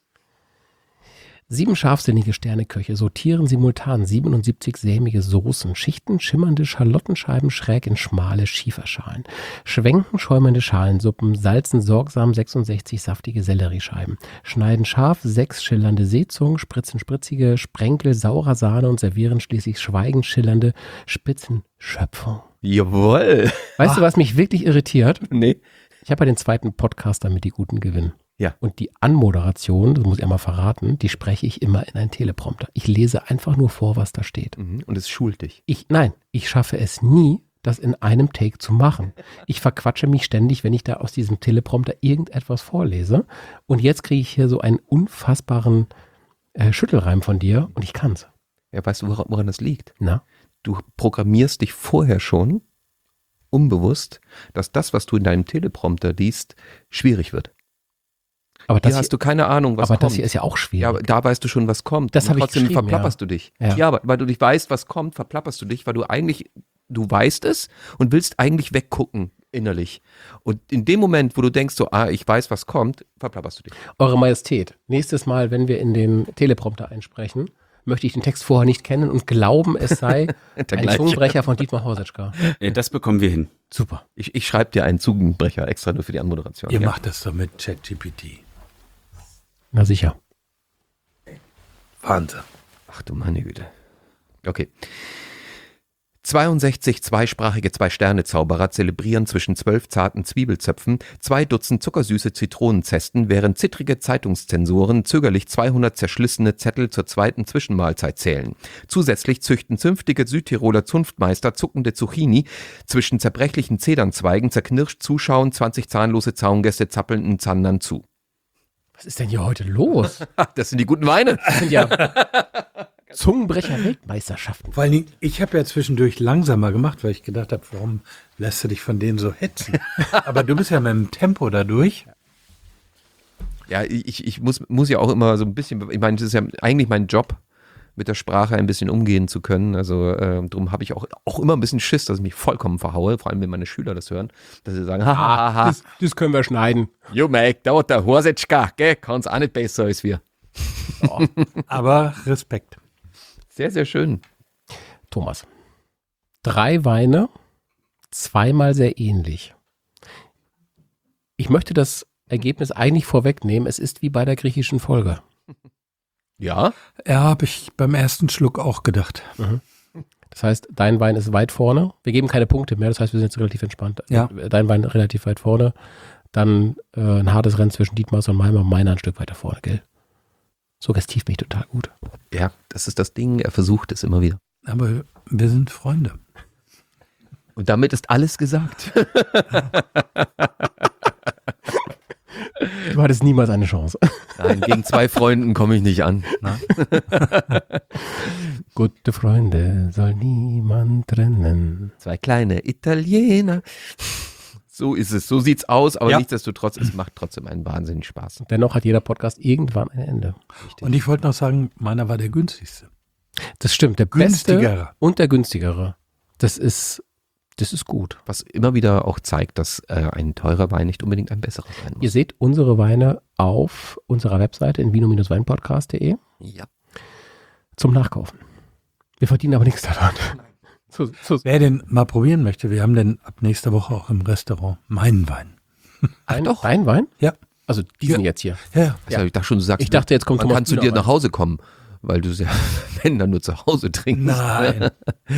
7 scharfsinnige Sterneköche sortieren simultan 77 sämige Soßen, schichten schimmernde Schalottenscheiben schräg in schmale Schieferschalen, schwenken schäumende Schalensuppen, salzen sorgsam 66 saftige Selleriescheiben, schneiden scharf 6 schillernde Seezungen, spritzen spritzige Sprenkel saurer Sahne und servieren schließlich schweigend schillernde Spitzenschöpfung. Jawohl. Weißt du, was mich wirklich irritiert? Nee. Ich habe ja den zweiten Podcast, damit die Guten gewinnen. Ja. Und die Anmoderation, das muss ich einmal verraten, die spreche ich immer in einen Teleprompter. Ich lese einfach nur vor, was da steht. Und es schult dich. Ich schaffe es nie, das in einem Take zu machen. Ich verquatsche mich ständig, wenn ich da aus diesem Teleprompter irgendetwas vorlese. Und jetzt kriege ich hier so einen unfassbaren Schüttelreim von dir und ich kann's. Ja, weißt du, woran das liegt? Na? Du programmierst dich vorher schon unbewusst, dass das, was du in deinem Teleprompter liest, schwierig wird. Aber Hier hast du keine Ahnung, was kommt. das hier ist ja auch schwierig. Ja, aber da weißt du schon, was kommt. Das Und habe ich trotzdem geschrieben, verplapperst du dich. Ja. Ja, aber weil du nicht weißt, was kommt, verplapperst du dich, weil du weißt es und willst eigentlich weggucken innerlich. Und in dem Moment, wo du denkst so, ich weiß, was kommt, verplapperst du dich. Eure Majestät, nächstes Mal, wenn wir in den Teleprompter einsprechen, möchte ich den Text vorher nicht kennen und glauben, es sei ein gleiche. Zungenbrecher von Dietmar Horsetschka. Das bekommen wir hin. Super. Ich schreibe dir einen Zungenbrecher extra nur für die Anmoderation. Ihr ja. macht das doch mit ChatGPT. Na sicher. Wahnsinn. Ach du meine Güte. Okay. 62 zweisprachige Zwei-Sterne-Zauberer zelebrieren zwischen 12 zarten Zwiebelzöpfen 2 Dutzend zuckersüße Zitronenzesten, während zittrige Zeitungszensoren zögerlich 200 zerschlissene Zettel zur zweiten Zwischenmahlzeit zählen. Zusätzlich züchten zünftige Südtiroler Zunftmeister zuckende Zucchini zwischen zerbrechlichen Zedernzweigen, zerknirscht zuschauen 20 zahnlose Zaungäste zappelnden Zandern zu. Was ist denn hier heute los? Das sind die guten Weine. Das sind ja Zungenbrecher-Weltmeisterschaften. Vor allen Dingen, ich habe ja zwischendurch langsamer gemacht, weil ich gedacht habe, warum lässt du dich von denen so hetzen? Aber du bist ja mit dem Tempo dadurch. Ja, ich muss ja auch immer so ein bisschen, ich meine, das ist ja eigentlich mein Job, mit der Sprache ein bisschen umgehen zu können. Also darum habe ich auch immer ein bisschen Schiss, dass ich mich vollkommen verhaue, vor allem wenn meine Schüler das hören, dass sie sagen, hahaha, Das können wir schneiden. jo Mike, da der Horsetschka, gell, kann's auch nicht besser als wir. Aber Respekt. Sehr, sehr schön. Thomas. 3 Weine, zweimal sehr ähnlich. Ich möchte das Ergebnis eigentlich vorwegnehmen. Es ist wie bei der griechischen Folge. Ja? Ja, habe ich beim ersten Schluck auch gedacht. Das heißt, dein Wein ist weit vorne. Wir geben keine Punkte mehr, das heißt, wir sind jetzt relativ entspannt. Ja. Dein Wein relativ weit vorne. Dann ein hartes Rennen zwischen Dietmars und meiner ein Stück weiter vorne, gell? Suggestiv bin ich total gut. Ja, das ist das Ding, er versucht es immer wieder. Aber wir sind Freunde. Und damit ist alles gesagt. Du hattest niemals eine Chance. Nein, gegen 2 Freunden komme ich nicht an. Gute Freunde soll niemand trennen. 2 kleine Italiener. So ist es, so sieht's aus, aber Ja. nichtsdestotrotz, es macht trotzdem einen wahnsinnigen Spaß. Dennoch hat jeder Podcast irgendwann ein Ende. Und ich wollte noch sagen, meiner war der günstigste. Das stimmt, der beste Günstigere. und der günstigere. Das ist gut. Was immer wieder auch zeigt, dass ein teurer Wein nicht unbedingt ein besserer sein muss. Ihr seht unsere Weine auf unserer Webseite in vino-weinpodcast.de Ja. zum Nachkaufen. Wir verdienen aber nichts daran. Wer den mal probieren möchte, wir haben den ab nächster Woche auch im Restaurant meinen Wein. Dein Wein? Ja. Also diesen jetzt hier. Ja. Also ich dachte schon, du sagst, Ich dachte, jetzt kommt man Thomas kann zu Bühner dir rein. nach Hause kommen, weil du es ja, wenn, dann nur zu Hause trinkst. Nein.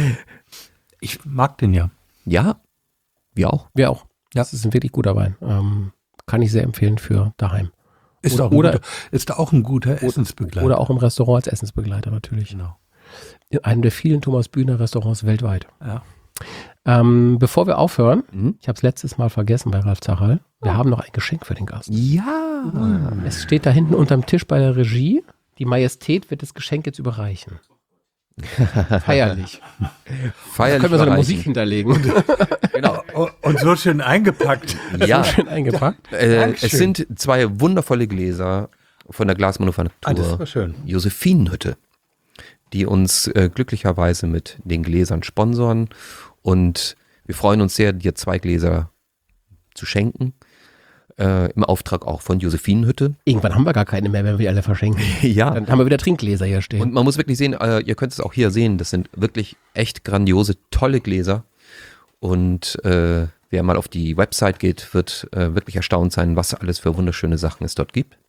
Ich mag den ja. Ja, wir auch. Wir auch. Ja. Das ist ein wirklich guter Wein. Kann ich sehr empfehlen für daheim. Ist da auch ein guter Essensbegleiter. Oder auch im Restaurant als Essensbegleiter natürlich. Genau. In einem der vielen Thomas Bühner Restaurants weltweit. Ja. Bevor wir aufhören, Mhm. ich habe es letztes Mal vergessen bei Ralf Zachal, wir haben noch ein Geschenk für den Gast. Ja. Es steht da hinten unterm Tisch bei der Regie. Die Majestät wird das Geschenk jetzt überreichen. Feierlich. Da Feierlich können wir so eine überreichen. Musik hinterlegen. Genau. Und so schön eingepackt. Ja, Schön eingepackt. es sind 2 wundervolle Gläser von der Ah, das Glasmanufaktur war schön. Josephinenhütte, die uns glücklicherweise mit den Gläsern sponsoren. Und wir freuen uns sehr, dir 2 Gläser zu schenken. Im Auftrag auch von Josephinenhütte. Irgendwann haben wir gar keine mehr, wenn wir die alle verschenken. Ja. Dann haben wir wieder Trinkgläser hier stehen. Und man muss wirklich sehen, ihr könnt es auch hier sehen, das sind wirklich echt grandiose, tolle Gläser. Und wer mal auf die Website geht, wird wirklich erstaunt sein, was alles für wunderschöne Sachen es dort gibt.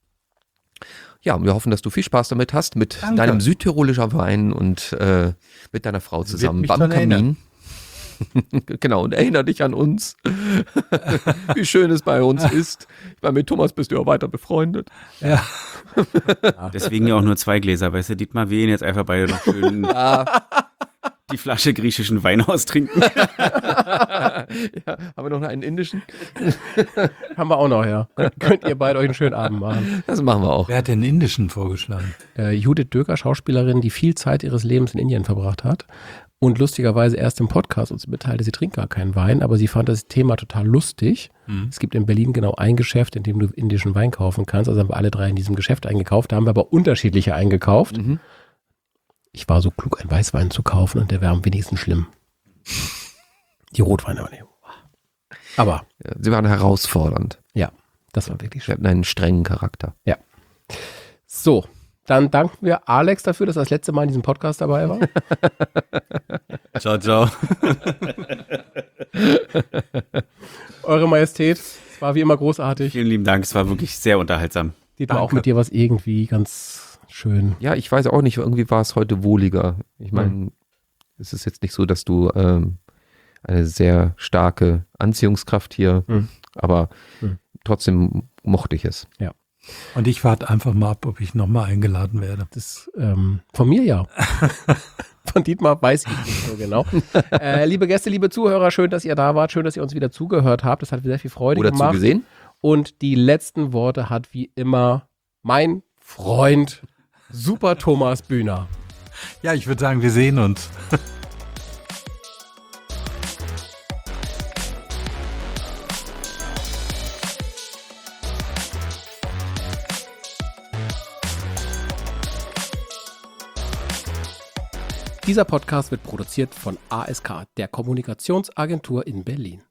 Ja, und wir hoffen, dass du viel Spaß damit hast, mit Danke. deinem südtirolischer Wein und mit deiner Frau zusammen mich beim dran Kamin. erinnern. Genau, und erinnere dich an uns, wie schön es bei uns ist. Weil mit Thomas bist du ja weiter befreundet. Ja. Deswegen ja auch nur 2 Gläser, weißt du, Dietmar, wir gehen jetzt einfach beide noch schön die Flasche griechischen Wein austrinken. Ja, haben wir noch einen indischen? Haben wir auch noch, ja. Könnt ihr beide euch einen schönen Abend machen. Das machen wir auch. Wer hat den indischen vorgeschlagen? Judith Döker, Schauspielerin, die viel Zeit ihres Lebens in Indien verbracht hat und lustigerweise erst im Podcast uns mitteilte, sie trinkt gar keinen Wein, aber sie fand das Thema total lustig. Es gibt in Berlin genau ein Geschäft, in dem du indischen Wein kaufen kannst. Also haben wir alle 3 in diesem Geschäft eingekauft, da haben wir aber unterschiedliche eingekauft. Ich war so klug, einen Weißwein zu kaufen und der wäre am wenigsten schlimm. Die Rotweine aber nicht. Aber Ja, sie waren herausfordernd. ja, das war wirklich Sie schön. hatten einen strengen Charakter. So, dann danken wir Alex dafür, dass er das letzte Mal in diesem Podcast dabei war. Ciao, ciao. Eure Majestät, es war wie immer großartig. Vielen lieben Dank, es war wirklich sehr unterhaltsam. Dietmar, auch mit dir was irgendwie ganz schön. Ja, ich weiß auch nicht, irgendwie war es heute wohliger. Ich meine, es ist jetzt nicht so, dass du eine sehr starke Anziehungskraft hier, aber trotzdem mochte ich es. Und ich warte einfach mal ab, ob ich nochmal eingeladen werde. Das von mir ja. Von Dietmar weiß ich nicht so genau. Liebe Gäste, liebe Zuhörer, schön, dass ihr da wart. Schön, dass ihr uns wieder zugehört habt. Das hat sehr viel Freude Oder gemacht. zugesehen? Und die letzten Worte hat wie immer mein Freund Super Thomas Bühner. Ja, ich würde sagen, wir sehen uns. Dieser Podcast wird produziert von ASK, der Kommunikationsagentur in Berlin.